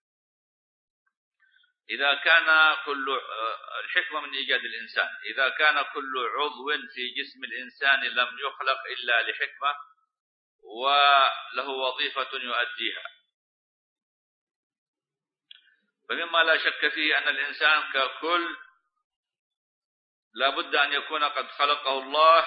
إذا كان كل الحكمة من إيجاد الإنسان، إذا كان كل عضو في جسم الإنسان لم يخلق إلا لحكمة وله وظيفة يؤديها، فمما لا شك فيه أن الإنسان ككل لا بد أن يكون قد خلقه الله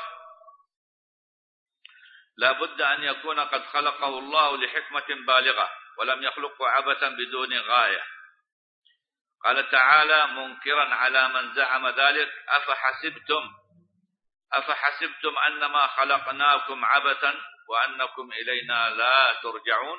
لا بد أن يكون قد خلقه الله لحكمة بالغة، ولم يخلقه عبثا بدون غاية. قال تعالى منكرا على من زعم ذلك: أفحسبتم أفحسبتم أنما خلقناكم عبثا وأنكم إلينا لا ترجعون.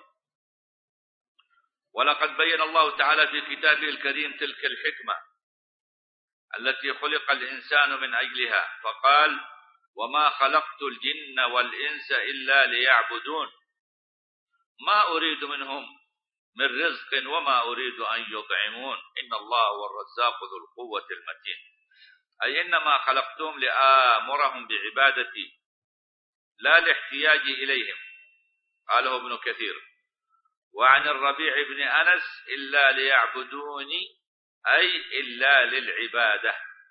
ولقد بين الله تعالى في كتابه الكريم تلك الحكمة التي خلق الإنسان من أجلها، فقال: وما خلقت الجن والإنس إلا ليعبدون ما أريد منهم من رزق وما أريد أن يطعمون إن الله هو الرزاق ذو القوة المتين. أي إنما خلقتهم لآمرهم بعبادتي لا لاحتياج إليهم، قاله ابن كثير. وعن الربيع بن أنس إلا ليعبدوني أي إلا للعبادة.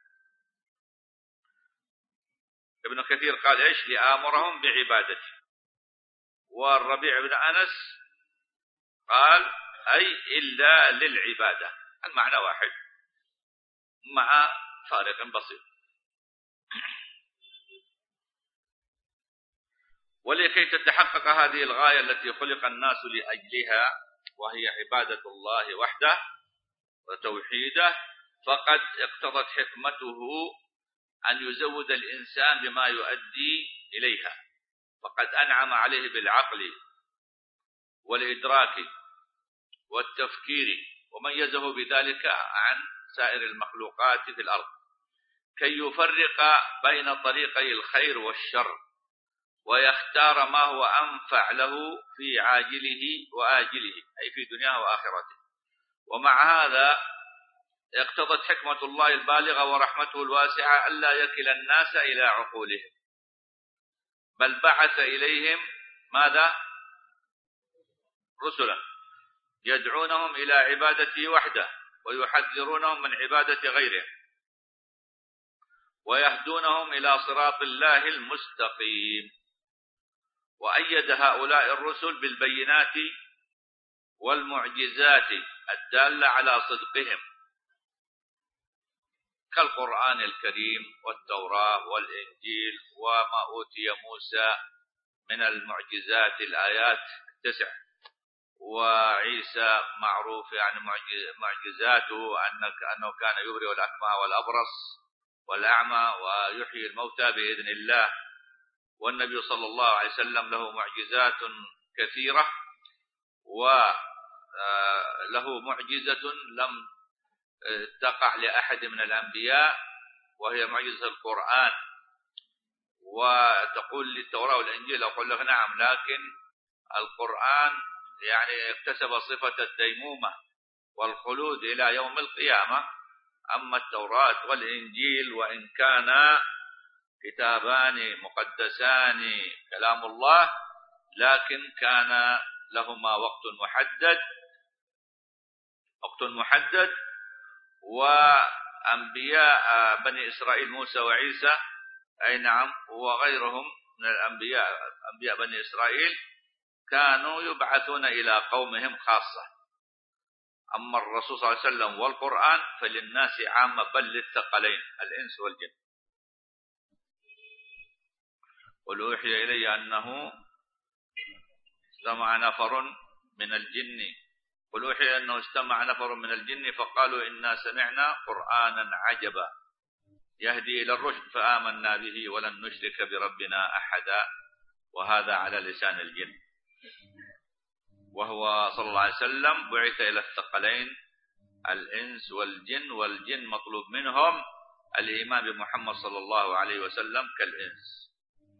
ابن كثير قال إيش؟ لآمرهم بعبادتي. والربيع بن أنس قال أي إلا للعبادة، المعنى واحد مع فارق بسيط. ولكي تتحقق هذه الغاية التي خلق الناس لأجلها وهي عبادة الله وحده وتوحيده، فقد اقتضت حكمته أن يزود الإنسان بما يؤدي إليها، فقد أنعم عليه بالعقل والإدراك والتفكير وميزه بذلك عن سائر المخلوقات في الأرض، كي يفرق بين طريقي الخير والشر ويختار ما هو أنفع له في عاجله وآجله أي في دنياه وآخرته. ومع هذا اقتضت حكمة الله البالغة ورحمته الواسعة ألا يكل الناس إلى عقولهم، بل بعث إليهم ماذا؟ رسلا يدعونهم إلى عبادته وحده ويحذرونهم من عبادة غيره ويهدونهم إلى صراط الله المستقيم. وأيد هؤلاء الرسل بالبينات والمعجزات الدالة على صدقهم كالقرآن الكريم والتوراة والإنجيل وما أوتي موسى من المعجزات الآيات التسع. وعيسى معروف يعني معجزاته أنه كان يبرئ الأكمه والأبرص والأعمى ويحيي الموتى بإذن الله. والنبي صلى الله عليه وسلم له معجزات كثيرة، وله معجزة لم تقع لأحد من الأنبياء وهي معجزة القرآن. وتقول للتوراة والإنجيل أقول لك نعم، لكن القرآن يعني اكتسب صفة الديمومة والخلود إلى يوم القيامة. أما التوراة والإنجيل وإن كان كتابان مقدسان كلام الله، لكن كان لهما وقت محدد وقت محدد وأنبياء بني إسرائيل موسى وعيسى أي نعم وغيرهم من الأنبياء أنبياء بني إسرائيل كانوا يبعثون إلى قومهم خاصة. أما الرسول صلى الله عليه وسلم والقرآن فللناس عامة بل للثقلين الإنس والجن. قل أوحي إلي أنه استمع نفر من الجن قل أوحي أنه استمع نفر من الجن فقالوا إنا سمعنا قرآنا عجبا يهدي إلى الرشد فآمنا به ولن نشرك بربنا أحدا. وهذا على لسان الجن، وهو صلى الله عليه وسلم بعث إلى الثقلين الإنس والجن، والجن مطلوب منهم الإيمان بمحمد صلى الله عليه وسلم كالإنس.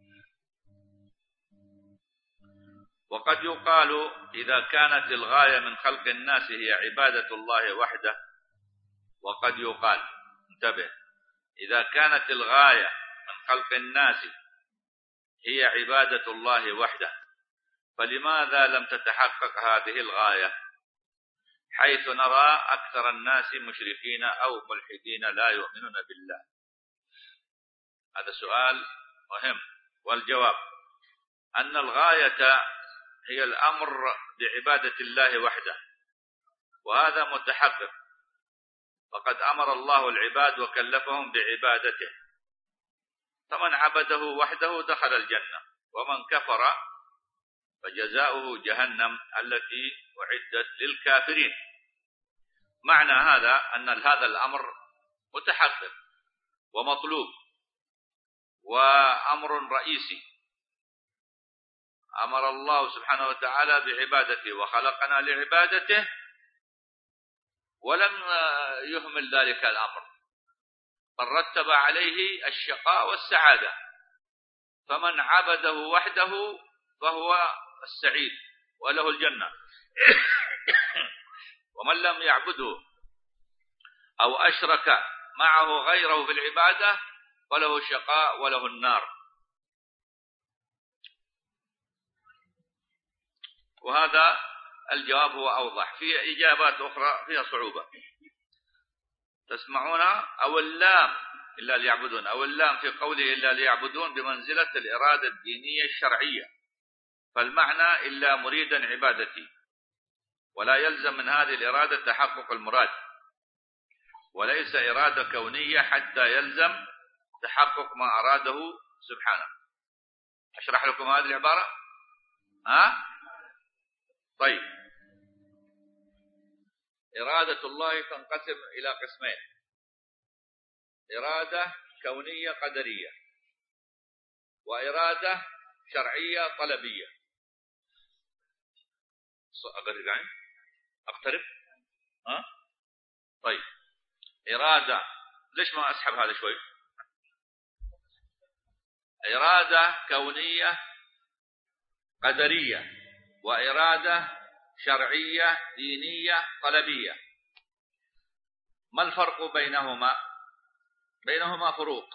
وقد يقال إذا كانت الغاية من خلق الناس هي عبادة الله وحده، وقد يقال انتبه إذا كانت الغاية من خلق الناس هي عبادة الله وحده، فلماذا لم تتحقق هذه الغاية، حيث نرى أكثر الناس مشركين أو ملحدين لا يؤمنون بالله؟ هذا سؤال مهم، والجواب أن الغاية هي الأمر بعبادة الله وحده، وهذا متحقق، فقد أمر الله العباد وكلفهم بعبادته، فمن عبده وحده دخل الجنة، ومن كفر فجزاؤه جهنم التي أعدت للكافرين. معنى هذا أن هذا الأمر متحقق ومطلوب وأمر رئيسي. أمر الله سبحانه وتعالى بعبادته وخلقنا لعبادته، ولم يهمل ذلك الأمر، بل رتب عليه الشقاء والسعادة. فمن عبده وحده فهو السعيد وله الجنة، ومن لم يعبده أو أشرك معه غيره في العبادة فله الشقاء وله النار. وهذا الجواب هو أوضح. في إجابات أخرى فيها صعوبة تسمعونها. أو اللام إلا ليعبدون، أو اللام في قوله إلا ليعبدون بمنزلة الإرادة الدينية الشرعية، فالمعنى إلا مريدا عبادتي، ولا يلزم من هذه الإرادة تحقق المراد، وليس إرادة كونية حتى يلزم تحقق ما أراده سبحانه. أشرح لكم هذه العبارة. ها؟ طيب، إرادة الله تنقسم إلى قسمين: إرادة كونية قدرية، وإرادة شرعية طلبية. أقرب يعني أقترب. ها؟ طيب، إرادة، ليش ما أسحب هذا شوي؟ إرادة كونية قدرية، وإرادة شرعية دينية طلبية. ما الفرق بينهما؟ بينهما فروق.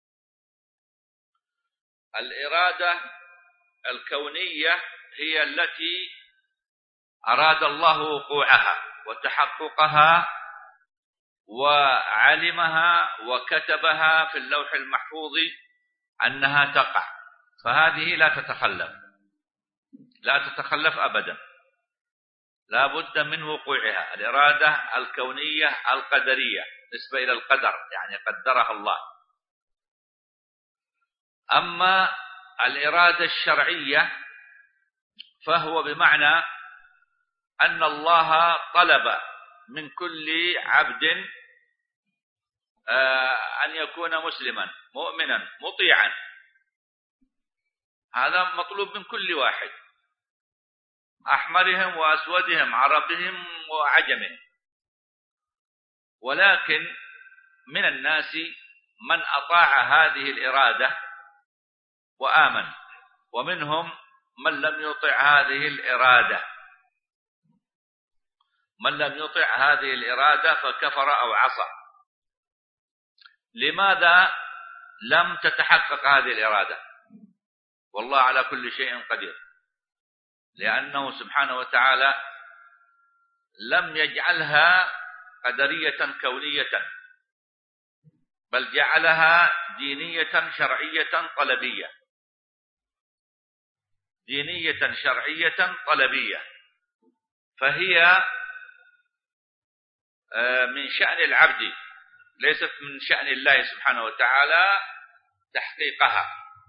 الإرادة الكونية هي التي أراد الله وقوعها وتحققها وعلمها وكتبها في اللوح المحفوظ أنها تقع، فهذه لا تتخلف لا تتخلف أبدا، لا بد من وقوعها. الإرادة الكونية القدرية نسبة إلى القدر، يعني قدرها الله. أما الإرادة الشرعية فهو بمعنى أن الله طلب من كل عبد أن يكون مسلما مؤمنا مطيعا. هذا مطلوب من كل واحد، أحمرهم وأسودهم، عربهم وعجمهم. ولكن من الناس من أطاع هذه الإرادة وآمن، ومنهم من لم يطع هذه الإرادة. من لم يطع هذه الإرادة فكفر أو عصى. لماذا لم تتحقق هذه الإرادة؟ والله على كل شيء قدير، لأنه سبحانه وتعالى لم يجعلها قدرية كونية، بل جعلها دينية شرعية طلبية. دينية شرعية طلبية، فهي من شأن العبد، ليست من شأن الله سبحانه وتعالى تحقيقها.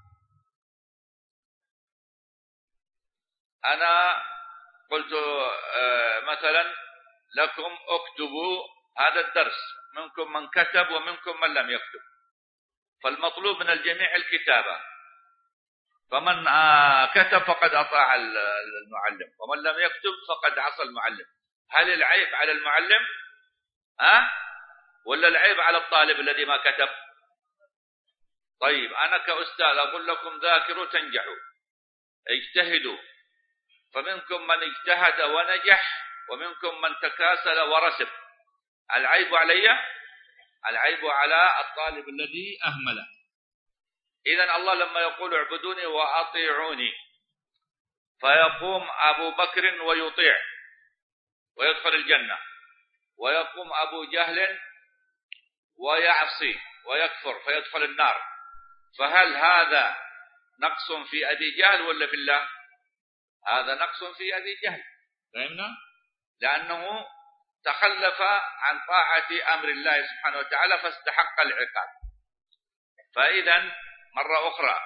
أنا قلت مثلا لكم اكتبوا هذا الدرس، منكم من كتب ومنكم من لم يكتب، فالمطلوب من الجميع الكتابة. فمن كتب فقد أطاع المعلم، ومن لم يكتب فقد عصى المعلم. هل العيب على المعلم أه؟ ولا العيب على الطالب الذي ما كتب؟ طيب، أنا كأستاذ أقول لكم ذاكروا تنجحوا، اجتهدوا، فمنكم من اجتهد ونجح ومنكم من تكاسل ورسب. العيب علي؟ العيب على الطالب الذي أهمله. إذن الله لما يقول اعبدوني وأطيعوني، فيقوم أبو بكر ويطيع ويدخل الجنة، ويقوم أبو جهل ويعصي ويكفر فيدخل النار. فهل هذا نقص في أبي جهل ولا في الله؟ هذا نقص في أبي جهل. فهمنا؟ لأنه تخلف عن طاعة أمر الله سبحانه وتعالى فاستحق العقاب. فإذا مرة أخرى،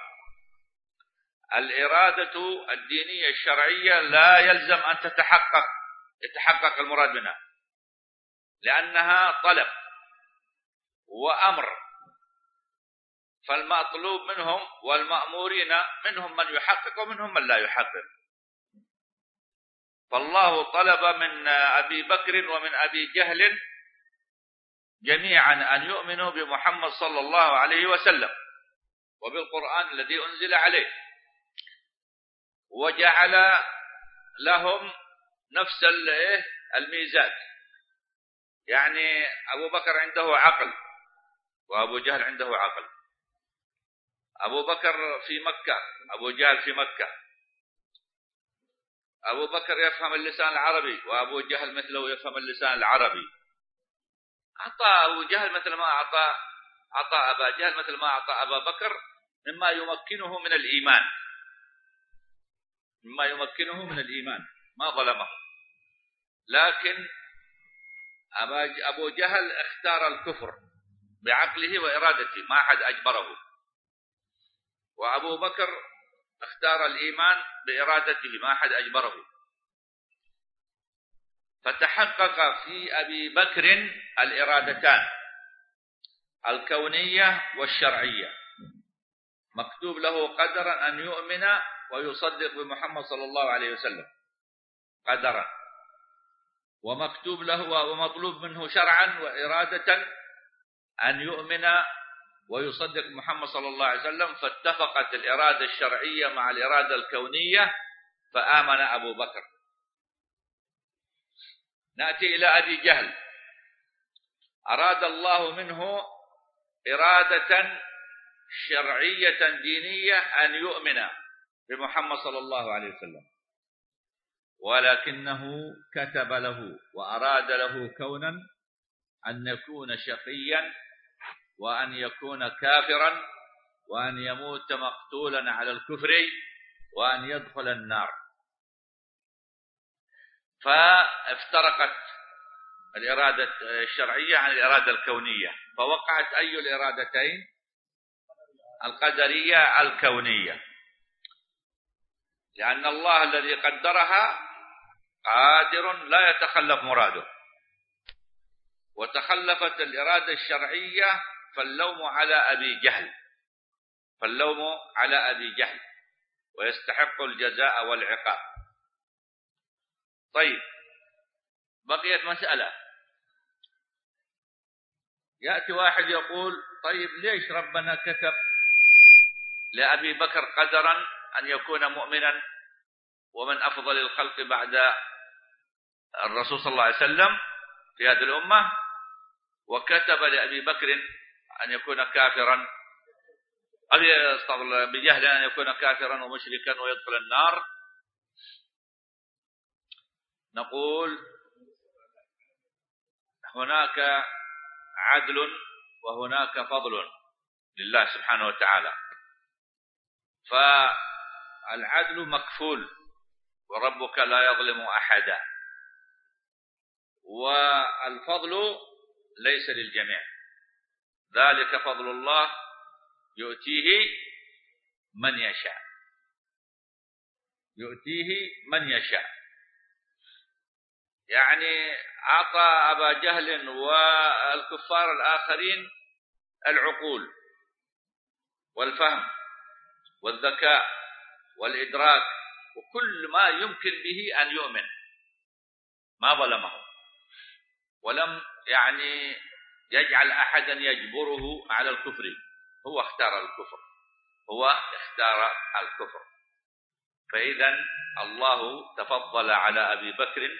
الإرادة الدينية الشرعية لا يلزم أن تتحقق يتحقق المراد منها، لأنها طلب وأمر، فالمطلوب منهم والمأمورين منهم من يحقق ومنهم من لا يحقق. فالله طلب من أبي بكر ومن أبي جهل جميعا أن يؤمنوا بمحمد صلى الله عليه وسلم وبالقرآن الذي أنزل عليه، وجعل لهم نفس الميزات. يعني أبو بكر عنده عقل وأبو جهل عنده عقل. أبو بكر في مكة، أبو جهل في مكة. أبو بكر يفهم اللسان العربي وأبو جهل مثله يفهم اللسان العربي. أعطى أبو جهل مثل ما أعطى أعطى أبا جهل مثل ما أعطى أبا بكر مما يمكنه من الإيمان، مما يمكنه من الإيمان، ما ظلمه. لكن أبو جهل اختار الكفر بعقله وإرادته، ما أحد أجبره. وأبو بكر اختار الإيمان بإرادته، ما أحد أجبره. فتحقق في أبي بكر الإرادتان الكونية والشرعية. مكتوب له قدرا أن يؤمن ويصدق بمحمد صلى الله عليه وسلم قدرا، ومكتوب له ومطلوب منه شرعا وإرادة أن يؤمن ويصدق محمد صلى الله عليه وسلم. فاتفقت الإرادة الشرعية مع الإرادة الكونية فآمن أبو بكر. نأتي إلى أبي جهل. أراد الله منه إرادة شرعية دينية أن يؤمن بمحمد صلى الله عليه وسلم، ولكنه كتب له وأراد له كونا أن يكون شقيا وأن يكون كافرا وأن يموت مقتولا على الكفر وأن يدخل النار. فافترقت الإرادة الشرعية عن الإرادة الكونية، فوقعت أي الإرادتين؟ القدرية الكونية، لأن الله الذي قدرها قادر لا يتخلف مراده. وتخلفت الإرادة الشرعية فاللوم على أبي جهل، فاللوم على أبي جهل ويستحق الجزاء والعقاب. طيب، بقيت مسألة. يأتي واحد يقول طيب ليش ربنا كتب لأبي بكر قدرا أن يكون مؤمنا ومن أفضل الخلق بعد الرسول صلى الله عليه وسلم في هذه الأمة، وكتب لأبي بكر أن يكون كافرا بجهل أن يكون كافرا ومشركا ويدخل النار؟ نقول هناك عدل وهناك فضل لله سبحانه وتعالى. فالعدل مكفول وربك لا يظلم أحدا، والفضل ليس للجميع. ذلك فضل الله يؤتيه من يشاء، يؤتيه من يشاء. يعني أعطى أبا جهل والكفار الآخرين العقول والفهم والذكاء والإدراك وكل ما يمكن به أن يؤمن، ما ظلمه، ولم يعني يجعل أحدا يجبره على الكفر. هو اختار الكفر، هو اختار الكفر. فإذا الله تفضل على أبي بكر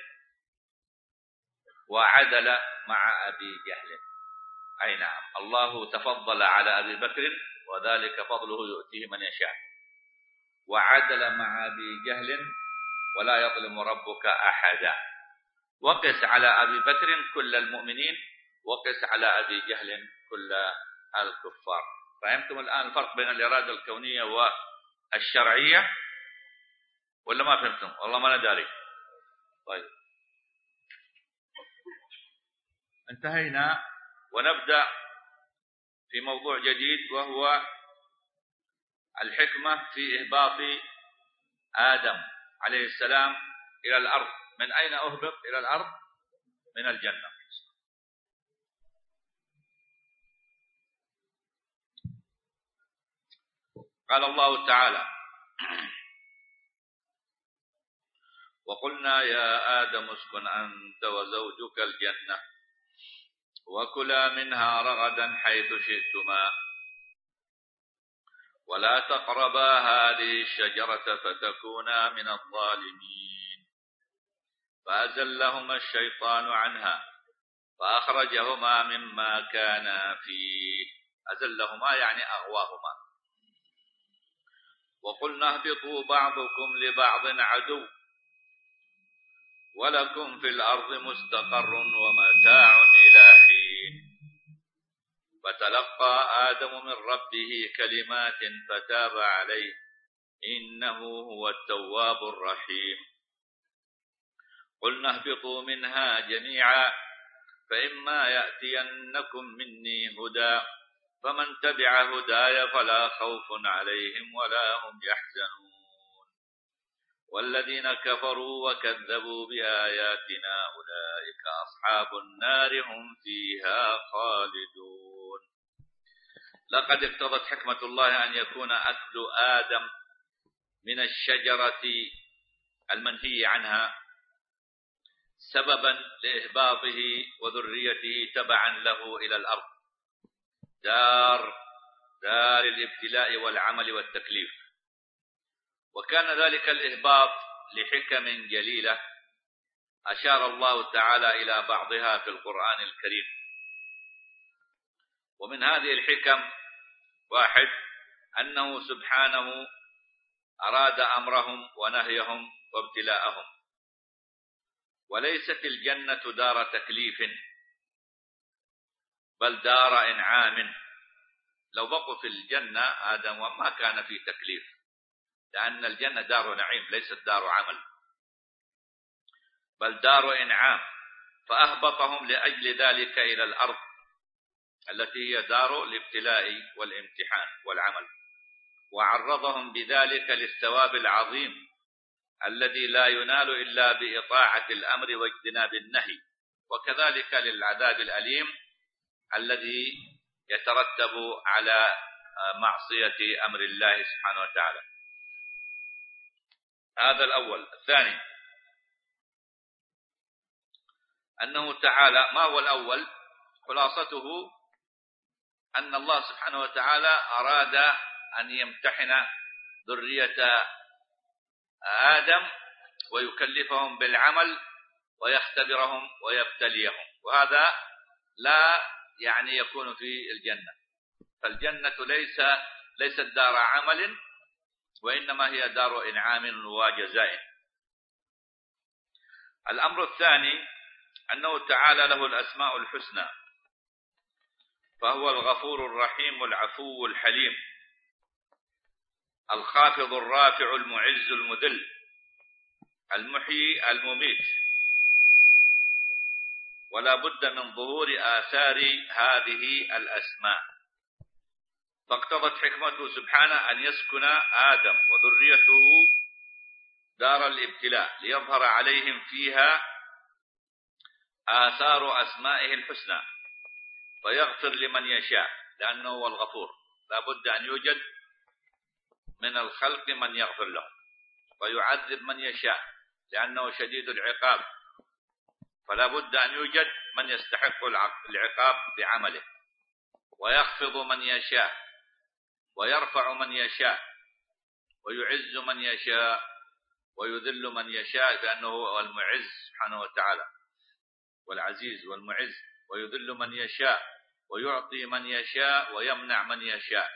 وعدل مع أبي جهل. أي نعم، الله تفضل على أبي بكر وذلك فضله يؤتيه من يشاء، وعدل مع أبي جهل ولا يظلم ربك أحدا. وقس على أبي بكر كل المؤمنين، وقس على أبي جهل كل الكفار. فهمتم الآن الفرق بين الإرادة الكونية والشرعية ولا ما فهمتم؟ والله ما أنا داري. طيب، انتهينا ونبدأ في موضوع جديد، وهو الحكمة في إهباط آدم عليه السلام إلى الأرض. من أين أهبط إلى الأرض؟ من الجنة. قال الله تعالى: وقلنا يا آدم اسكن أنت وزوجك الجنة وكلا منها رغدا حيث شئتما ولا تقربا هذه الشجرة فتكونا من الظالمين. فأزلهما الشيطان عنها فأخرجهما مما كانا فيه. أزلهما يعني أغواهما. وقلنا اهبطوا بعضكم لبعض عدو ولكم في الأرض مستقر ومتاع إلى حين. فتلقى آدم من ربه كلمات فتاب عليه إنه هو التواب الرحيم. قلنا اهبطوا منها جميعا فإما يأتينكم مني هدى فمن تبع هداي فلا خوف عليهم ولا هم يحزنون. والذين كفروا وكذبوا بآياتنا أولئك أصحاب النار هم فيها خالدون. لقد اقتضت حكمة الله أن يكون أكل آدم من الشجرة المنهي عنها سببا لإهباطه وذريته تبعا له إلى الأرض، دار دار الابتلاء والعمل والتكليف. وكان ذلك الإهباط لحكم جليلة أشار الله تعالى إلى بعضها في القرآن الكريم. ومن هذه الحكم: واحد، أنه سبحانه أراد أمرهم ونهيهم وابتلاءهم، وليست الجنة دار تكليف بل دار إنعام. لو بقوا في الجنة هذا ما كان في تكليف، لأن الجنة دار نعيم ليست دار عمل بل دار إنعام. فأهبطهم لأجل ذلك إلى الأرض التي هي دار الابتلاء والامتحان والعمل، وعرضهم بذلك للثواب العظيم الذي لا ينال إلا بإطاعة الأمر واجتناب النهي، وكذلك للعذاب الأليم الذي يترتب على معصية أمر الله سبحانه وتعالى. هذا الأول. الثاني أنه تعالى، ما هو الأول؟ خلاصته أن الله سبحانه وتعالى أراد أن يمتحن ذرية آدم ويكلفهم بالعمل ويختبرهم ويبتليهم، وهذا لا يعني يكون في الجنة. فالجنة ليس ليست دار عمل وإنما هي دار إنعام وجزاء. الأمر الثاني أنه تعالى له الأسماء الحسنى، فهو الغفور الرحيم العفو الحليم الخافض الرافع المعز المذل المحيي المميت. ولا بد من ظهور آثار هذه الأسماء، فاقتضت حكمته سبحانه أن يسكن آدم وذريته دار الابتلاء ليظهر عليهم فيها آثار أسمائه الحسنى، فيغفر لمن يشاء لأنه هو الغفور. لا بد أن يوجد من الخلق من يغفر له، ويعذب من يشاء لأنه شديد العقاب، فلا بد أن يوجد من يستحق العقاب بعمله، ويخفض من يشاء ويرفع من يشاء ويعز من يشاء ويذل من يشاء، لأنه هو المعز سبحانه وتعالى والعزيز والمعز. ويذل من يشاء ويعطي من يشاء ويمنع من يشاء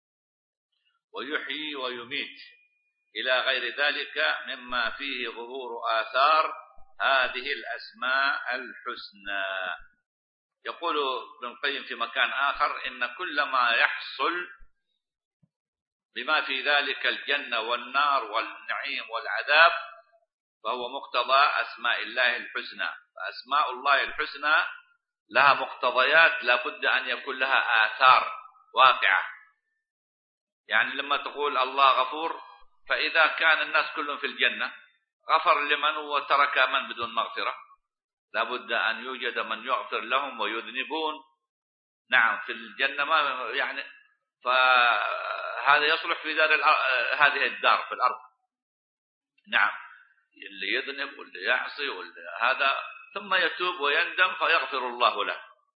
ويحيي ويميت إلى غير ذلك مما فيه ظهور آثار هذه الأسماء الحسنى. يقول ابن القيم في مكان آخر: إن كل ما يحصل بما في ذلك الجنة والنار والنعيم والعذاب فهو مقتضى أسماء الله الحسنى. فأسماء الله الحسنى لها مقتضيات لا بد أن يكون لها آثار واقعة. يعني لما تقول الله غفور، فإذا كان الناس كلهم في الجنة غفر لمن وترك من بدون مغفرة، لا بد أن يوجد من يغفر لهم ويذنبون. نعم في الجنة ما يعني، فهذا يصلح في دار هذه الدار في الأرض. نعم اللي يذنب واللي يعصي واللي هذا ثم يتوب ويندم فيغفر الله له.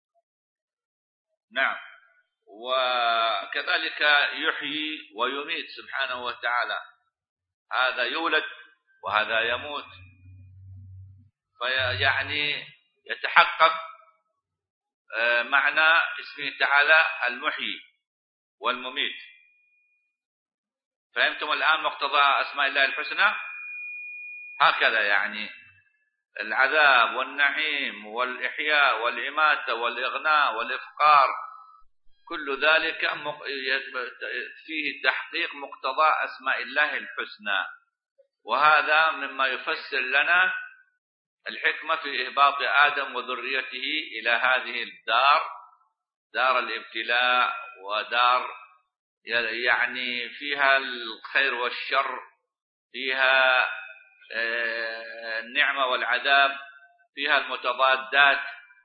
نعم. وكذلك يحيي ويميت سبحانه وتعالى، هذا يولد وهذا يموت. فيعني يتحقق معنى اسمه تعالى المحيي والمميت. فهمتم الآن مقتضى أسماء الله الحسنى؟ هكذا يعني العذاب والنعيم والإحياء والإماتة والإغناء والإفقار، كل ذلك فيه تحقيق مقتضى أسماء الله الحسنى. وهذا مما يفسر لنا الحكمة في إهباط آدم وذريته إلى هذه الدار، دار الابتلاء، ودار يعني فيها الخير والشر، فيها النعمة والعذاب، فيها المتضادات،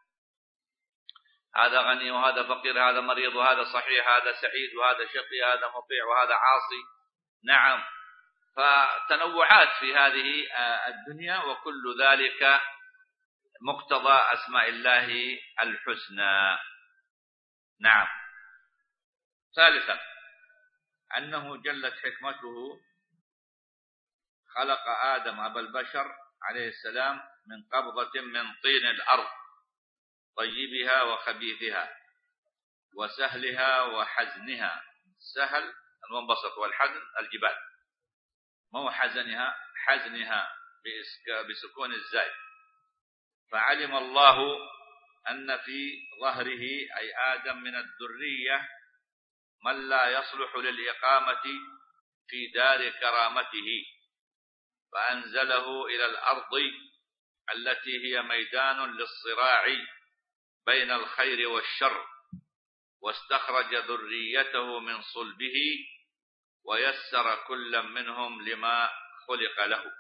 هذا غني وهذا فقير، هذا مريض وهذا صحيح، هذا سعيد وهذا شقي، هذا مطيع وهذا عاصي. نعم، فتنوعات في هذه الدنيا، وكل ذلك مقتضى أسماء الله الحسنى. نعم. ثالثا أنه جلت حكمته خلق آدم أبا البشر عليه السلام من قبضة من طين الأرض، طيبها وخبيثها، وسهلها وحزنها. سهل المنبسط، والحزن الجبال. ما هو حزنها؟ حزنها بسكون الزاي. فعلم الله أن في ظهره أي آدم من الذرية من لا يصلح للإقامة في دار كرامته، فأنزله إلى الأرض التي هي ميدان للصراع بين الخير والشر، واستخرج ذريته من صلبه، ويسر كل منهم لما خلق له،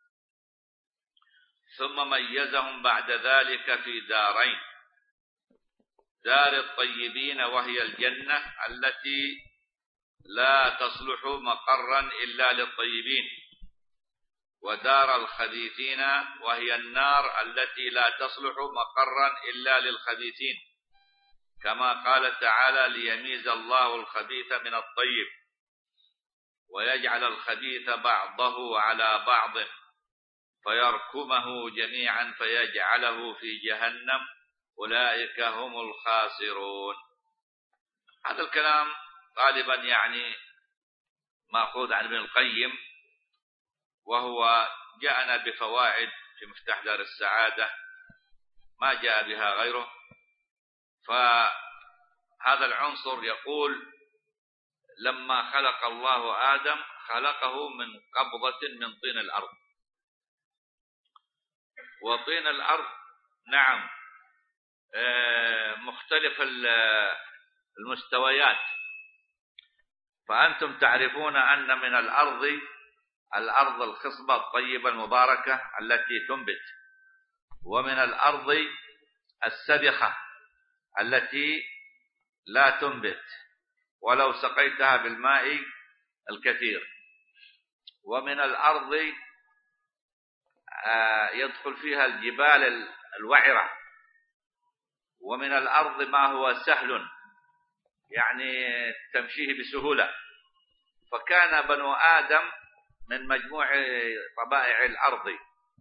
ثم ميزهم بعد ذلك في دارين: دار الطيبين وهي الجنة التي لا تصلح مقرا إلا للطيبين، ودار الخبيثين وهي النار التي لا تصلح مقرا إلا للخبيثين، كما قال تعالى: ليميز الله الخبيث من الطيب ويجعل الخبيث بعضه على بعض فيركمه جميعا فيجعله في جهنم أولئك هم الخاسرون. هذا الكلام غالبا يعني مأخوذ عن ابن القيم، وهو جاءنا بفوائد في مفتاح دار السعادة ما جاء بها غيره. فهذا العنصر يقول: لما خلق الله آدم خلقه من قبضة من طين الأرض. وطين الأرض نعم مختلف المستويات، فأنتم تعرفون أن من الأرض الأرض الخصبة الطيبة المباركة التي تنبت، ومن الأرض السبخة التي لا تنبت ولو سقيتها بالماء الكثير، ومن الأرض يدخل فيها الجبال الوعرة، ومن الأرض ما هو سهل يعني تمشيه بسهولة. فكان بنو آدم من مجموع طبائع الأرض،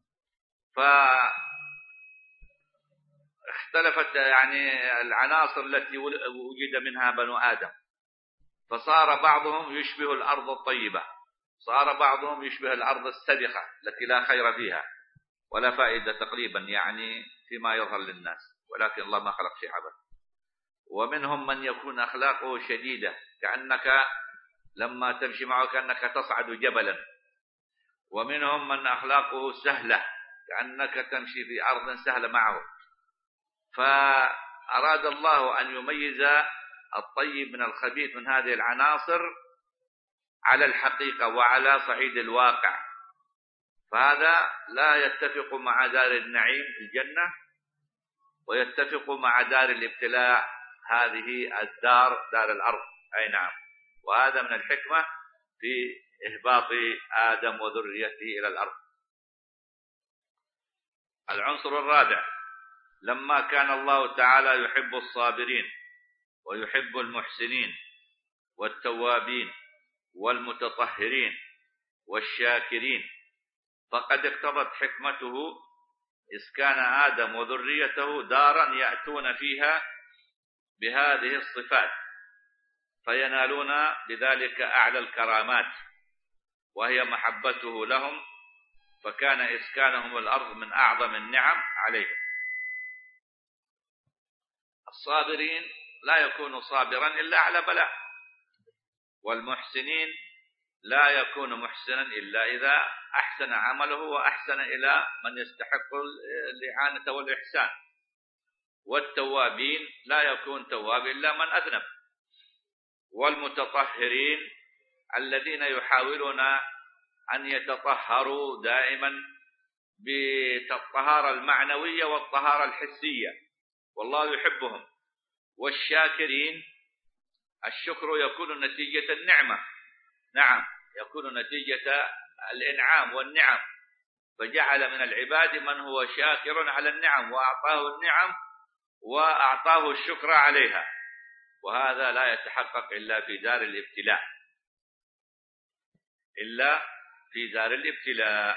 فاختلفت يعني العناصر التي وجد منها بنو آدم، فصار بعضهم يشبه الأرض الطيبة، صار بعضهم يشبه الأرض السبخة التي لا خير فيها ولا فائدة تقريبا يعني فيما يظهر للناس، ولكن الله ما خلق شيء عبث. ومنهم من يكون أخلاقه شديدة، كأنك لما تمشي معه كأنك تصعد جبلا، ومنهم من أخلاقه سهلة كأنك تمشي في أرض سهلة معه. فأراد الله أن يميز الطيب من الخبيث من هذه العناصر على الحقيقة وعلى صعيد الواقع، فهذا لا يتفق مع دار النعيم في الجنة، ويتفق مع دار الابتلاء هذه الدار دار الأرض. أي نعم، وهذا من الحكمة في إهباط آدم وذريته إلى الأرض. العنصر الرابع: لما كان الله تعالى يحب الصابرين ويحب المحسنين والتوابين والمتطهرين والشاكرين، فقد اقتضت حكمته إسكان آدم وذريته دارا يأتون فيها بهذه الصفات فينالون بذلك أعلى الكرامات وهي محبته لهم، فكان إسكانهم الأرض من أعظم النعم عليهم. الصابرين لا يكون صابرا إلا على بلاء، والمحسنين لا يكون محسنا إلا إذا أحسن عمله وأحسن إلى من يستحق الإعانة والإحسان، والتوابين لا يكون تواب إلا من أذنب، والمتطهرين الذين يحاولون أن يتطهروا دائما بالطهارة المعنوية والطهارة الحسية والله يحبهم، والشاكرين الشكر يكون نتيجة النعمة، نعم يكون نتيجة الإنعام والنعم، فجعل من العباد من هو شاكر على النعم وأعطاه النعم وأعطاه الشكر عليها، وهذا لا يتحقق إلا في دار الابتلاء، إلا في دار الابتلاء.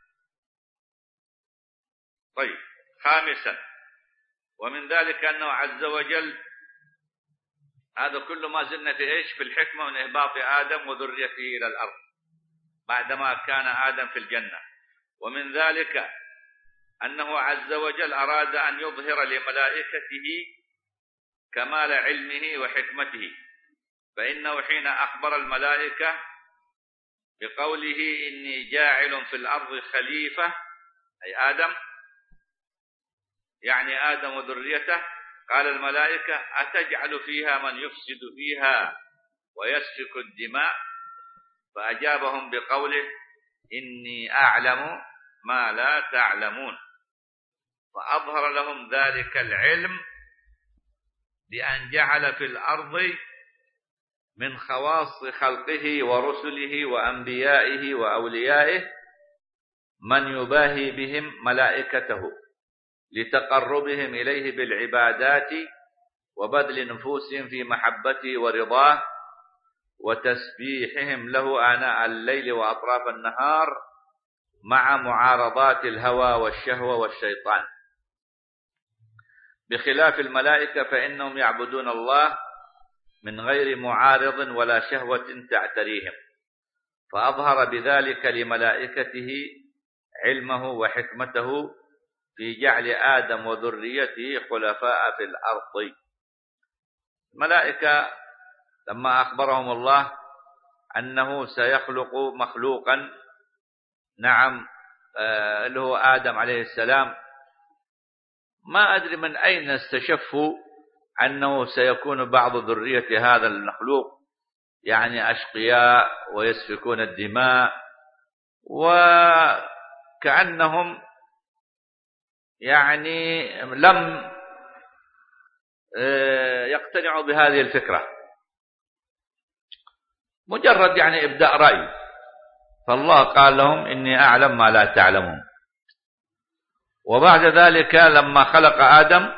طيب، خامسا، ومن ذلك أنه عز وجل، هذا كل ما زلنا في إيش؟ في الحكمة من إهباط آدم وذريته إلى الأرض بعدما كان آدم في الجنة. ومن ذلك أنه عز وجل أراد أن يظهر لملائكته كمال علمه وحكمته، فإنه حين أخبر الملائكة بقوله إني جاعل في الأرض خليفة، أي آدم، يعني آدم وذريته، قال الملائكة أتجعل فيها من يفسد فيها ويسفك الدماء؟ فأجابهم بقوله إني أعلم ما لا تعلمون، فأظهر لهم ذلك العلم بأن جعل في الأرض من خواص خلقه ورسله وأنبيائه وأوليائه من يباهي بهم ملائكته لتقربهم إليه بالعبادات وبذل نفوسهم في محبته ورضاه وتسبيحهم له آناء الليل وأطراف النهار مع معارضات الهوى والشهوة والشيطان، بخلاف الملائكة فإنهم يعبدون الله من غير معارض ولا شهوة تعتريهم، فأظهر بذلك لملائكته علمه وحكمته في جعل آدم وذريته خلفاء في الأرض. الملائكة لما أخبرهم الله أنه سيخلق مخلوقا، نعم آه اللي هو آدم عليه السلام، ما أدري من أين استشفوا أنه سيكون بعض ذرية هذا المخلوق يعني أشقياء ويسفكون الدماء، وكأنهم يعني لم يقتنعوا بهذه الفكرة، مجرد يعني إبداء رأي، فالله قال لهم إني أعلم ما لا تعلمون. وبعد ذلك لما خلق آدم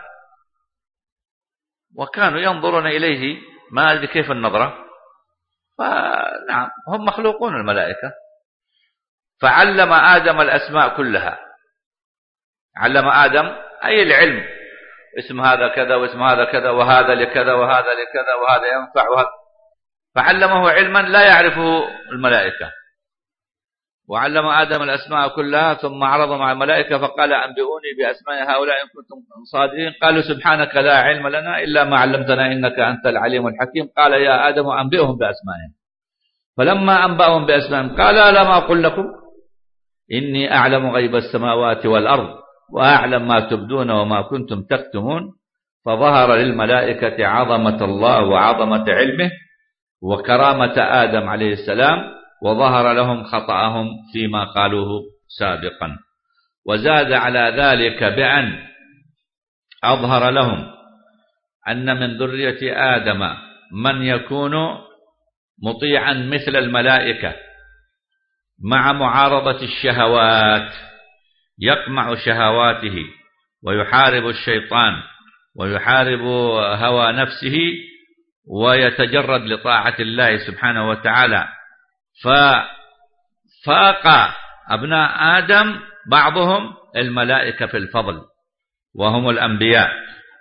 وكانوا ينظرون إليه، ما أدري كيف النظرة، فنعم هم مخلوقون الملائكة، فعلم آدم الأسماء كلها، علم آدم أي العلم، اسم هذا كذا واسم هذا كذا وهذا لكذا وهذا لكذا وهذا ينفع وهذا، فعلمه علما لا يعرفه الملائكة. وعلم آدم الأسماء كلها ثم عرض مع الملائكة فقال أنبئوني بأسماء هؤلاء إن كنتم صادقين، قالوا سبحانك لا علم لنا إلا ما علمتنا إنك أنت العليم الحكيم. قال يا آدم أنبئهم بأسمائهم، فلما أنبأهم بأسمائهم قال ألم أقل لكم إني أعلم غيب السماوات والأرض وأعلم ما تبدون وما كنتم تكتمون. فظهر للملائكة عظمة الله وعظمة علمه وكرامة آدم عليه السلام، وظهر لهم خطأهم فيما قالوه سابقا. وزاد على ذلك بأن أظهر لهم أن من ذرية آدم من يكون مطيعا مثل الملائكة مع معارضة الشهوات، يقمع شهواته ويحارب الشيطان ويحارب هوى نفسه ويتجرد لطاعة الله سبحانه وتعالى، ففاق أبناء آدم بعضهم الملائكة في الفضل وهم الأنبياء.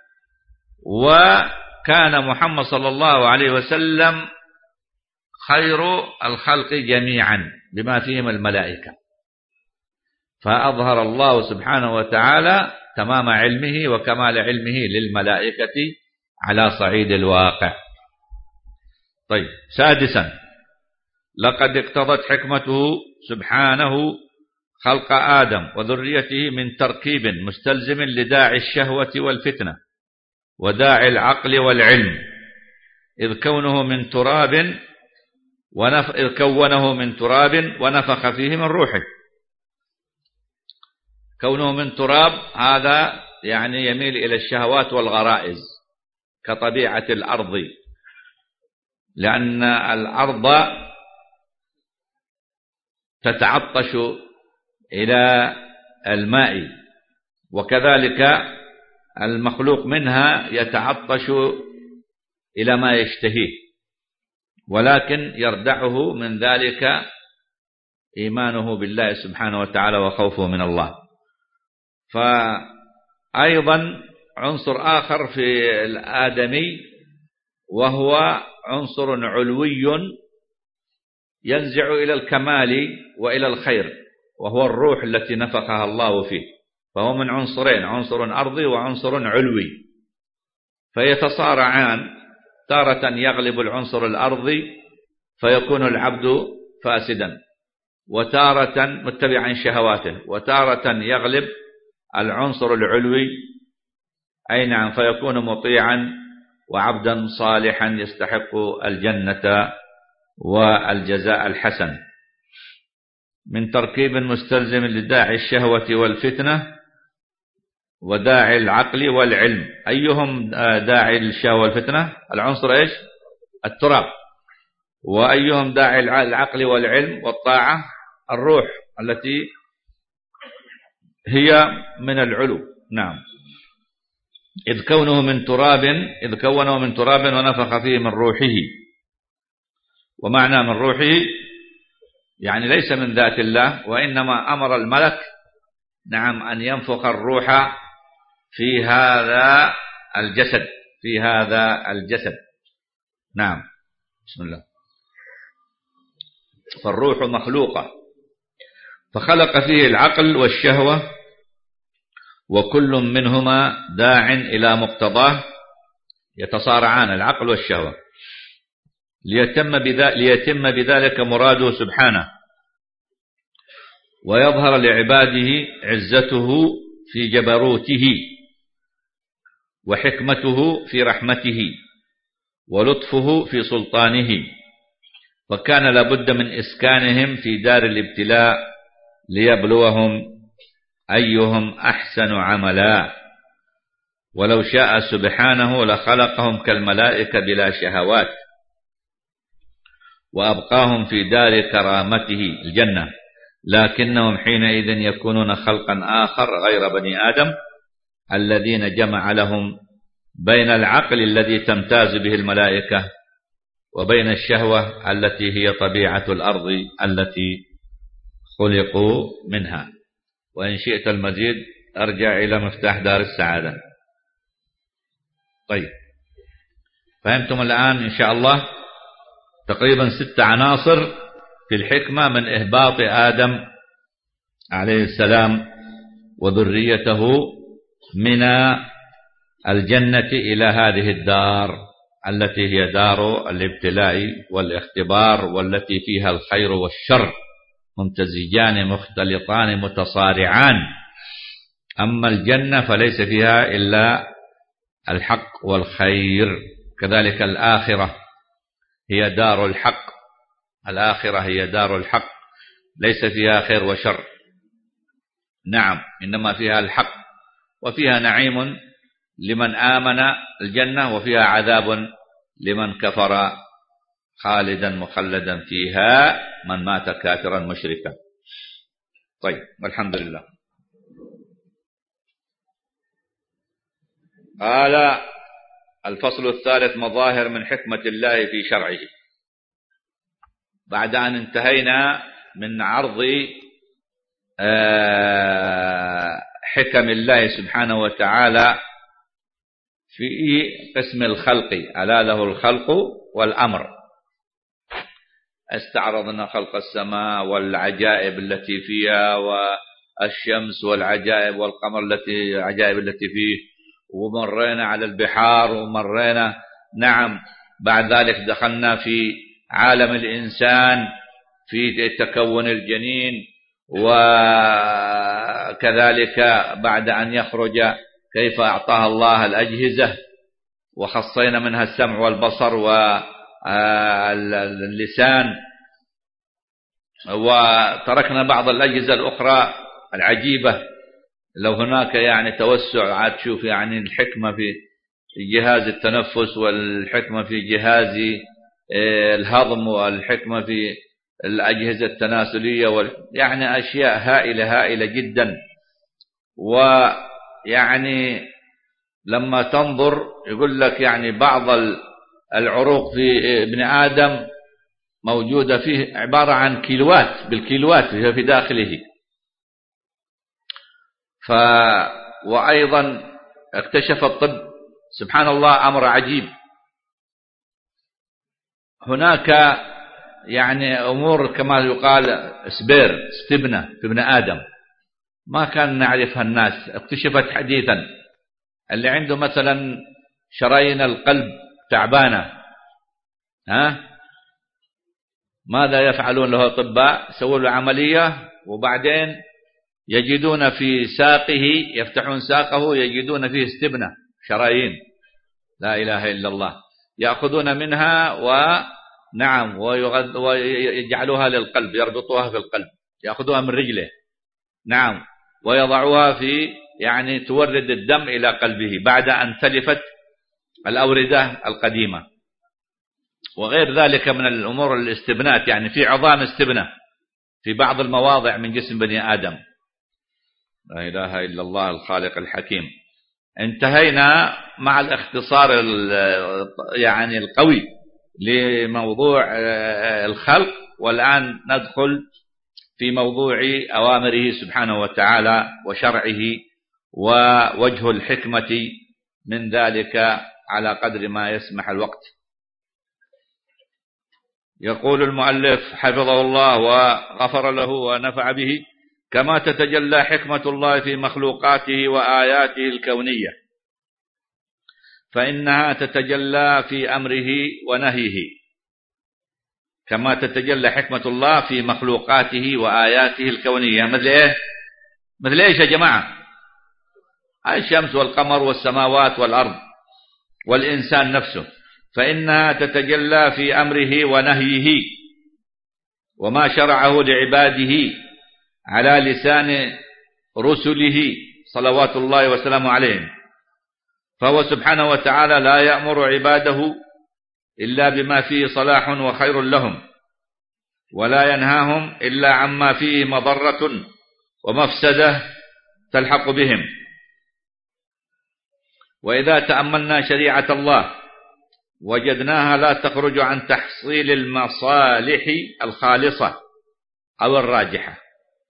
وكان محمد صلى الله عليه وسلم خير الخلق جميعا بما فيهم الملائكة، فأظهر الله سبحانه وتعالى تمام علمه وكمال علمه للملائكة على صعيد الواقع. طيب، سادسا، لقد اقتضت حكمته سبحانه خلق آدم وذريته من تركيب مستلزم لداعي الشهوة والفتنة وداعي العقل والعلم، إذ كونه من تراب ونف... إذ كونه من تراب ونفخ فيه من روحه. كونه من تراب هذا يعني يميل إلى الشهوات والغرائز كطبيعة الأرض، لأن الأرض تتعطش إلى الماء، وكذلك المخلوق منها يتعطش إلى ما يشتهيه، ولكن يردعه من ذلك إيمانه بالله سبحانه وتعالى وخوفه من الله. فأيضا عنصر آخر في الآدمي وهو عنصر علوي ينزع إلى الكمال وإلى الخير، وهو الروح التي نفخها الله فيه، فهو من عنصرين، عنصر أرضي وعنصر علوي، فيتصارعان، تارة يغلب العنصر الأرضي فيكون العبد فاسدا، وتارة متبعا شهواته، وتارة يغلب العنصر العلوي أي نعم فيكون مطيعا وعبدا صالحا يستحق الجنة والجزاء الحسن. من تركيب مستلزم لداعي الشهوة والفتنة وداعي العقل والعلم. أيهم داعي الشهوة والفتنة؟ العنصر إيش؟ التراب. وأيهم داعي العقل والعلم والطاعة؟ الروح التي هي من العلو. نعم. إذ كونه من تراب إذ كونه من تراب ونفخ فيه من روحه. ومعنى من روحه يعني ليس من ذات الله، وإنما أمر الملك نعم أن ينفخ الروح في هذا الجسد في هذا الجسد نعم. بسم الله. فالروح مخلوقة، فخلق فيه العقل والشهوة، وكل منهما داع إلى مقتضاه، يتصارعان العقل والشهوة، ليتم بذلك, ليتم بذلك مراده سبحانه، ويظهر لعباده عزته في جبروته، وحكمته في رحمته، ولطفه في سلطانه. وكان لابد من إسكانهم في دار الابتلاء ليبلوهم أيهم أحسن عملا. ولو شاء سبحانه لخلقهم كالملائكة بلا شهوات، وأبقاهم في دار كرامته الجنة، لكنهم حينئذ يكونون خلقا آخر غير بني آدم، الذين جمع لهم بين العقل الذي تمتاز به الملائكة وبين الشهوة التي هي طبيعة الأرض التي خلقوا منها. وإن شئت المزيد أرجع إلى مفتاح دار السعادة. طيب، فهمتم الآن إن شاء الله تقريبا ست عناصر في الحكمة من إهباط آدم عليه السلام وذريته من الجنة إلى هذه الدار التي هي دار الابتلاء والاختبار، والتي فيها الخير والشر ممتزجان مختلطان متصارعان. أما الجنة فليس فيها إلا الحق والخير. كذلك الآخرة هي دار الحق، الآخرة هي دار الحق، ليس فيها خير وشر. نعم، إنما فيها الحق، وفيها نعيم لمن آمن الجنة، وفيها عذاب لمن كفر خالدا مخلدا فيها من مات كافرا مشركا. طيب، والحمد لله. قال الفصل الثالث: مظاهر من حكمة الله في شرعه. بعد أن انتهينا من عرض حكم الله سبحانه وتعالى في قسم الخلق، ألا له الخلق والأمر. استعرضنا خلق السماء والعجائب التي فيها، والشمس والعجائب والقمر التي العجائب التي فيه، ومرينا على البحار، ومرينا نعم بعد ذلك دخلنا في عالم الإنسان في تكون الجنين، وكذلك بعد أن يخرج كيف أعطاها الله الأجهزة، وخصينا منها السمع والبصر واللسان، وتركنا بعض الأجهزة الأخرى العجيبة. لو هناك يعني توسع عاد تشوف يعني الحكمة في جهاز التنفس، والحكمة في جهاز الهضم، والحكمة في الأجهزة التناسلية، يعني أشياء هائلة هائلة جدا. ويعني لما تنظر يقول لك يعني بعض العروق في ابن آدم موجودة فيه عبارة عن كيلوات بالكيلوات في داخله. ف وأيضا اكتشف الطب سبحان الله أمر عجيب. هناك يعني أمور كما يقال سبير استبنة في ابن آدم ما كان نعرفها الناس، اكتشفت حديثا. اللي عنده مثلا شرايين القلب تعبانة، ها ماذا يفعلون له الأطباء؟ يسوون له عملية، وبعدين يجدون في ساقه، يفتحون ساقه يجدون فيه استبنة شرايين، لا إله إلا الله، يأخذون منها ونعم ويجعلوها للقلب، يربطوها في القلب، يأخذوها من رجله نعم، ويضعوها في يعني تورد الدم إلى قلبه بعد أن تلفت الأوردة القديمة، وغير ذلك من الأمور الاستبنات. يعني في عظام استبنة في بعض المواضع من جسم بني آدم. لا إله إلا الله الخالق الحكيم. انتهينا مع الاختصار يعني القوي لموضوع الخلق، والآن ندخل في موضوع أوامره سبحانه وتعالى وشرعه ووجه الحكمة من ذلك على قدر ما يسمح الوقت. يقول المؤلف حفظه الله وغفر له ونفع به: كما تتجلى حكمة الله في مخلوقاته وآياته الكونية، فإنها تتجلى في أمره ونهيه. كما تتجلى حكمة الله في مخلوقاته وآياته الكونية، مثل إيه؟ مثل إيش يا جماعة؟ الشمس والقمر والسماوات والأرض والإنسان نفسه. فإنها تتجلى في أمره ونهيه وما شرعه لعباده على لسان رسله صلوات الله وسلامه عليهم. فهو سبحانه وتعالى لا يأمر عباده إلا بما فيه صلاح وخير لهم، ولا ينهاهم إلا عما فيه مضرة ومفسدة تلحق بهم. وإذا تأملنا شريعة الله وجدناها لا تخرج عن تحصيل المصالح الخالصة أو الراجحة،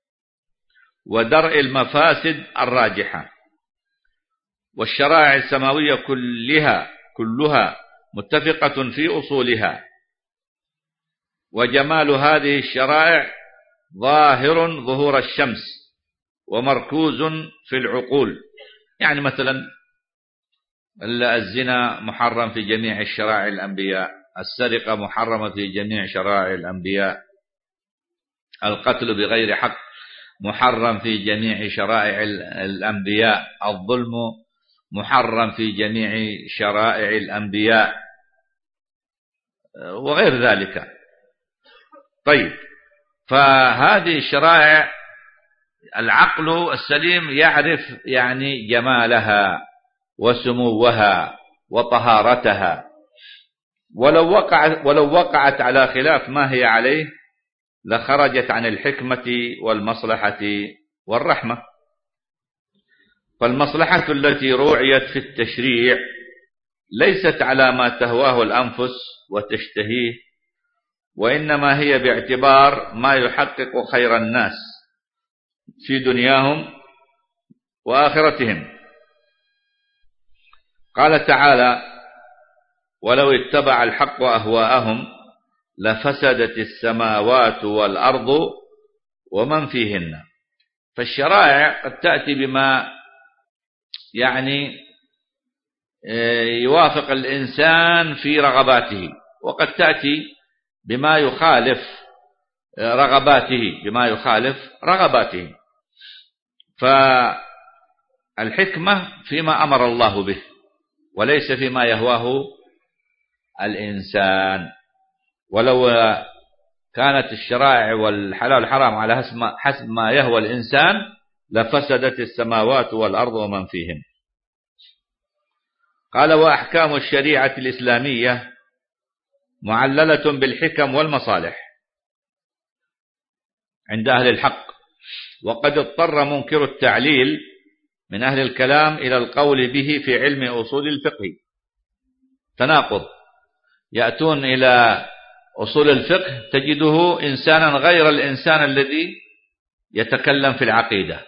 ودرء المفاسد الراجحة. والشرائع السماوية كلها كلها متفقة في أصولها. وجمال هذه الشرائع ظاهر ظهور الشمس ومركوز في العقول. يعني مثلا الزنا محرم في جميع الشرائع الأنبياء، السرقة محرمة في جميع شرائع الأنبياء، القتل بغير حق محرم في جميع شرائع الأنبياء، الظلم محرم في جميع شرائع الأنبياء، وغير ذلك. طيب، فهذه الشرائع العقل السليم يعرف يعني جمالها وسموها وطهارتها، ولو وقعت ولو وقعت على خلاف ما هي عليه لخرجت عن الحكمة والمصلحة والرحمة. فالمصلحة التي روعيت في التشريع ليست على ما تهواه الأنفس وتشتهيه، وإنما هي باعتبار ما يحقق خير الناس في دنياهم وآخرتهم. قال تعالى: ولو اتبع الحق أهواءهم لفسدت السماوات والأرض ومن فيهن. فالشرائع قد تأتي بما يعني يوافق الإنسان في رغباته، وقد تأتي بما يخالف رغباته بما يخالف رغباته. فالحكمة فيما أمر الله به وليس فيما يهواه الإنسان. ولو كانت الشرائع والحلال والحرام على حسب ما يهوى الإنسان لفسدت السماوات والأرض ومن فيهن. قال: وأحكام الشريعة الإسلامية معللة بالحكم والمصالح عند أهل الحق، وقد اضطر منكر التعليل من أهل الكلام إلى القول به في علم أصول الفقه. تناقض، يأتون إلى أصول الفقه تجده إنسانا غير الإنسان الذي يتكلم في العقيدة.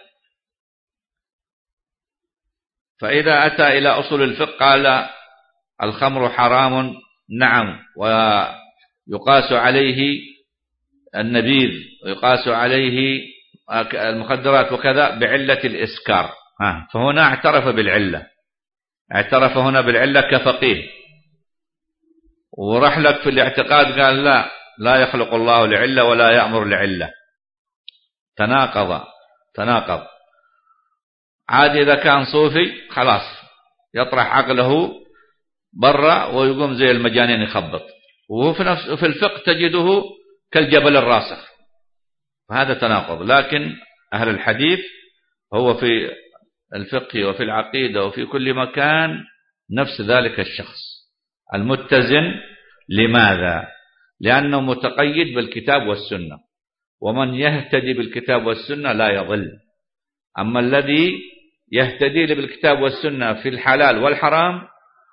فإذا أتى إلى أصول الفقه قال: الخمر حرام، نعم، ويقاس عليه النبيذ ويقاس عليه المخدرات وكذا بعلة الإسكار. فهنا اعترف بالعلة، اعترف هنا بالعلة كفقيه. ورحلك في الاعتقاد قال: لا لا يخلق الله لعلة ولا يأمر لعلة. تناقض تناقض. عاد إذا كان صوفي خلاص يطرح عقله برا ويقوم زي المجانين يخبط، وهو في نفس في الفقه تجده كالجبل الراسخ. فهذا تناقض. لكن أهل الحديث هو في الفقه وفي العقيدة وفي كل مكان نفس ذلك الشخص المتزن. لماذا؟ لأنه متقيد بالكتاب والسنة، ومن يهتدي بالكتاب والسنة لا يضل. أما الذي يهتدي بالكتاب والسنة في الحلال والحرام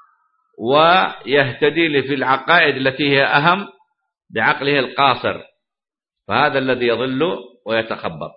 ويهتدي في العقائد التي هي أهم بعقله القاصر، فهذا الذي يضل ويتخبط.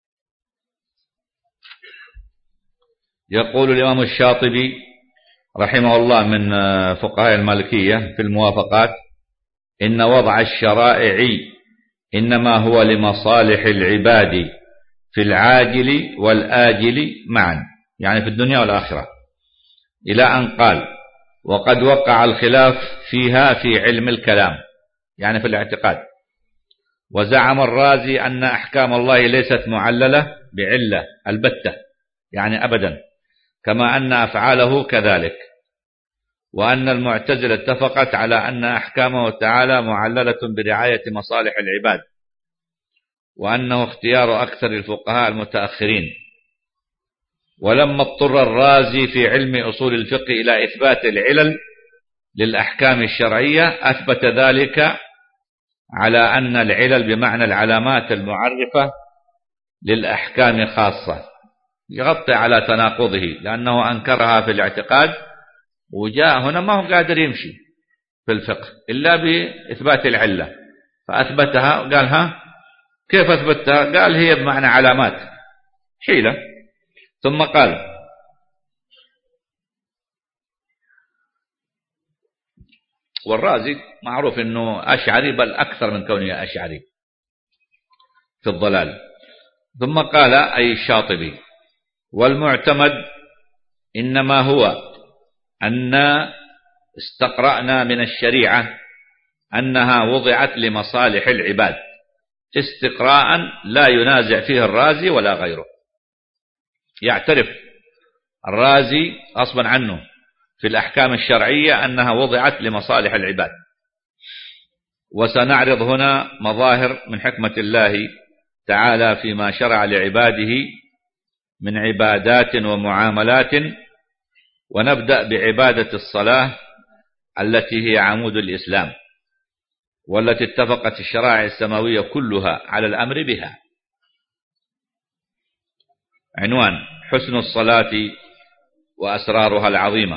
يقول الإمام الشاطبي رحمه الله من فقهاء المالكية في الموافقات: إن وضع الشرائع إنما هو لمصالح العباد في العاجل والآجل معا، يعني في الدنيا والآخرة، إلى أن قال: وقد وقع الخلاف فيها في علم الكلام، يعني في الاعتقاد. وزعم الرازي أن أحكام الله ليست معللة بعلة البتة، يعني أبدا، كما أن أفعاله كذلك. وأن المعتزلة اتفقت على أن أحكامه تعالى معللة برعاية مصالح العباد، وأنه اختيار أكثر الفقهاء المتأخرين. ولما اضطر الرازي في علم أصول الفقه إلى إثبات العلل للأحكام الشرعية أثبت ذلك على أن العلل بمعنى العلامات المعرفة للأحكام خاصة، يغطي على تناقضه، لأنه أنكرها في الاعتقاد وجاء هنا ما هو قادر يمشي في الفقه إلا بإثبات العلة، فأثبتها. قال: ها كيف أثبتها؟ قال: هي بمعنى علامات، حيلة. ثم قال: والرازي معروف أنه أشعري، بل أكثر من كونه أشعري في الضلال. ثم قال أي الشاطبي: والمعتمد إنما هو أن استقرأنا من الشريعة أنها وضعت لمصالح العباد استقراء لا ينازع فيه الرازي ولا غيره. يعترف الرازي غصبا عنه في الأحكام الشرعية أنها وضعت لمصالح العباد. وسنعرض هنا مظاهر من حكمة الله تعالى فيما شرع لعباده من عبادات ومعاملات. ونبدأ بعبادة الصلاة التي هي عمود الإسلام، والتي اتفقت الشرائع السماوية كلها على الأمر بها. عنوان: حسن الصلاة وأسرارها العظيمة.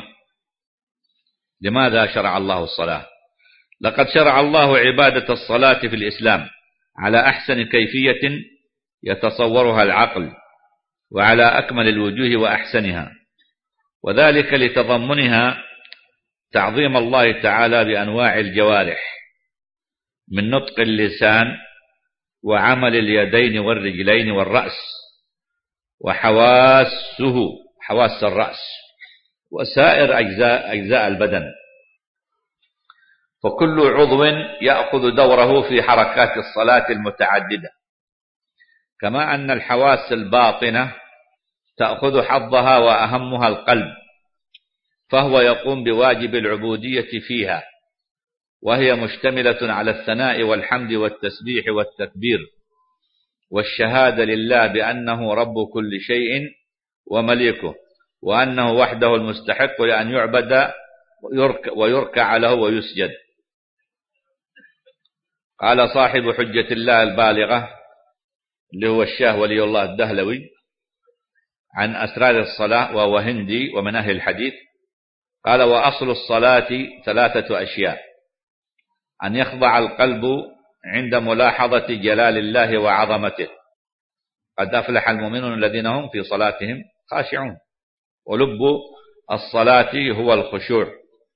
لماذا شرع الله الصلاة؟ لقد شرع الله عبادة الصلاة في الإسلام على أحسن كيفية يتصورها العقل وعلى أكمل الوجوه وأحسنها، وذلك لتضمنها تعظيم الله تعالى بأنواع الجوارح من نطق اللسان وعمل اليدين والرجلين والرأس وحواسه حواس الرأس وسائر أجزاء, أجزاء البدن، فكل عضو يأخذ دوره في حركات الصلاة المتعددة، كما أن الحواس الباطنة تأخذ حظها وأهمها القلب، فهو يقوم بواجب العبودية فيها، وهي مشتملة على الثناء والحمد والتسبيح والتكبير والشهادة لله بأنه رب كل شيء ومليكه، وأنه وحده المستحق لأن يعبد ويركع له ويسجد. قال صاحب حجة الله البالغة اللي هو الشاه ولي الله الدهلوي عن أسرار الصلاة وهو هندي ومن أهل الحديث، قال: وأصل الصلاة ثلاثة أشياء: أن يخضع القلب عند ملاحظة جلال الله وعظمته، قد أفلح المؤمنون الذين هم في صلاتهم خاشعون، ولب الصلاة هو الخشوع،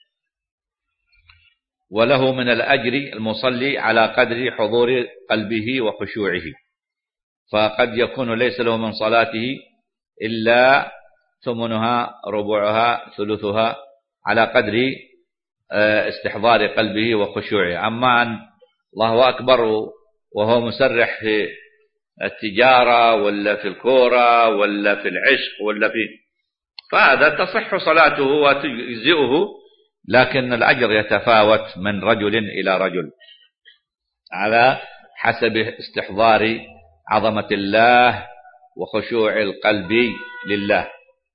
وله من الأجر المصلي على قدر حضور قلبه وخشوعه، فقد يكون ليس له من صلاته إلا ثمنها ربعها ثلثها على قدر استحضار قلبه وخشوعه. أما أن الله أكبر وهو مسرح في التجارة ولا في الكورة ولا في العشق ولا في، فهذا تصح صلاته وتجزئه، لكن الأجر يتفاوت من رجل إلى رجل على حسب استحضار عظمة الله وخشوع القلب لله.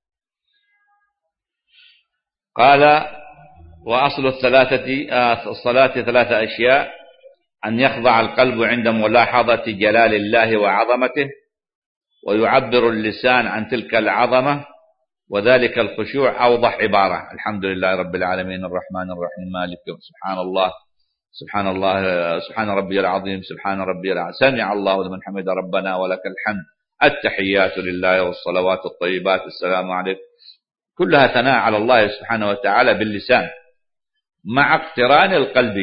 قال: وأصل الثلاثة الصلاة ثلاثة أشياء: أن يخضع القلب عند ملاحظة جلال الله وعظمته، ويعبر اللسان عن تلك العظمة، وذلك الخشوع أوضح عبارة: الحمد لله رب العالمين الرحمن الرحيم مالك يوم، سبحان الله سبحان الله سبحان ربي العظيم سبحان ربي العظيم، سمع الله لمن حمد ربنا ولك الحمد، التحيات لله والصلوات الطيبات السلام عليكم، كلها ثناء على الله سبحانه وتعالى باللسان مع اقتران القلب.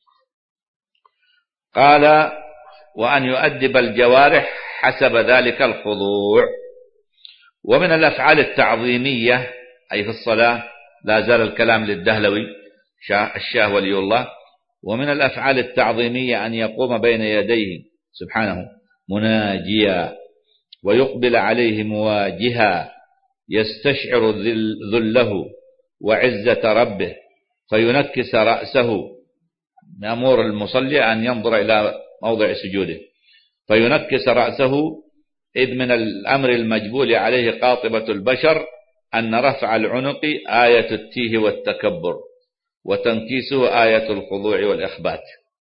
قال: وأن يؤدب الجوارح حسب ذلك الخضوع. ومن الأفعال التعظيمية أي في الصلاة، لا زال الكلام للدهلوي الشاه ولي الله، ومن الأفعال التعظيمية أن يقوم بين يديه سبحانه مناجيا، ويقبل عليه مواجها، يستشعر ذله وعزة ربه، فينكس رأسه. يأمر المصلي أن ينظر إلى موضع سجوده، فينكس رأسه، إذ من الأمر المجبول عليه قاطبة البشر أن رفع العنق آية التيه والتكبر، وتنكيسه آية الخضوع والإخبات.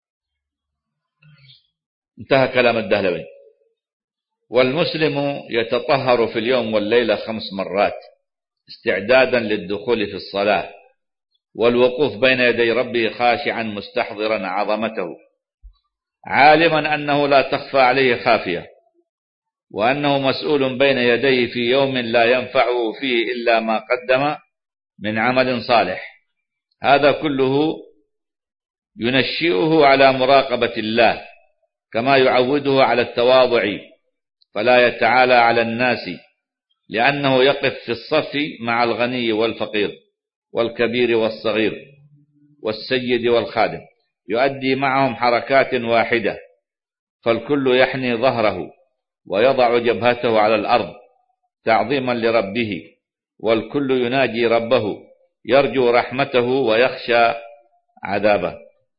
انتهى كلام الدهلوي. والمسلم يتطهر في اليوم والليلة خمس مرات استعدادا للدخول في الصلاة، والوقوف بين يدي ربه خاشعا مستحضرا عظمته، عالما أنه لا تخفى عليه خافية، وأنه مسؤول بين يديه في يوم لا ينفعه فيه إلا ما قدم من عمل صالح. هذا كله ينشئه على مراقبة الله، كما يعوده على التواضع، فلا يتعالى على الناس، لأنه يقف في الصف مع الغني والفقير والكبير والصغير والسيد والخادم، يؤدي معهم حركات واحدة، فالكل يحني ظهره ويضع جبهته على الأرض تعظيما لربه، والكل يناجي ربه يرجو رحمته ويخشى عذابه.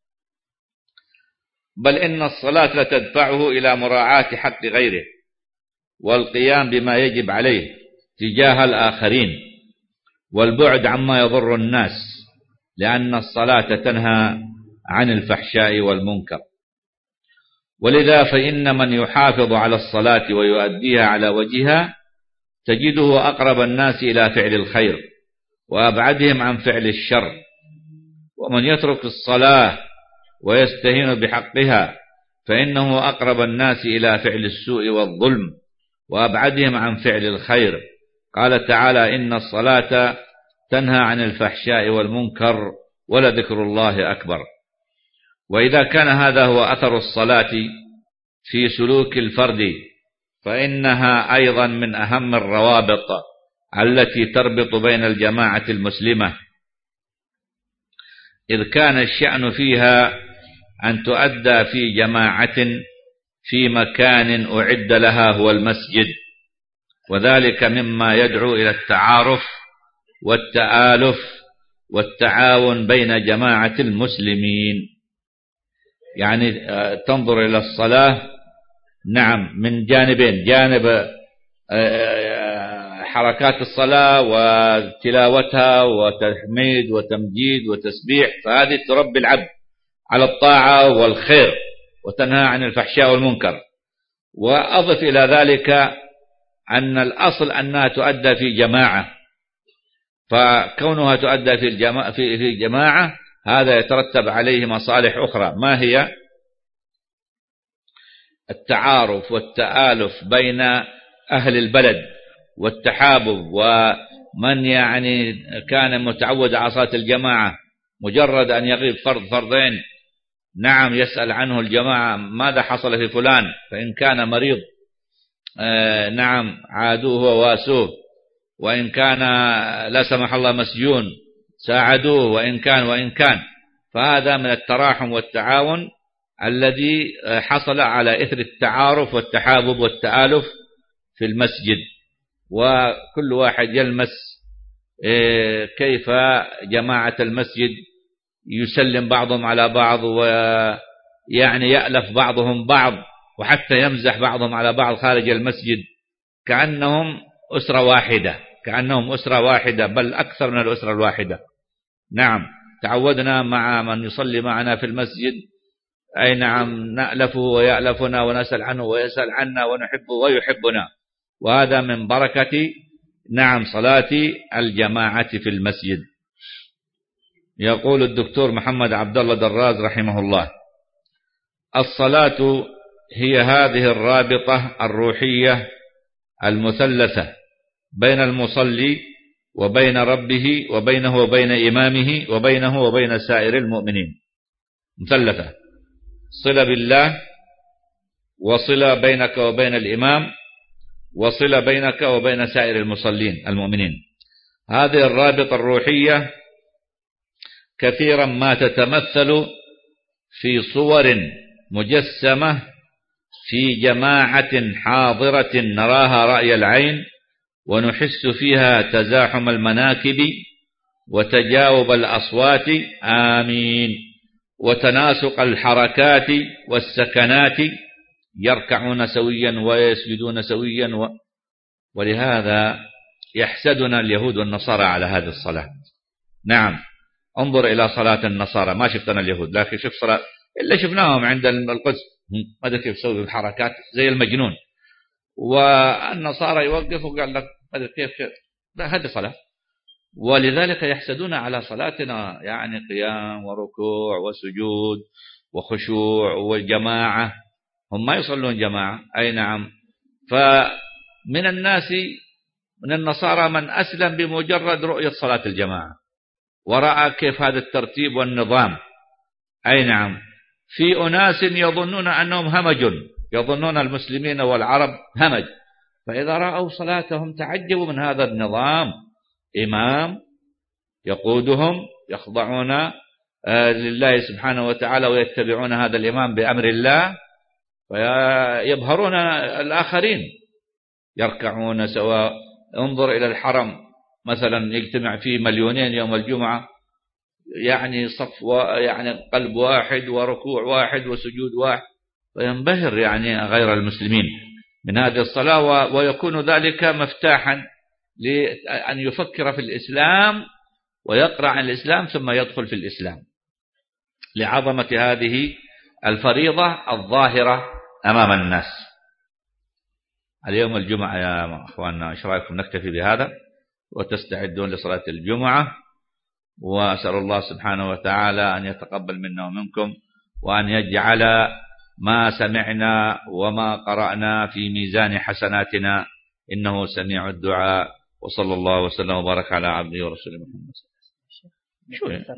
بل إن الصلاة لتدفعه إلى مراعاة حق غيره، والقيام بما يجب عليه تجاه الآخرين، والبعد عما يضر الناس، لأن الصلاة تنهى عن الفحشاء والمنكر. ولذا فإن من يحافظ على الصلاة ويؤديها على وجهها تجده أقرب الناس إلى فعل الخير وأبعدهم عن فعل الشر. ومن يترك الصلاة ويستهين بحقها فإنه أقرب الناس إلى فعل السوء والظلم وأبعدهم عن فعل الخير. قال تعالى: إن الصلاة تنهى عن الفحشاء والمنكر ولذكر الله أكبر. وإذا كان هذا هو أثر الصلاة في سلوك الفرد، فإنها أيضا من أهم الروابط التي تربط بين الجماعة المسلمة، إذ كان الشأن فيها أن تؤدى في جماعة في مكان أعد لها هو المسجد، وذلك مما يدعو إلى التعارف والتآلف والتعاون بين جماعة المسلمين. يعني تنظر إلى الصلاة نعم من جانبين: جانب حركات الصلاة وتلاوتها وتحميد وتمجيد وتسبيح، فهذه تربي العبد على الطاعة والخير وتنهى عن الفحشاء والمنكر. وأضف إلى ذلك أن الأصل أنها تؤدى في جماعة، فكونها تؤدى في الجماعة في في جماعة هذا يترتب عليه مصالح أخرى. ما هي؟ التعارف والتآلف بين أهل البلد والتحابب، ومن يعني كان متعود على صلاة الجماعة مجرد أن يغيب فرض فرضين نعم يسأل عنه الجماعة ماذا حصل في فلان، فإن كان مريض آه نعم عادوه وواسوه، وإن كان لا سمح الله مسجون ساعدوه، وإن كان وإن كان فهذا من التراحم والتعاون الذي حصل على إثر التعارف والتحابب والتآلف في المسجد. وكل واحد يلمس كيف جماعة المسجد يسلم بعضهم على بعض، ويعني يألف بعضهم بعض، وحتى يمزح بعضهم على بعض خارج المسجد، كأنهم أسرة واحدة كأنهم أسرة واحدة بل أكثر من الأسرة الواحدة. نعم تعودنا مع من يصلي معنا في المسجد أي نعم نألفه ويألفنا ونسأل عنه ويسأل عنا ونحبه ويحبنا، وهذا من بركة نعم صلاة الجماعة في المسجد. يقول الدكتور محمد عبد الله دراز رحمه الله: الصلاة هي هذه الرابطة الروحية المثلثة بين المصلي وبين ربه وبينه وبين إمامه وبينه وبين سائر المؤمنين. مثلثة: صلة بالله، وصلة بينك وبين الإمام، وصلة بينك وبين سائر المصلين المؤمنين. هذه الرابطة الروحية كثيرا ما تتمثل في صور مجسمة في جماعة حاضرة نراها رأي العين، ونحس فيها تزاحم المناكب وتجاوب الأصوات آمين، وتناسق الحركات والسكنات، يركعون سويا ويسجدون سويا و... ولهذا يحسدنا اليهود والنصارى على هذه الصلاة. نعم انظر إلى صلاة النصارى، ما شفتنا اليهود لكن شوف صلاة إلا شفناهم عند القدس ماذا كيف يسوي الحركات زي المجنون، والنصارى يوقف وقال لك ماذا كيف كيف لا هذه صلاة. ولذلك يحسدون على صلاتنا، يعني قيام وركوع وسجود وخشوع والجماعة، هم ما يصلون جماعة. أي نعم. فمن الناس من النصارى من أسلم بمجرد رؤية صلاة الجماعة ورأى كيف هذا الترتيب والنظام. أي نعم. في أناس يظنون أنهم همج، يظنون المسلمين والعرب همج، فإذا رأوا صلاتهم تعجبوا من هذا النظام، إمام يقودهم يخضعون لله سبحانه وتعالى ويتبعون هذا الإمام بأمر الله، ويبهرون الآخرين، يركعون سواء. انظر إلى الحرم مثلا يجتمع فيه مليونين يوم الجمعة، يعني صف يعني قلب واحد وركوع واحد وسجود واحد، وينبهر يعني غير المسلمين من هذه الصلاة، ويكون ذلك مفتاحا لأن يفكر في الإسلام ويقرأ عن الإسلام ثم يدخل في الإسلام لعظمة هذه الفريضة الظاهرة أمام الناس. اليوم الجمعة يا أخواننا، إيش رأيكم نكتفي بهذا وتستعدون لصلاة الجمعة، وأسأل الله سبحانه وتعالى أن يتقبل منا ومنكم، وأن يجعل ما سمعنا وما قرأنا في ميزان حسناتنا، إنه سميع الدعاء. وصلى الله وسلم وبارك على عبده ورسوله محمد. شو يعني؟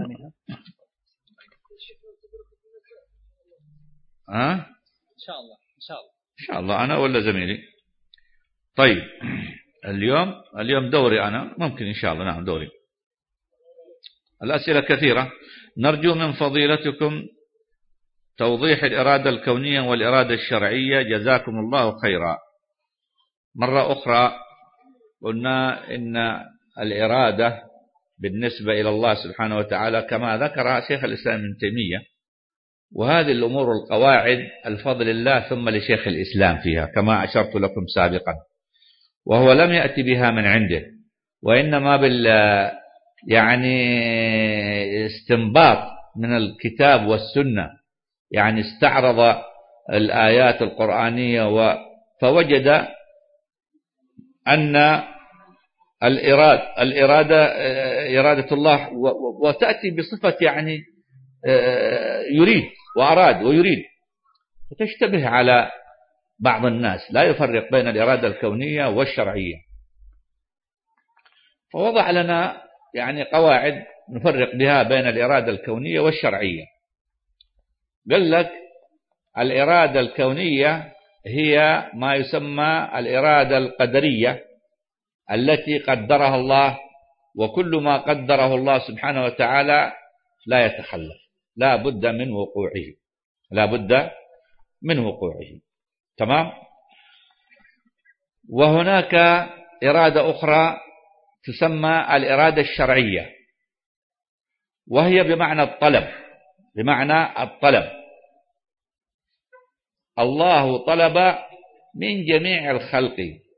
ها؟ إن شاء الله إن شاء الله إن شاء الله أنا ولا زميلي. طيب اليوم اليوم دوري أنا، ممكن إن شاء الله. نعم دوري. الأسئلة كثيرة. نرجو من فضيلتكم توضيح الإرادة الكونية والإرادة الشرعية، جزاكم الله خيرا. مرة أخرى قلنا إن الإرادة بالنسبة إلى الله سبحانه وتعالى كما ذكر شيخ الإسلام ابن تيمية، وهذه الأمور القواعد الفضل الله ثم لشيخ الإسلام فيها كما أشرت لكم سابقا، وهو لم يأتي بها من عنده، وإنما بال يعني استنباط من الكتاب والسنة، يعني استعرض الآيات القرآنية فوجد أن الإرادة, الإرادة إرادة الله وتأتي بصفة يعني يريد وأراد ويريد، فتشتبه على بعض الناس، لا يفرق بين الإرادة الكونية والشرعية. فوضع لنا يعني قواعد نفرق بها بين الإرادة الكونية والشرعية. قال لك الإرادة الكونية هي ما يسمى الإرادة القدرية التي قدرها الله، وكل ما قدره الله سبحانه وتعالى لا يتخلف، لا بد من وقوعه، لا بد من وقوعه. تمام. وهناك إرادة أخرى تسمى الإرادة الشرعية، وهي بمعنى الطلب، بمعنى الطلب. الله طلب من جميع الخلق،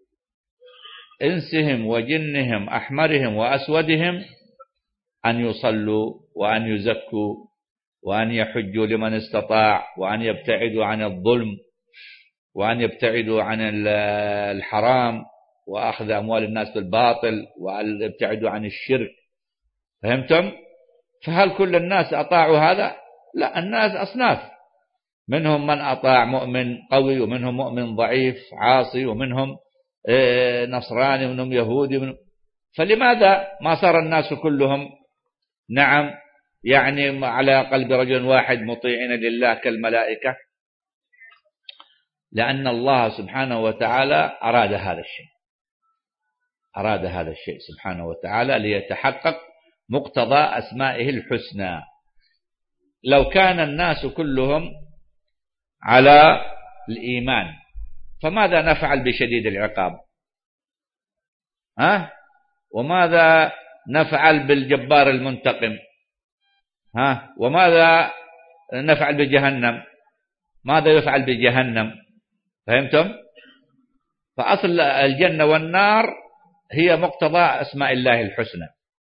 إنسهم وجنهم أحمرهم وأسودهم، أن يصلوا وأن يزكوا وأن يحجوا لمن استطاع، وأن يبتعدوا عن الظلم، وأن يبتعدوا عن الحرام وأخذ أموال الناس بالباطل، وأن يبتعدوا عن الشرك. فهمتم؟ فهل كل الناس أطاعوا هذا؟ لا، الناس أصناف، منهم من أطاع مؤمن قوي، ومنهم مؤمن ضعيف عاصي، ومنهم نصراني، ومنهم يهودي، ومنهم... فلماذا ما صار الناس كلهم نعم يعني على قلب رجل واحد مطيعين لله كالملائكة؟ لأن الله سبحانه وتعالى أراد هذا الشيء، أراد هذا الشيء سبحانه وتعالى ليتحقق مقتضى أسمائه الحسنى. لو كان الناس كلهم على الإيمان فماذا نفعل بشديد العقاب؟ ها؟ وماذا نفعل بالجبار المنتقم؟ ها؟ وماذا نفعل بجهنم؟ ماذا يفعل بجهنم؟ فهمتم؟ فأصل الجنة والنار هي مقتضى أسماء الله الحسنى.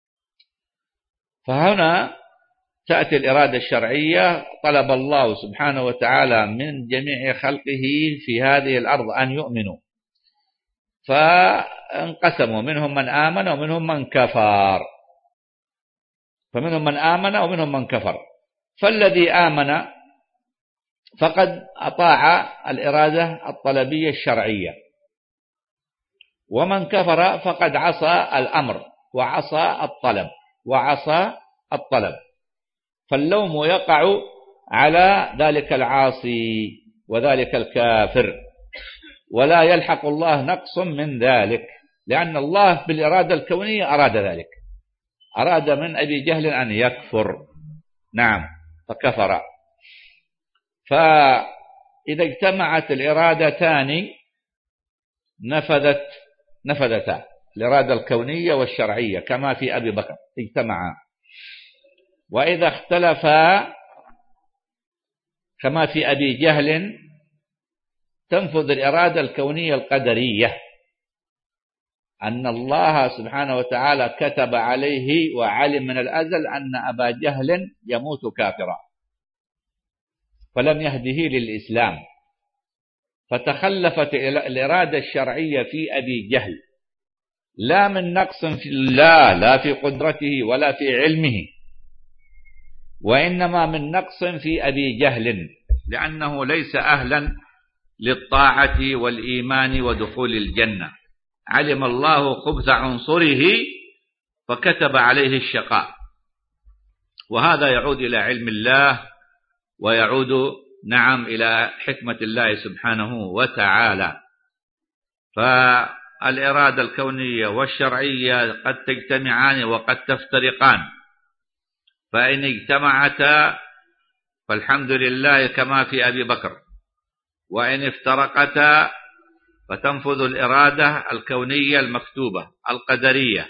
فهنا تأتي الإرادة الشرعية، طلب الله سبحانه وتعالى من جميع خلقه في هذه الأرض أن يؤمنوا، فانقسموا، منهم من آمن ومنهم من كفر، فمنهم من آمن ومنهم من كفر. فالذي آمن فقد أطاع الإرادة الطلبية الشرعية، ومن كفر فقد عصى الأمر وعصى الطلب وعصى الطلب. فاللوم يقع على ذلك العاصي وذلك الكافر، ولا يلحق الله نقص من ذلك، لأن الله بالإرادة الكونية أراد ذلك، أراد من أبي جهل أن يكفر، نعم، فكفر. فإذا اجتمعت الإرادتان نفذت نفذتا، الإرادة الكونية والشرعية كما في أبي بكر اجتمعا. وإذا اختلفا كما في أبي جهل تنفذ الإرادة الكونية القدرية، أن الله سبحانه وتعالى كتب عليه وعلم من الأزل أن أبا جهل يموت كافرا، فلم يهده للإسلام، فتخلفت الإرادة الشرعية في أبي جهل، لا من نقص في الله، لا في قدرته ولا في علمه، وإنما من نقص في أبي جهل. لأنه ليس أهلا للطاعة والإيمان ودخول الجنة. علم الله خبث عنصره فكتب عليه الشقاء، وهذا يعود إلى علم الله ويعود نعم إلى حكمة الله سبحانه وتعالى. فالإرادة الكونية والشرعية قد تجتمعان وقد تفترقان، فإن اجتمعتا فالحمد لله كما في أبي بكر، وإن افترقتا فتنفذ الإرادة الكونية المكتوبة القدرية،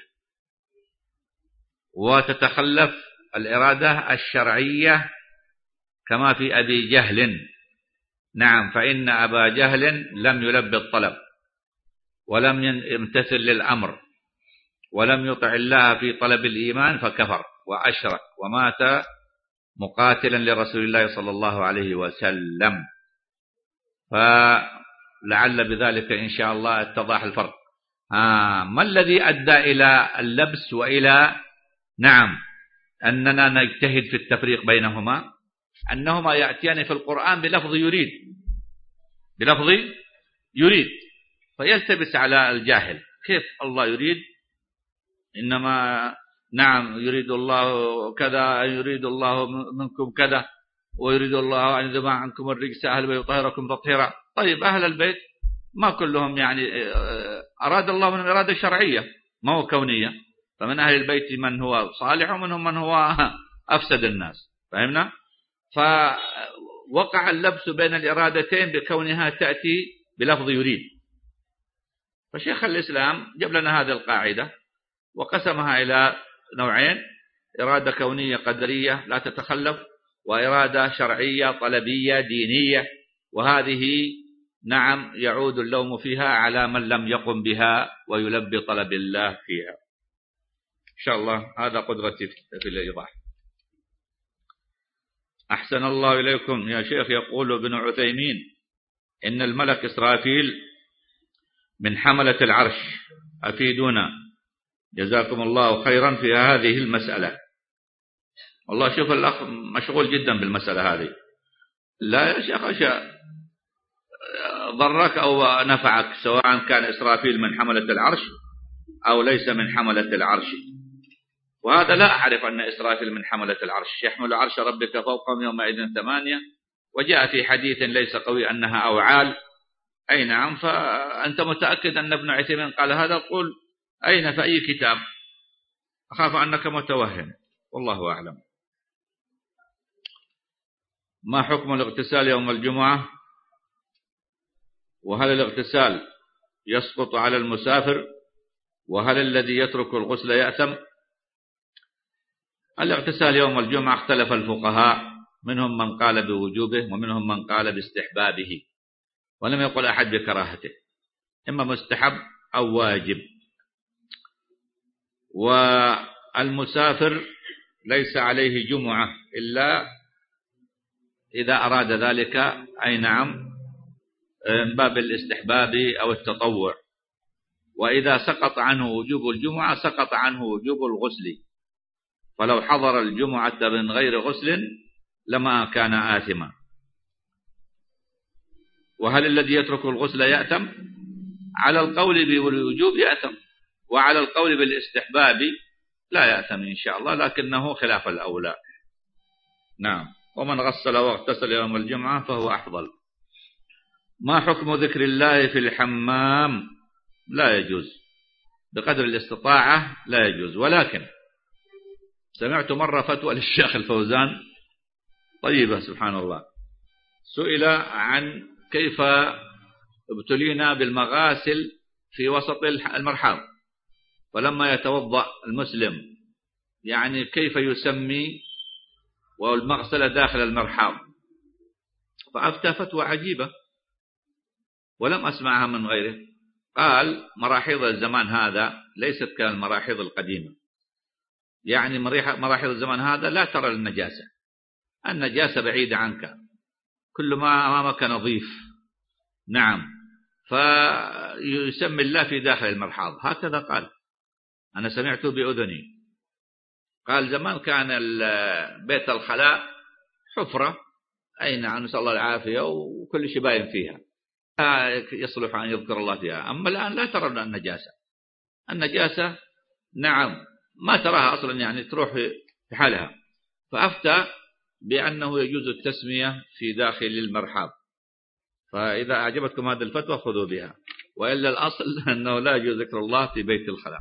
وتتخلف الإرادة الشرعية كما في أبي جهل. نعم، فإن أبا جهل لم يلبي الطلب ولم يمتثل للأمر ولم يطع الله في طلب الإيمان فكفر وأشرك ومات مقاتلا لرسول الله صلى الله عليه وسلم. فلعل بذلك إن شاء الله اتضح الفرق. آه ما الذي أدى إلى اللبس وإلى نعم أننا نجتهد في التفريق بينهما؟ أنهما يأتيان في القرآن بلفظ يريد، بلفظ يريد، فيلتبس على الجاهل كيف الله يريد؟ إنما نعم يريد الله كذا، يريد الله منكم كذا، ويريد الله أن يذهب عنكم الرجس أهل البيت ويطهركم تطهيرا. طيب أهل البيت ما كلهم يعني أراد الله منهم إرادة شرعية ما هو كونية، فمن أهل البيت من هو صالح ومنهم من هو أفسد الناس. فهمنا؟ فوقع اللبس بين الإرادتين بكونها تأتي بلفظ يريد. فشيخ الإسلام جاب لنا هذه القاعدة وقسمها إلى نوعين: إرادة كونية قدرية لا تتخلف، وإرادة شرعية طلبية دينية، وهذه نعم يعود اللوم فيها على من لم يقم بها ويلبي طلب الله فيها. إن شاء الله هذا قدرتي في الإيضاح. أحسن الله إليكم يا شيخ. يقول ابن عثيمين إن الملك إسرافيل من حملة العرش، أفيدونا جزاكم الله خيرا في هذه المسألة. والله شوف الأخ مشغول جدا بالمسألة هذه. لا يا شيخ أشياء ضرك أو نفعك، سواء كان إسرافيل من حملة العرش أو ليس من حملة العرش. وهذا لا أعرف أن إسرافيل من حملة العرش. يحمل عرش ربك فوقهم يومئذ ثمانية، وجاء في حديث ليس قوي أنها أوعال. أي نعم. فأنت متأكد أن ابن عثيمين قال هذا؟ قل أين في أي كتاب؟ أخاف أنك متوهم، والله أعلم. ما حكم الاغتسال يوم الجمعة؟ وهل الاغتسال يسقط على المسافر؟ وهل الذي يترك الغسل يأثم؟ الاغتسال يوم الجمعة اختلف الفقهاء، منهم من قال بوجوبه ومنهم من قال باستحبابه، ولم يقل أحد بكراهته، إما مستحب أو واجب. والمسافر ليس عليه جمعة إلا إذا أراد ذلك، أي نعم، من باب الاستحباب أو التطوع. وإذا سقط عنه وجوب الجمعة سقط عنه وجوب الغسل، فلو حضر الجمعة من غير غسل لما كان آثما. وهل الذي يترك الغسل يأثم؟ على القول بالوجوب يأثم، وعلى القول بالاستحباب لا يأثم إن شاء الله، لكنه خلاف الأولى. نعم. ومن غسل واغتسل يوم الجمعة فهو أفضل. ما حكم ذكر الله في الحمام؟ لا يجوز بقدر الاستطاعة، لا يجوز. ولكن سمعت مرة فتوى للشيخ الفوزان طيبة سبحان الله، سئل عن كيف ابتلينا بالمغاسل في وسط المرحاض، فلما يتوضأ المسلم يعني كيف يسمي والمغسلة داخل المرحاض؟ فأفتى فتوى عجيبة ولم أسمعها من غيره. قال مراحيض الزمان هذا ليست كالمراحيض القديمة، يعني مراحيض الزمان هذا لا ترى النجاسة، النجاسة بعيدة عنك، كل ما أمامك نظيف. نعم. فيسمي الله في داخل المرحاض، هكذا قال، أنا سمعته بأذني. قال زمان كان بيت الخلاء حفرة أي نعم، نسأل الله العافية، وكل شيء باين فيها يصلح أن يذكر الله فيها. أما الآن لا ترون النجاسة، النجاسة نعم ما تراها أصلا، يعني تروح في حالها. فأفتى بأنه يجوز التسمية في داخل المرحاض. فإذا أعجبتكم هذه الفتوى خذوا بها، وإلا الأصل أنه لا يجوز ذكر الله في بيت الخلاء.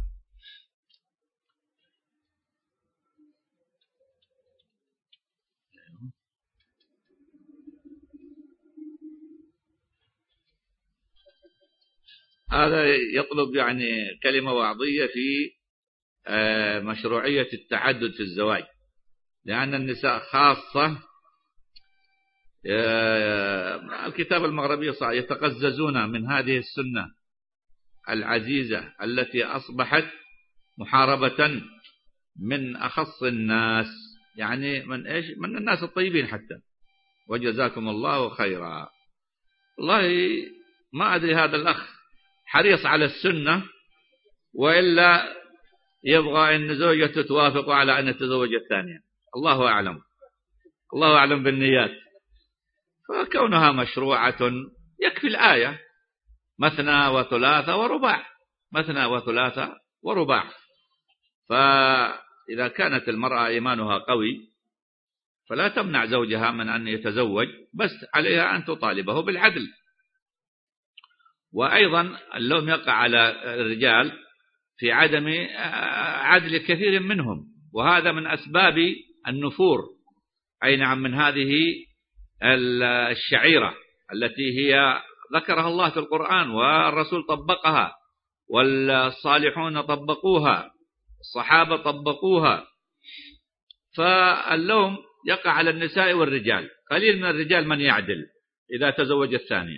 هذا يطلب يعني كلمة وعظية في مشروعية التعدد في الزواج، لأن النساء خاصة الكتاب المغربي يتقززون من هذه السنة العزيزة التي أصبحت محاربة من أخص الناس، يعني من إيش؟ من الناس الطيبين حتى، وجزاكم الله خيرا. والله ما أدري هذا الأخ حريص على السنة وإلا يبغى أن زوجته توافق على أن يتزوج الثانية، الله أعلم، الله أعلم بالنيات. فكونها مشروعة يكفي الآية مثنى وثلاثة ورباع، مثنى وثلاثة ورباع. فإذا كانت المرأة إيمانها قوي فلا تمنع زوجها من أن يتزوج، بس عليها أن تطالبه بالعدل. وأيضا اللوم يقع على الرجال في عدم عدل كثير منهم، وهذا من أسباب النفور، أي نعم، من هذه الشعيرة التي هي ذكرها الله في القرآن والرسول طبقها والصالحون طبقوها، الصحابة طبقوها. فاللوم يقع على النساء والرجال، قليل من الرجال من يعدل إذا تزوج الثانية.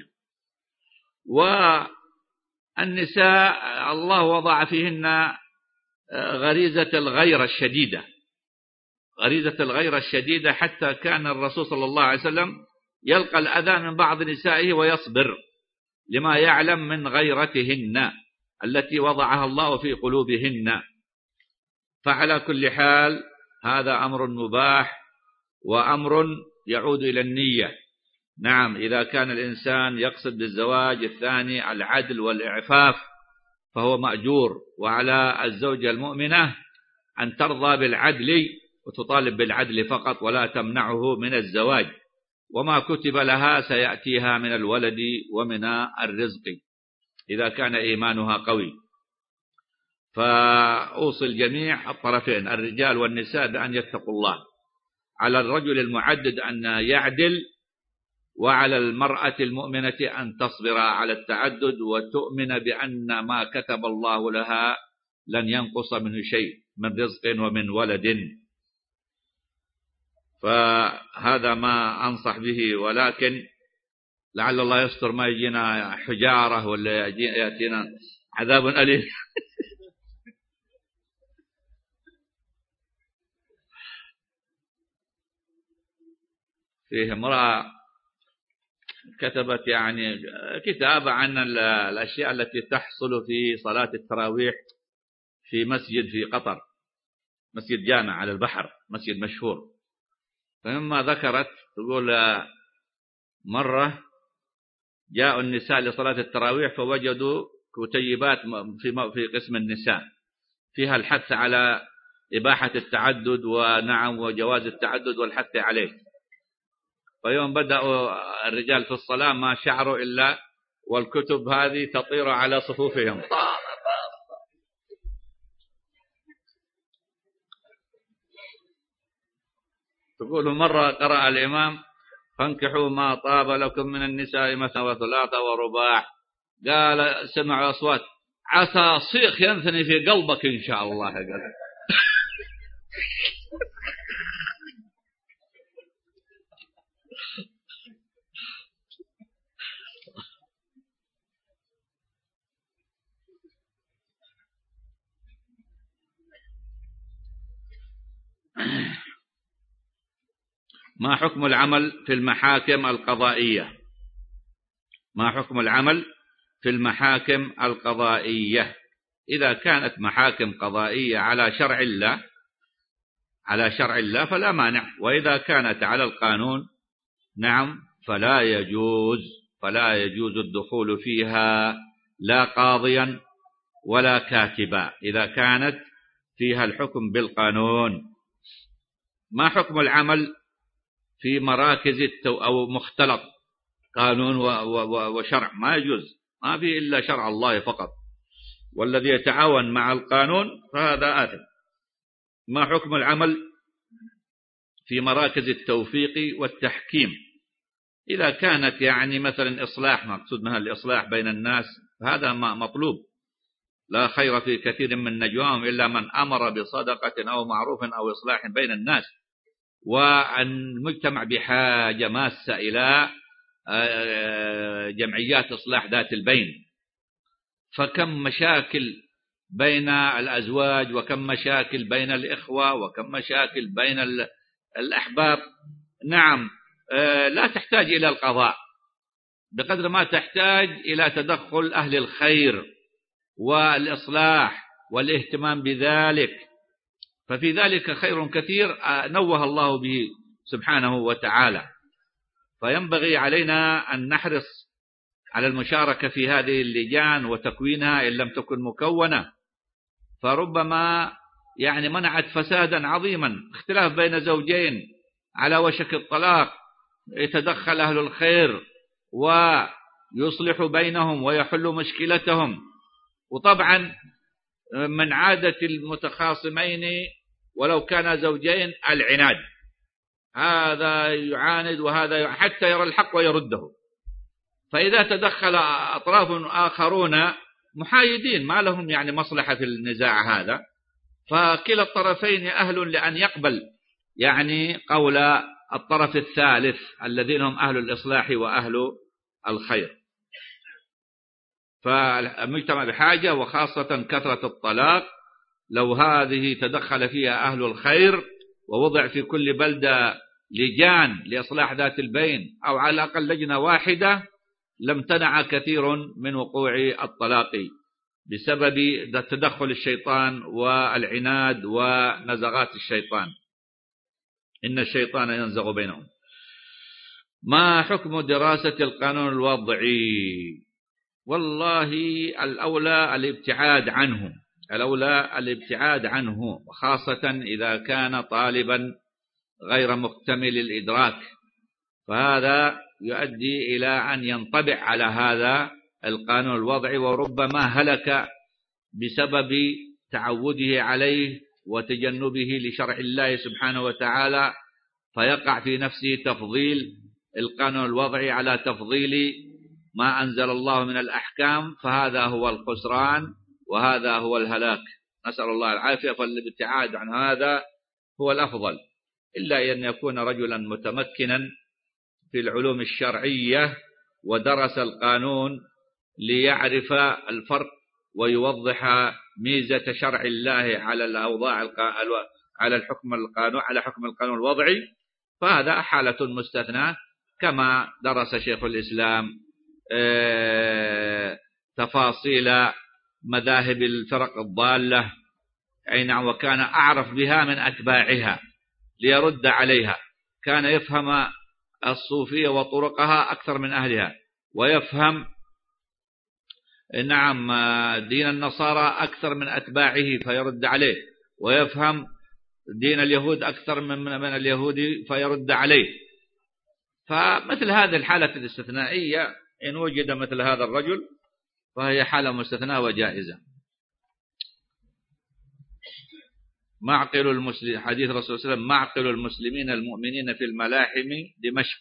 والنساء الله وضع فيهن غريزة الغيرة الشديدة، غريزة الغيرة الشديدة، حتى كان الرسول صلى الله عليه وسلم يلقى الأذى من بعض نسائه ويصبر لما يعلم من غيرتهن التي وضعها الله في قلوبهن. فعلى كل حال هذا أمر مباح وأمر يعود إلى النية. نعم، إذا كان الإنسان يقصد بالزواج الثاني العدل والإعفاف فهو مأجور، وعلى الزوجة المؤمنة أن ترضى بالعدل وتطالب بالعدل فقط، ولا تمنعه من الزواج، وما كتب لها سيأتيها من الولد ومن الرزق إذا كان إيمانها قوي. فأوصي الجميع الطرفين الرجال والنساء بأن يتقوا الله، على الرجل المعدد أن يعدل، وعلى المرأة المؤمنة أن تصبر على التعدد وتؤمن بأن ما كتب الله لها لن ينقص منه شيء من رزق ومن ولد. فهذا ما أنصح به، ولكن لعل الله يستر ما يجينا حجارة ولا يأتينا عذاب أليم. فيه امرأة كتبت يعني كتاب عن الأشياء التي تحصل في صلاة التراويح في مسجد في قطر، مسجد جامع على البحر، مسجد مشهور. فمما ذكرت تقول مرة جاء النساء لصلاة التراويح فوجدوا كتيبات في في قسم النساء فيها الحث على إباحة التعدد، ونعم وجواز التعدد والحث عليه. ويوم بدأوا الرجال في الصلاة ما شعروا إلا والكتب هذه تطير على صفوفهم. تقول مرة قرأ الإمام فانكحوا ما طاب لكم من النساء مثنى وثلاثة ورباع، قال سمعوا أصوات عسى صيخ ينثني في قلبك إن شاء الله. قال ما حكم العمل في المحاكم القضائية؟ ما حكم العمل في المحاكم القضائية؟ إذا كانت محاكم قضائية على شرع الله على شرع الله فلا مانع، وإذا كانت على القانون نعم فلا يجوز فلا يجوز الدخول فيها لا قاضيا ولا كاتبا إذا كانت فيها الحكم بالقانون. ما حكم العمل في مراكز التو أو مختلط قانون وشرع؟ ما يجوز، ما في إلا شرع الله فقط، والذي يتعاون مع القانون فهذا آثم. ما حكم العمل في مراكز التوفيق والتحكيم إذا كانت يعني مثلا إصلاح، مقصود منها الإصلاح بين الناس، هذا ما مطلوب. لا خير في كثير من نجواهم إلا من أمر بصدقة أو معروف أو إصلاح بين الناس. والمجتمع بحاجة ماسة إلى جمعيات إصلاح ذات البين، فكم مشاكل بين الأزواج، وكم مشاكل بين الإخوة، وكم مشاكل بين الأحباب. نعم لا تحتاج إلى القضاء بقدر ما تحتاج إلى تدخل أهل الخير والإصلاح والاهتمام بذلك، ففي ذلك خير كثير نوه الله به سبحانه وتعالى. فينبغي علينا أن نحرص على المشاركة في هذه اللجان وتكوينها إن لم تكن مكونة، فربما يعني منعت فسادا عظيما. اختلاف بين زوجين على وشك الطلاق، يتدخل أهل الخير ويصلح بينهم ويحل مشكلتهم. وطبعا من عادة المتخاصمين ولو كان زوجين العناد، هذا يعاند وهذا يعاند حتى يرى الحق ويرده. فإذا تدخل أطراف آخرون محايدين ما لهم يعني مصلحة في النزاع هذا، فكلا الطرفين أهل لأن يقبل يعني قول الطرف الثالث الذين هم أهل الإصلاح وأهل الخير. فالمجتمع بحاجة، وخاصة كثرة الطلاق، لو هذه تدخل فيها أهل الخير ووضع في كل بلدة لجان لإصلاح ذات البين أو على الأقل لجنة واحدة لم تنع كثير من وقوع الطلاق بسبب تدخل الشيطان والعناد ونزغات الشيطان، إن الشيطان ينزغ بينهم. ما حكم دراسة القانون الوضعي؟ والله الأولى الابتعاد عنه، الأولى الابتعاد عنه، وخاصة إذا كان طالبا غير مكتمل الإدراك، فهذا يؤدي إلى أن ينطبع على هذا القانون الوضعي، وربما هلك بسبب تعوده عليه وتجنبه لشرع الله سبحانه وتعالى، فيقع في نفسه تفضيل القانون الوضعي على تفضيل ما أنزل الله من الأحكام، فهذا هو الخسران وهذا هو الهلاك، نسأل الله العافية. فالابتعاد عن هذا هو الأفضل، إلا أن يكون رجلا متمكنا في العلوم الشرعية ودرس القانون ليعرف الفرق ويوضح ميزة شرع الله على الأوضاع على الحكم القانون على حكم القانون الوضعي، فهذا حالة مستثناة، كما درس شيخ الإسلام تفاصيل مذاهب الفرق الضالة، أي نعم، وكان أعرف بها من أتباعها ليرد عليها، كان يفهم الصوفية وطرقها أكثر من أهلها، ويفهم نعم دين النصارى أكثر من أتباعه فيرد عليه، ويفهم دين اليهود أكثر من من اليهود فيرد عليه. فمثل هذه الحالة الاستثنائية إن وجد مثل هذا الرجل فهي حالة مستثناة وجائزة. معقل المسلم، حديث الرسول صلى الله عليه وسلم: معقل المسلمين المؤمنين في الملاحم دمشق.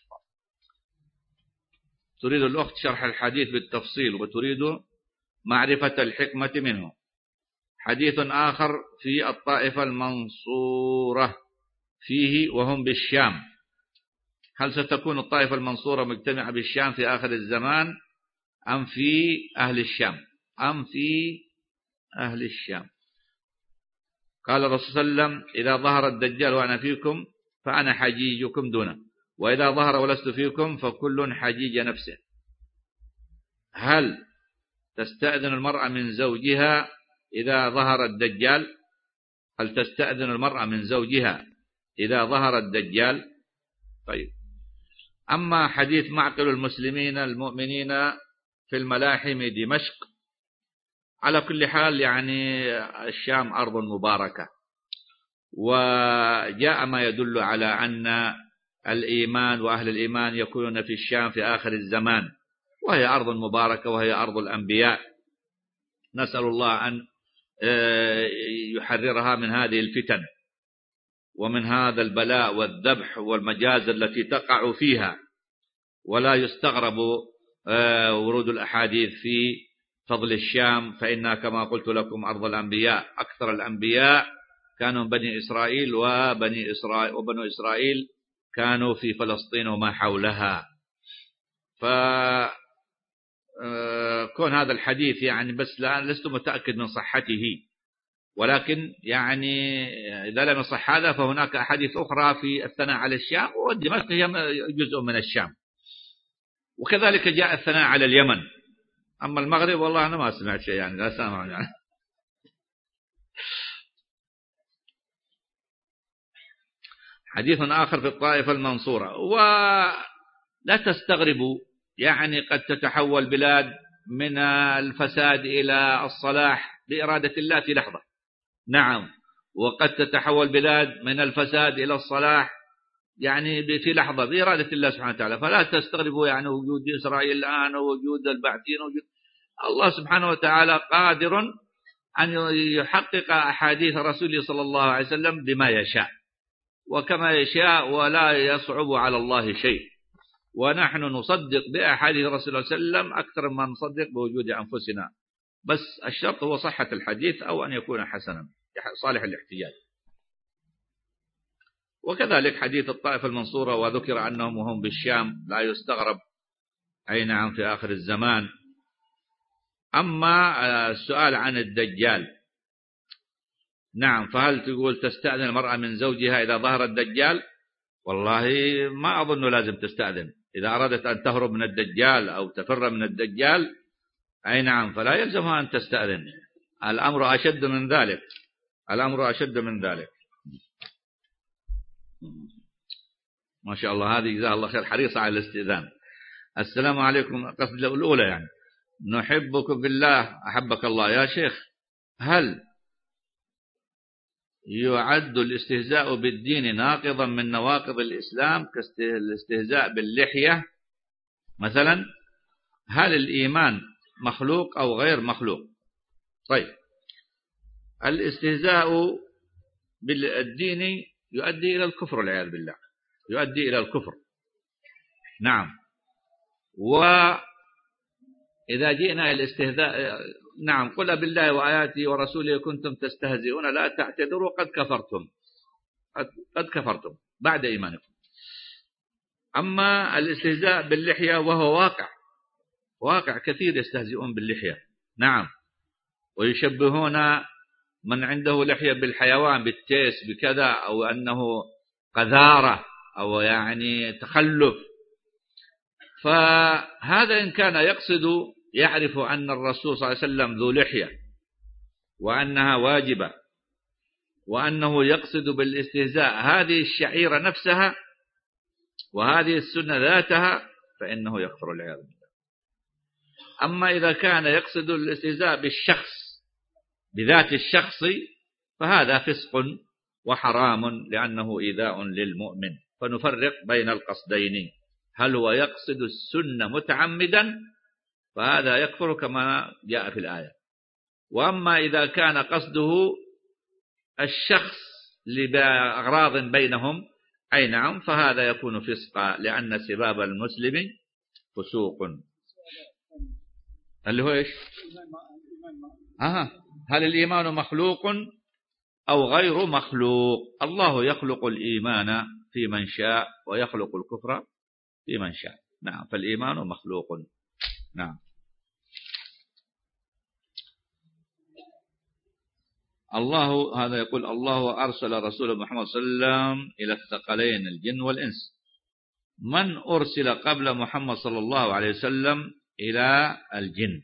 تريد الأخت شرح الحديث بالتفصيل وتريد معرفة الحكمة منه. حديث آخر في الطائفة المنصورة فيه وهم بالشام. هل ستكون الطائفة المنصورة مجتمعة بالشام في آخر الزمان أم في أهل الشام أم في أهل الشام؟ قال الرسول صلى الله عليه وسلم: إذا ظهر الدجال وأنا فيكم فأنا حجيجكم دونه، وإذا ظهر ولست فيكم فكل حجيج نفسه. هل تستأذن المرأة من زوجها إذا ظهر الدجال؟ هل تستأذن المرأة من زوجها إذا ظهر الدجال؟ طيب، أما حديث معقل المسلمين المؤمنين في الملاحم دمشق، على كل حال يعني الشام أرض مباركة، وجاء ما يدل على أن الإيمان وأهل الإيمان يكونون في الشام في آخر الزمان، وهي أرض مباركة وهي أرض الأنبياء. نسأل الله أن يحررها من هذه الفتن ومن هذا البلاء والذبح والمجازر التي تقع فيها. ولا يستغرب ورود الأحاديث في فضل الشام، فإنها كما قلت لكم أرض الأنبياء. أكثر الأنبياء كانوا بني إسرائيل، وبني إسرائيل وبنو إسرائيل كانوا في فلسطين وما حولها. فكون هذا الحديث يعني بس لا لست متأكد من صحته، ولكن يعني إذا لم يصح هذا فهناك أحاديث أخرى في الثناء على الشام، ودمشق هي جزء من الشام، وكذلك جاء الثناء على اليمن. أما المغرب والله أنا ما سمعت شيء، يعني لا سامع يعني. حديث آخر في الطائفة المنصورة. ولا تستغربوا، يعني قد تتحول بلاد من الفساد إلى الصلاح بإرادة الله في لحظة. نعم، وقد تتحول بلاد من الفساد إلى الصلاح يعني في لحظة بإرادة الله سبحانه وتعالى. فلا تستغربوا يعني وجود إسرائيل الآن ووجود البعثين وجود الله سبحانه وتعالى قادر أن يحقق أحاديث رسوله صلى الله عليه وسلم بما يشاء وكما يشاء، ولا يصعب على الله شيء. ونحن نصدق بأحاديث رسول الله صلى الله عليه وسلم أكثر ما نصدق بوجود أنفسنا، بس الشرط هو صحة الحديث أو أن يكون حسنا صالح الاحتياج. وكذلك حديث الطائفة المنصورة، وذكر أنهم وهم بالشام، لا يستغرب، أي نعم في آخر الزمان. أما السؤال عن الدجال، نعم، فهل تقول تستأذن المرأة من زوجها إذا ظهر الدجال؟ والله ما أظن لازم تستأذن. إذا أرادت أن تهرب من الدجال أو تفر من الدجال، أي نعم، فلا يلزمها أن تستأذن. الأمر أشد من ذلك، الأمر أشد من ذلك. ما شاء الله، هذه جزاه الله خير حريصة على الاستئذان. السلام عليكم، قصد الأولى يعني نحبكم بالله أحبك الله. يا شيخ، هل يعد الاستهزاء بالدين ناقضا من نواقض الإسلام كالاستهزاء باللحية مثلا؟ هل الإيمان مخلوق أو غير مخلوق؟ طيب، الاستهزاء بالدين يؤدي إلى الكفر والعياذ بالله، يؤدي إلى الكفر. نعم، وإذا جئنا إلى الاستهزاء، نعم، قل بالله وآياته ورسوله كنتم تستهزئون لا تعتذروا قد كفرتم، قد كفرتم بعد إيمانكم. أما الاستهزاء باللحية وهو واقع، واقع كثير يستهزئون باللحية، نعم، ويشبهون من عنده لحية بالحيوان، بالتيس، بكذا، أو أنه قذارة أو يعني تخلف. فهذا إن كان يقصد يعرف أن الرسول صلى الله عليه وسلم ذو لحية وأنها واجبة، وأنه يقصد بالاستهزاء هذه الشعيرة نفسها وهذه السنة ذاتها، فإنه يكفر والعياذ بالله. أما إذا كان يقصد الاستهزاء بالشخص بذات الشخص فهذا فسق وحرام، لأنه إيذاء للمؤمن. فنفرق بين القصدين، هل هو يقصد السنة متعمدا فهذا يكفر كما جاء في الآية، وأما إذا كان قصده الشخص لأغراض بينهم، أي نعم، فهذا يكون فسقا، لأن سباب المسلم فسوق. اللي هو إيش؟ آه. هل الإيمان مخلوق أو غير مخلوق؟ الله يخلق الإيمان في من شاء ويخلق الكفر في من شاء. نعم، فالإيمان مخلوق. نعم. الله هذا يقول الله أرسل رسول محمد صلى الله عليه وسلم إلى الثقلين الجن والإنس. من أرسل قبل محمد صلى الله عليه وسلم إلى الجن؟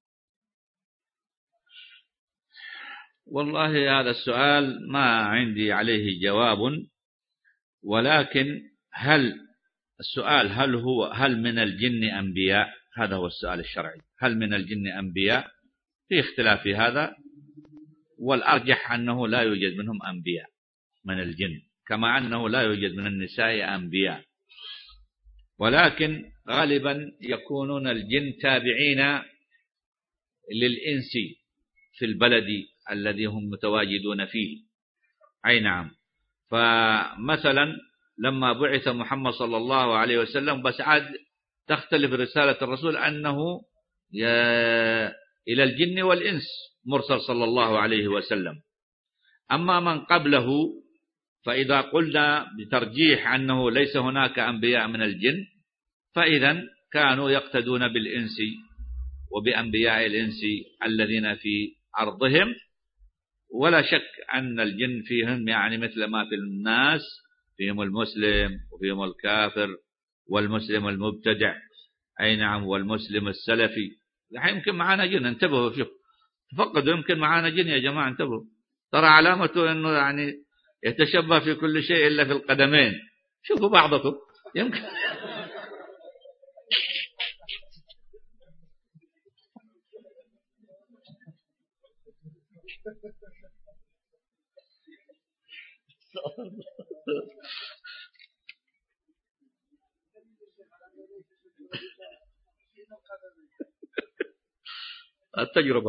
والله هذا السؤال ما عندي عليه جواب، ولكن هل السؤال هل هو هل من الجن أنبياء؟ هذا هو السؤال الشرعي. هل من الجن أنبياء؟ في اختلاف في هذا، والأرجح أنه لا يوجد منهم أنبياء من الجن، كما أنه لا يوجد من النساء أنبياء، ولكن غالبا يكونون الجن تابعين للإنس في البلد الذي هم متواجدون فيه. أي نعم. فمثلا لما بعث محمد صلى الله عليه وسلم، بس عاد تختلف رسالة الرسول أنه إلى الجن والإنس مرسل صلى الله عليه وسلم. أما من قبله فإذا قلنا بترجيح أنه ليس هناك أنبياء من الجن، فإذا كانوا يقتدون بالإنس وبأنبياء الإنس الذين في أرضهم، ولا شك أن الجن فيهم يعني مثل ما في الناس، فيهم المسلم وفيهم الكافر والمسلم المبتدع. أي نعم. والمسلم السلفي. يمكن معانا جن، انتبهوا، شوف تفقدوا، يمكن معانا جن يا جماعة، انتبهوا، ترى علامته أنه يعني يتشبه في كل شيء إلا في القدمين. شوفوا بعضكم يمكن التجربة.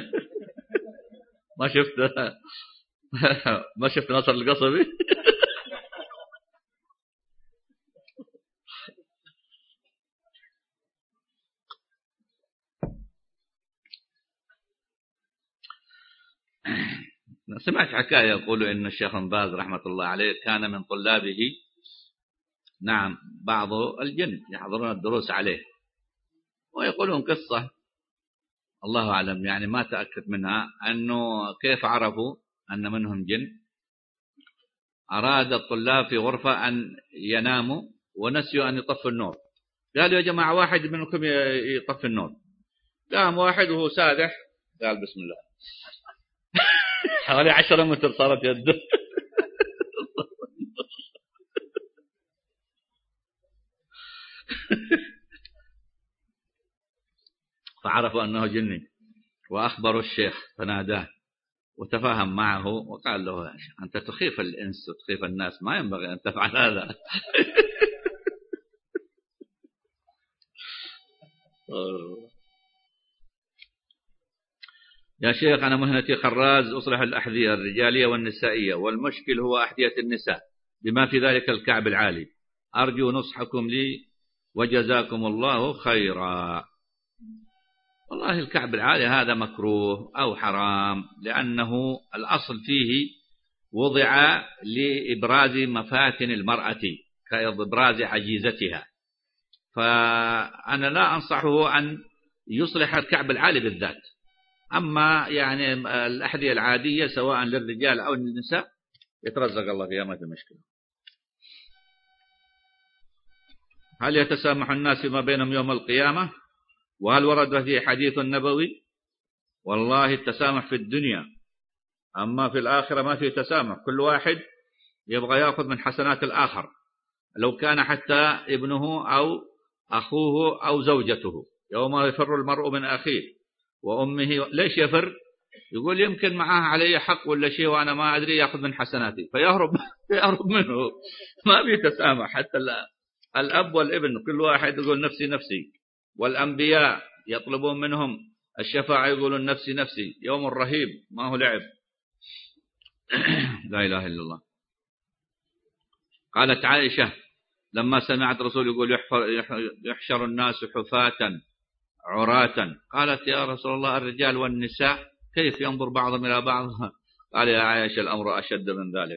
ما شفت ما شفت نصر القصبي؟ سمعت حكاية يقولوا إن الشيخ بن باز رحمة الله عليه كان من طلابه، نعم، بعض الجن يحضرون الدروس عليه، ويقولون قصة الله أعلم يعني ما تأكد منها، أنه كيف عرفوا أن منهم جن. أراد الطلاب في غرفة أن يناموا ونسيوا أن يطفوا النور، قالوا يا جماعة واحد منكم يطفي النور. قام واحد وهو سادح قال بسم الله، حوالي عشرة متر صارت يده. فعرفوا أنه جني، وأخبروا الشيخ فناداه وتفاهم معه وقال له أنت تخيف الإنس وتخيف الناس، ما ينبغي أن تفعل هذا. يا شيخ أنا مهنتي خراز، أصلح الأحذية الرجالية والنسائية، والمشكل هو أحذية النساء بما في ذلك الكعب العالي، أرجو نصحكم لي وجزاكم الله خيرا. والله الكعب العالي هذا مكروه أو حرام، لأنه الأصل فيه وضع لإبراز مفاتن المرأة كإبراز عجيزتها، فأنا لا أنصحه أن يصلح الكعب العالي بالذات. أما يعني الأحذية العادية سواء للرجال أو للنساء يترزق الله فيها، ما في مشكلة. هل يتسامح الناس فيما بينهم يوم القيامة؟ وهل ورد في حديث نبوي؟ والله التسامح في الدنيا، أما في الآخرة ما في تسامح، كل واحد يبغى يأخذ من حسنات الآخر، لو كان حتى ابنه أو أخوه أو زوجته. يوم يفر المرء من أخيه وأمه. ليش يفر؟ يقول يمكن معاه علي حق ولا شيء وأنا ما أدري، يأخذ من حسناتي فيهرب يهرب منه. ما في تسامح. حتى الأب والابن كل واحد يقول نفسي نفسي، والأنبياء يطلبون منهم الشفاعة يقولون نفسي نفسي. يوم رهيب ما هو لعب. لا إله إلا الله. قالت عائشة لما سمعت رسول يقول يحشر الناس حفاة عراة، قالت يا رسول الله الرجال والنساء كيف ينظر بعضهم إلى بعض؟ قال يا عائشة الأمر أشد من ذلك.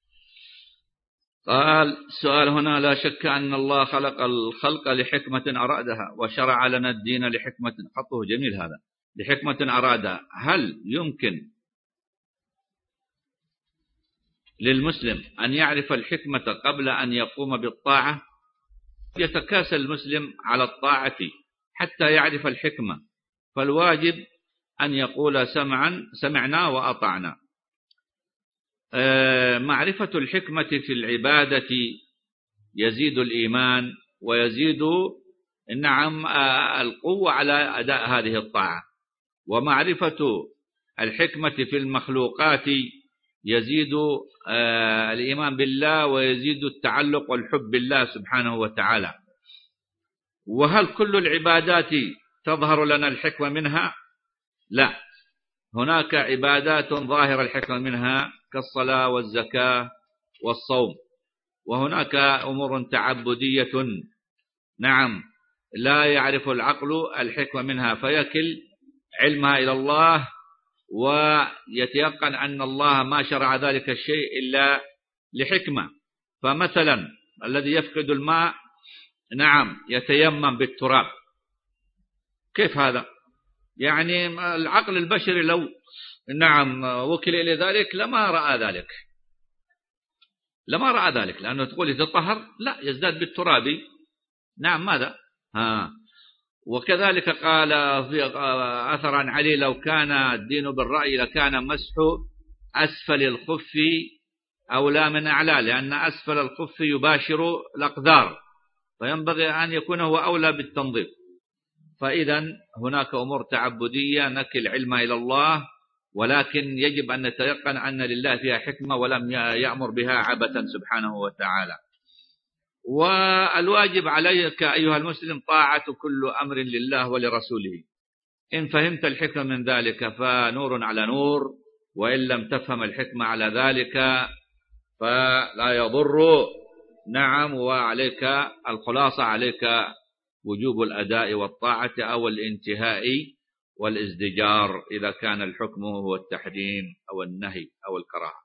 قال السؤال هنا: لا شك أن الله خلق الخلق لحكمة أرادها، وشرع لنا الدين لحكمة، خطه جميل هذا، لحكمة أرادها. هل يمكن للمسلم أن يعرف الحكمة قبل أن يقوم بالطاعة؟ يتكاسل المسلم على الطاعة حتى يعرف الحكمة، فالواجب أن يقول سمعا سمعنا وأطعنا. معرفة الحكمة في العبادة يزيد الإيمان ويزيد نعم القوة على أداء هذه الطاعة. ومعرفة الحكمة في المخلوقات يزيد الإيمان بالله ويزيد التعلق والحب بالله سبحانه وتعالى. وهل كل العبادات تظهر لنا الحكمة منها؟ لا، هناك عبادات ظاهرة الحكمة منها كالصلاة والزكاة والصوم، وهناك أمور تعبدية نعم لا يعرف العقل الحكمة منها فيكل علمها إلى الله ويتيقن أن الله ما شرع ذلك الشيء إلا لحكمة. فمثلا الذي يفقد الماء نعم يتيمم بالتراب، كيف هذا؟ يعني العقل البشري لو نعم وكل إلى ذلك لما رأى ذلك لما رأى ذلك لأنه تقول يتطهر، لا، يزداد بالتراب. نعم ماذا؟ ها. وكذلك قال في أثر عن علي لو كان الدين بالرأي لكان مسح أسفل الخف أولى من أعلى، لأن أسفل الخف يباشر الأقدار فينبغي أن يكون هو أولى بالتنظيف. فإذا هناك أمور تعبدية نكل علم إلى الله، ولكن يجب أن نتيقن أن لله فيها حكمة ولم يأمر بها عبثا سبحانه وتعالى. والواجب عليك أيها المسلم طاعة كل أمر لله ولرسوله. إن فهمت الحكمة من ذلك فنور على نور، وإن لم تفهم الحكمة على ذلك فلا يضر. نعم. وعليك الخلاصة عليك وجوب الأداء والطاعة أو الانتهاء والازدجار إذا كان الحكم هو التحريم أو النهي أو الكراهة.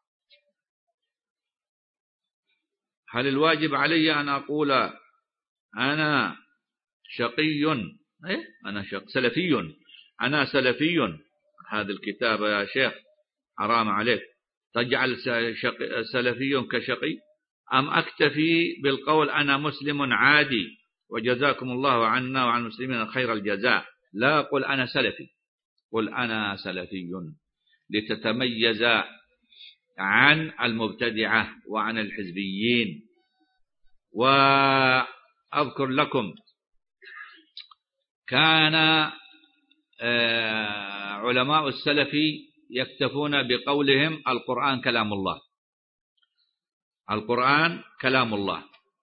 هل الواجب علي أن أقول أنا شقي إيه؟ أنا شق سلفي أنا سلفي؟ هذا الكتاب يا شيخ حرام عليك، تجعل سلفي كشقي؟ أم أكتفي بالقول أنا مسلم عادي وجزاكم الله عنا وعن المسلمين خير الجزاء؟ لا، قل أنا سلفي، قل أنا سلفي لتتميز عن المبتدعة وعن الحزبيين. وأذكر لكم كان علماء السلف يكتفون بقولهم القرآن كلام الله، القرآن كلام الله.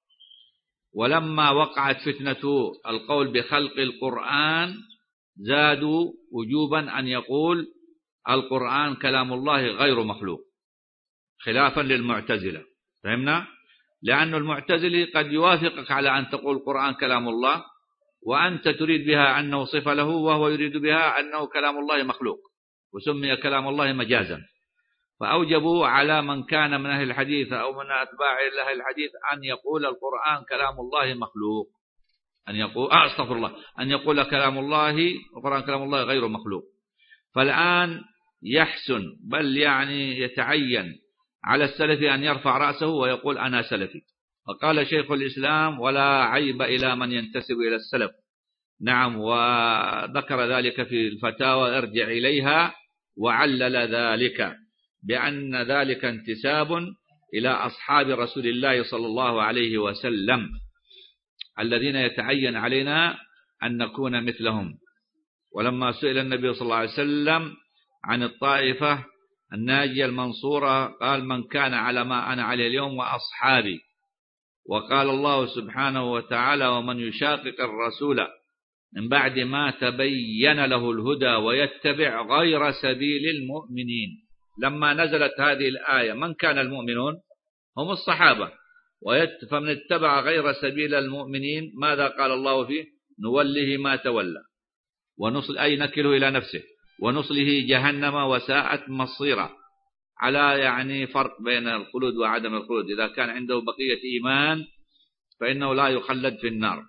ولما وقعت فتنة القول بخلق القرآن زادوا وجوبا أن يقول القرآن كلام الله غير مخلوق، خلافا للمعتزلة. فهمنا؟ لأن المعتزلي قد يوافقك على أن تقول القرآن كلام الله وأنت تريد بها أنه صفة له، وهو يريد بها أنه كلام الله مخلوق، وسمي كلام الله مجازا. فأوجبوا على من كان من أهل الحديث أو من أتباع أهل الحديث أن يقول القرآن كلام الله مخلوق، أن يقول أستغفر الله أن يقول كلام الله القرآن كلام الله غير مخلوق. فالآن يحسن بل يعني يتعين على السلفي أن يرفع رأسه ويقول أنا سلفي. فقال شيخ الإسلام ولا عيب إلى من ينتسب إلى السلف. نعم. وذكر ذلك في الفتاوى ارجع إليها، وعلل ذلك بأن ذلك انتساب إلى أصحاب رسول الله صلى الله عليه وسلم الذين يتعين علينا أن نكون مثلهم. ولما سئل النبي صلى الله عليه وسلم عن الطائفة الناجية المنصورة قال من كان على ما أنا عليه اليوم وأصحابي. وقال الله سبحانه وتعالى ومن يشاقق الرسول من بعد ما تبين له الهدى ويتبع غير سبيل المؤمنين. لما نزلت هذه الآية من كان المؤمنون؟ هم الصحابة. فمن اتبع غير سبيل المؤمنين ماذا قال الله فيه؟ نوله ما تولى ونصل أي نكله إلى نفسه ونصله جهنم وساءت مصيرا. على يعني فرق بين الخلود وعدم الخلود. إذا كان عنده بقية إيمان فإنه لا يخلد في النار،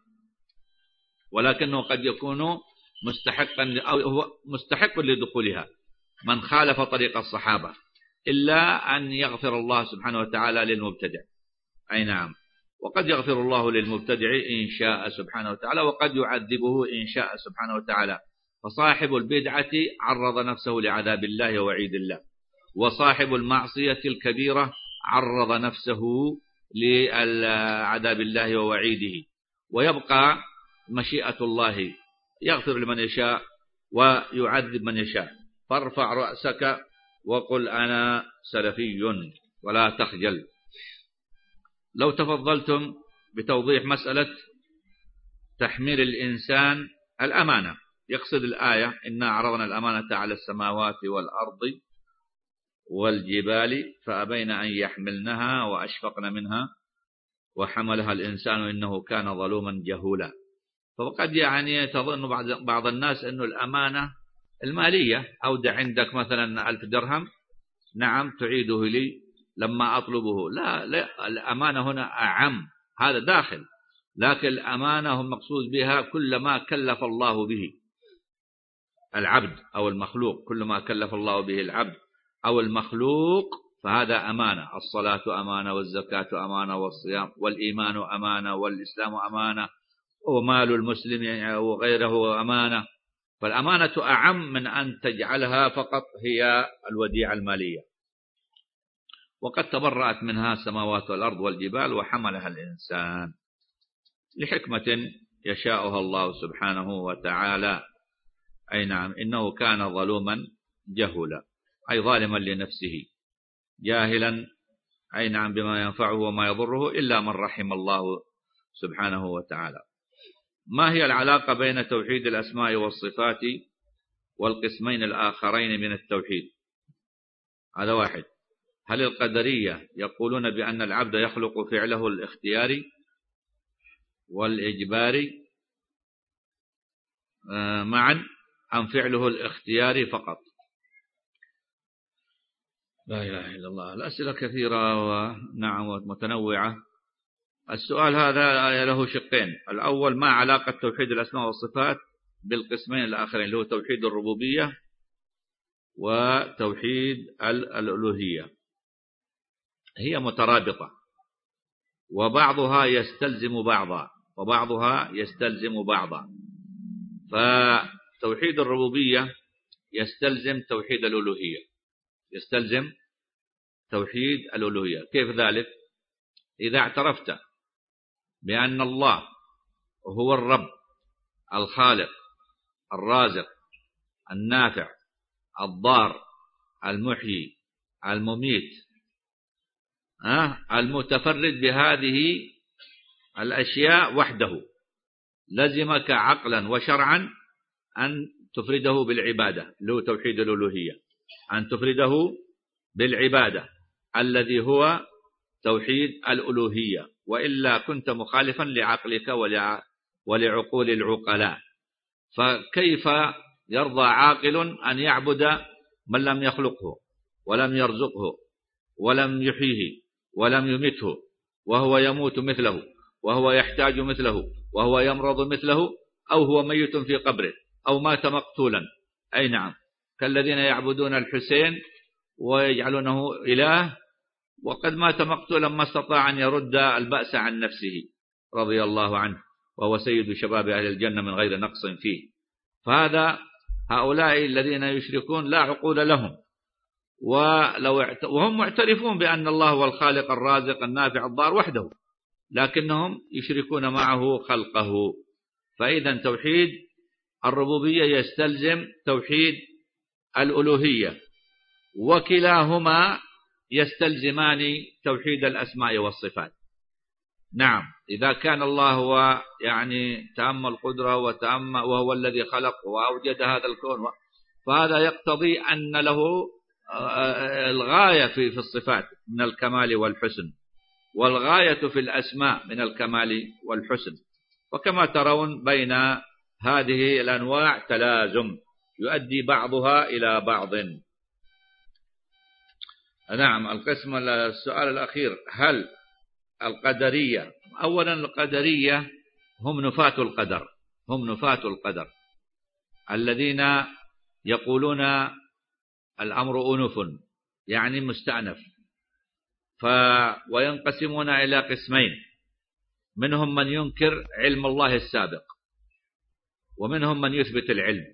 ولكنه قد يكون مستحقا أو هو مستحق لدخولها من خالف طريق الصحابة، إلا أن يغفر الله سبحانه وتعالى للمبتدع. أي نعم. وقد يغفر الله للمبتدع إن شاء سبحانه وتعالى، وقد يعذبه إن شاء سبحانه وتعالى. فصاحب البدعة عرض نفسه لعذاب الله ووعيد الله، وصاحب المعصية الكبيرة عرض نفسه لعذاب الله ووعيده، ويبقى مشيئة الله، يغفر لمن يشاء ويعذب من يشاء. فارفع رأسك وقل أنا سلفي ولا تخجل. لو تفضلتم بتوضيح مسألة تحميل الإنسان الأمانة، يقصد الآية إنا عرضنا الأمانة على السماوات والأرض والجبال فأبين أن يحملنها وأشفقن منها وحملها الإنسان إنه كان ظلوما جهولا. فقد يعني تظن بعض الناس أن الأمانة المالية، أودع عندك مثلا ألف درهم، نعم تعيده لي لما أطلبه. لا, لا الأمانة هنا أعم، هذا داخل، لكن الأمانة هم مقصود بها كل ما كلف الله به العبد أو المخلوق، كل ما كلف الله به العبد أو المخلوق فهذا أمانة. الصلاة أمانة، والزكاة أمانة، والصيام، والإيمان أمانة، والإسلام أمانة، ومال المسلم وغيره أمانة. فالأمانة أعم من أن تجعلها فقط هي الوديعة المالية. وقد تبرأت منها السماوات والأرض والجبال وحملها الإنسان لحكمة يشاءها الله سبحانه وتعالى. أي نعم، إنه كان ظلوما جهولا، أي ظالما لنفسه جاهلا، أي نعم، بما ينفعه وما يضره إلا من رحم الله سبحانه وتعالى. ما هي العلاقة بين توحيد الأسماء والصفات والقسمين الآخرين من التوحيد؟ هذا واحد. هل القدرية يقولون بأن العبد يخلق فعله الاختياري والإجباري معا أم فعله الاختياري فقط؟ لا إله إلا الله. الأسئلة كثيرة ونعم متنوعة. السؤال هذا له شقين. الأول، ما علاقة توحيد الأسماء والصفات بالقسمين الآخرين اللي هو توحيد الربوبية وتوحيد الألوهية؟ هي مترابطة، وبعضها يستلزم بعضا وبعضها يستلزم بعضا. فتوحيد الربوبية يستلزم توحيد الألوهية، يستلزم توحيد الألوهية. كيف ذلك؟ إذا اعترفت بأن الله هو الرب الخالق الرازق النافع الضار المحيي المميت المتفرد بهذه الأشياء وحده، لزمك عقلا وشرعا أن تفرده بالعبادة، اللي هو توحيد الألوهية، أن تفرده بالعبادة الذي هو توحيد الألوهية، وإلا كنت مخالفا لعقلك ولعقول العقلاء. فكيف يرضى عاقل أن يعبد من لم يخلقه ولم يرزقه ولم يحييه ولم يمته، وهو يموت مثله وهو يحتاج مثله وهو يمرض مثله، أو هو ميت في قبره أو مات مقتولا؟ أي نعم، كالذين يعبدون الحسين ويجعلونه إله وقد مات مقتولا ما استطاع أن يرد البأس عن نفسه رضي الله عنه، وهو سيد شباب أهل الجنة من غير نقص فيه. فهذا هؤلاء الذين يشركون لا عقول لهم، ولو وهم معترفون بأن الله هو الخالق الرازق النافع الضار وحده، لكنهم يشركون معه خلقه. فإذا توحيد الربوبية يستلزم توحيد الألوهية، وكلاهما يستلزمان توحيد الأسماء والصفات. نعم، إذا كان الله هو يعني تام القدرة وتام وهو الذي خلق وأوجد هذا الكون، فهذا يقتضي أن له الغاية في الصفات من الكمال والحسن، والغاية في الأسماء من الكمال والحسن. وكما ترون بين هذه الأنواع تلازم يؤدي بعضها إلى بعض. نعم، القسم السؤال الأخير، هل القدرية، أولا القدرية هم نفاة القدر، هم نفاة القدر الذين يقولون الأمر أنف يعني مستأنف، ف وينقسمون إلى قسمين، منهم من ينكر علم الله السابق ومنهم من يثبت العلم.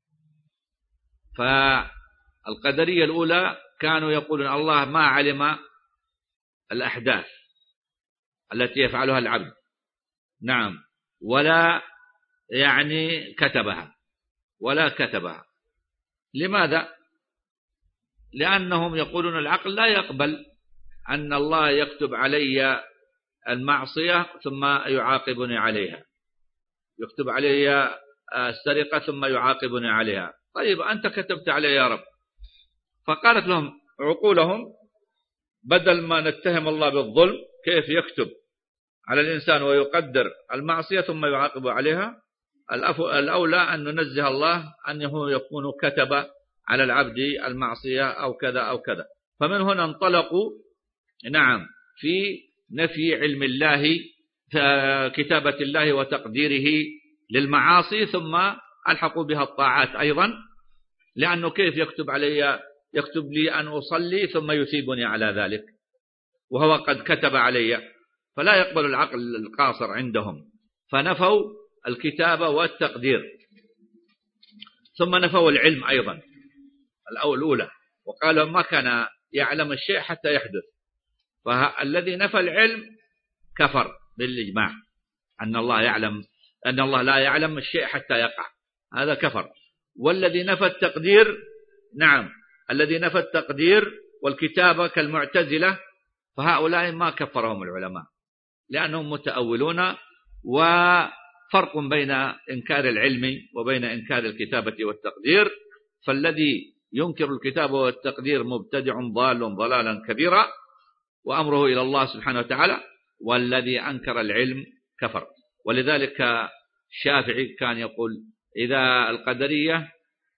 فالقدرية الأولى كانوا يقولون الله ما علم الأحداث التي يفعلها العبد. نعم. ولا يعني كتبها ولا كتبها. لماذا؟ لأنهم يقولون العقل لا يقبل أن الله يكتب علي المعصية ثم يعاقبني عليها، يكتب علي السرقة ثم يعاقبني عليها. طيب أنت كتبت علي يا رب. فقالت لهم عقولهم بدل ما نتهم الله بالظلم كيف يكتب على الإنسان ويقدر المعصية ثم يعاقب عليها، الأولى أن ننزه الله أنه يكون كتب على العبد المعصية أو كذا أو كذا. فمن هنا انطلقوا نعم في نفي علم الله، كتابة الله وتقديره للمعاصي، ثم ألحقوا بها الطاعات أيضا، لأنه كيف يكتب علي يكتب لي أن أصلي ثم يثيبني على ذلك وهو قد كتب علي. فلا يقبل العقل القاصر عندهم، فنفوا الكتابة والتقدير. ثم نفوا العلم أيضا الأولى، وقالوا ما كان يعلم الشيء حتى يحدث. فالذي نفى العلم كفر بالإجماع، أن الله يعلم أن الله لا يعلم الشيء حتى يقع، هذا كفر. والذي نفى التقدير نعم الذي نفى التقدير والكتابة كالمعتزلة، فهؤلاء ما كفرهم العلماء لأنهم متأولون. وفرق بين إنكار العلم وبين إنكار الكتابة والتقدير. فالذي ينكر الكتابة والتقدير مبتدع ضال ضلالا كبيرا وأمره إلى الله سبحانه وتعالى، والذي أنكر العلم كفر. ولذلك الشافعي كان يقول إذا القدرية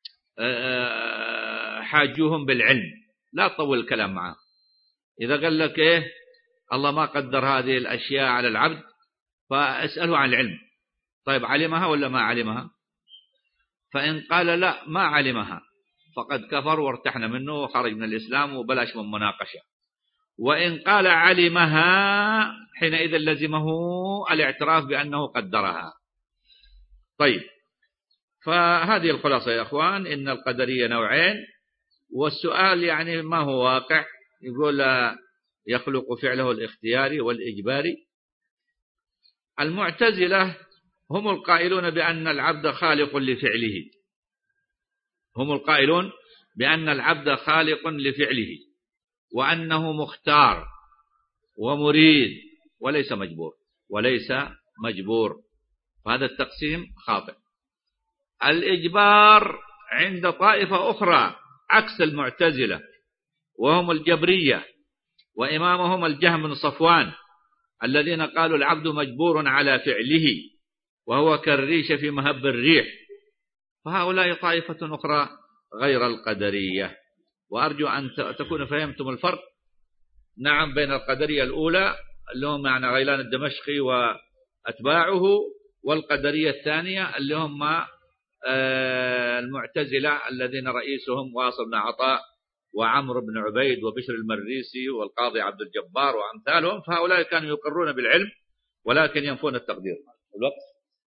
حاجوهم بالعلم لا تطول الكلام معه. إذا قال لك إيه الله ما قدر هذه الأشياء على العبد فاسأله عن العلم، طيب علمها ولا ما علمها؟ فإن قال لا ما علمها فقد كفر وارتحنا منه وخرج من الإسلام وبلاش من مناقشة. وإن قال علمها حينئذ لزمه الاعتراف بأنه قدرها. طيب، فهذه الخلاصة يا أخوان، إن القدرية نوعين. والسؤال يعني ما هو واقع؟ يقول يخلق فعله الاختياري والإجباري. المعتزلة هم القائلون بأن العبد خالق لفعله، هم القائلون بأن العبد خالق لفعله وأنه مختار ومريد وليس مجبور وليس مجبور فهذا التقسيم خاطئ. الإجبار عند طائفة أخرى عكس المعتزلة وهم الجبرية، وإمامهم الجهم بن صفوان الذين قالوا العبد مجبور على فعله وهو كالريش في مهب الريح. فهؤلاء طائفة أخرى غير القدرية. وأرجو أن تكونوا فهمتم الفرق نعم بين القدرية الأولى اللي هم يعني غيلان الدمشقي وأتباعه، والقدرية الثانية اللي هم المعتزلة الذين رئيسهم واصل بن عطاء وعمرو بن عبيد وبشر المريسي والقاضي عبد الجبار وأمثالهم. فهؤلاء كانوا يقرون بالعلم ولكن ينفون التقدير. الوقت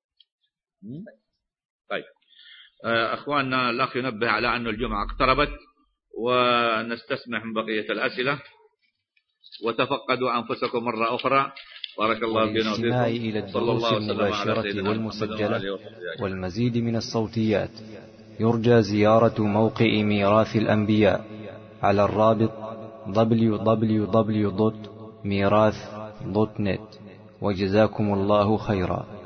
طيب أخواننا، الأخ ينبه على أن الجمعة اقتربت ونستسمح من بقية الأسئلة، وتفقدوا أنفسكم مرة أخرى. بارك الله فينا والاستماع إلى الدروس المباشرة والمسجلة والمزيد من الصوتيات يرجى زيارة موقع ميراث الأنبياء على الرابط دبليو دبليو دبليو دوت ميراث دوت نت. وجزاكم الله خيرا.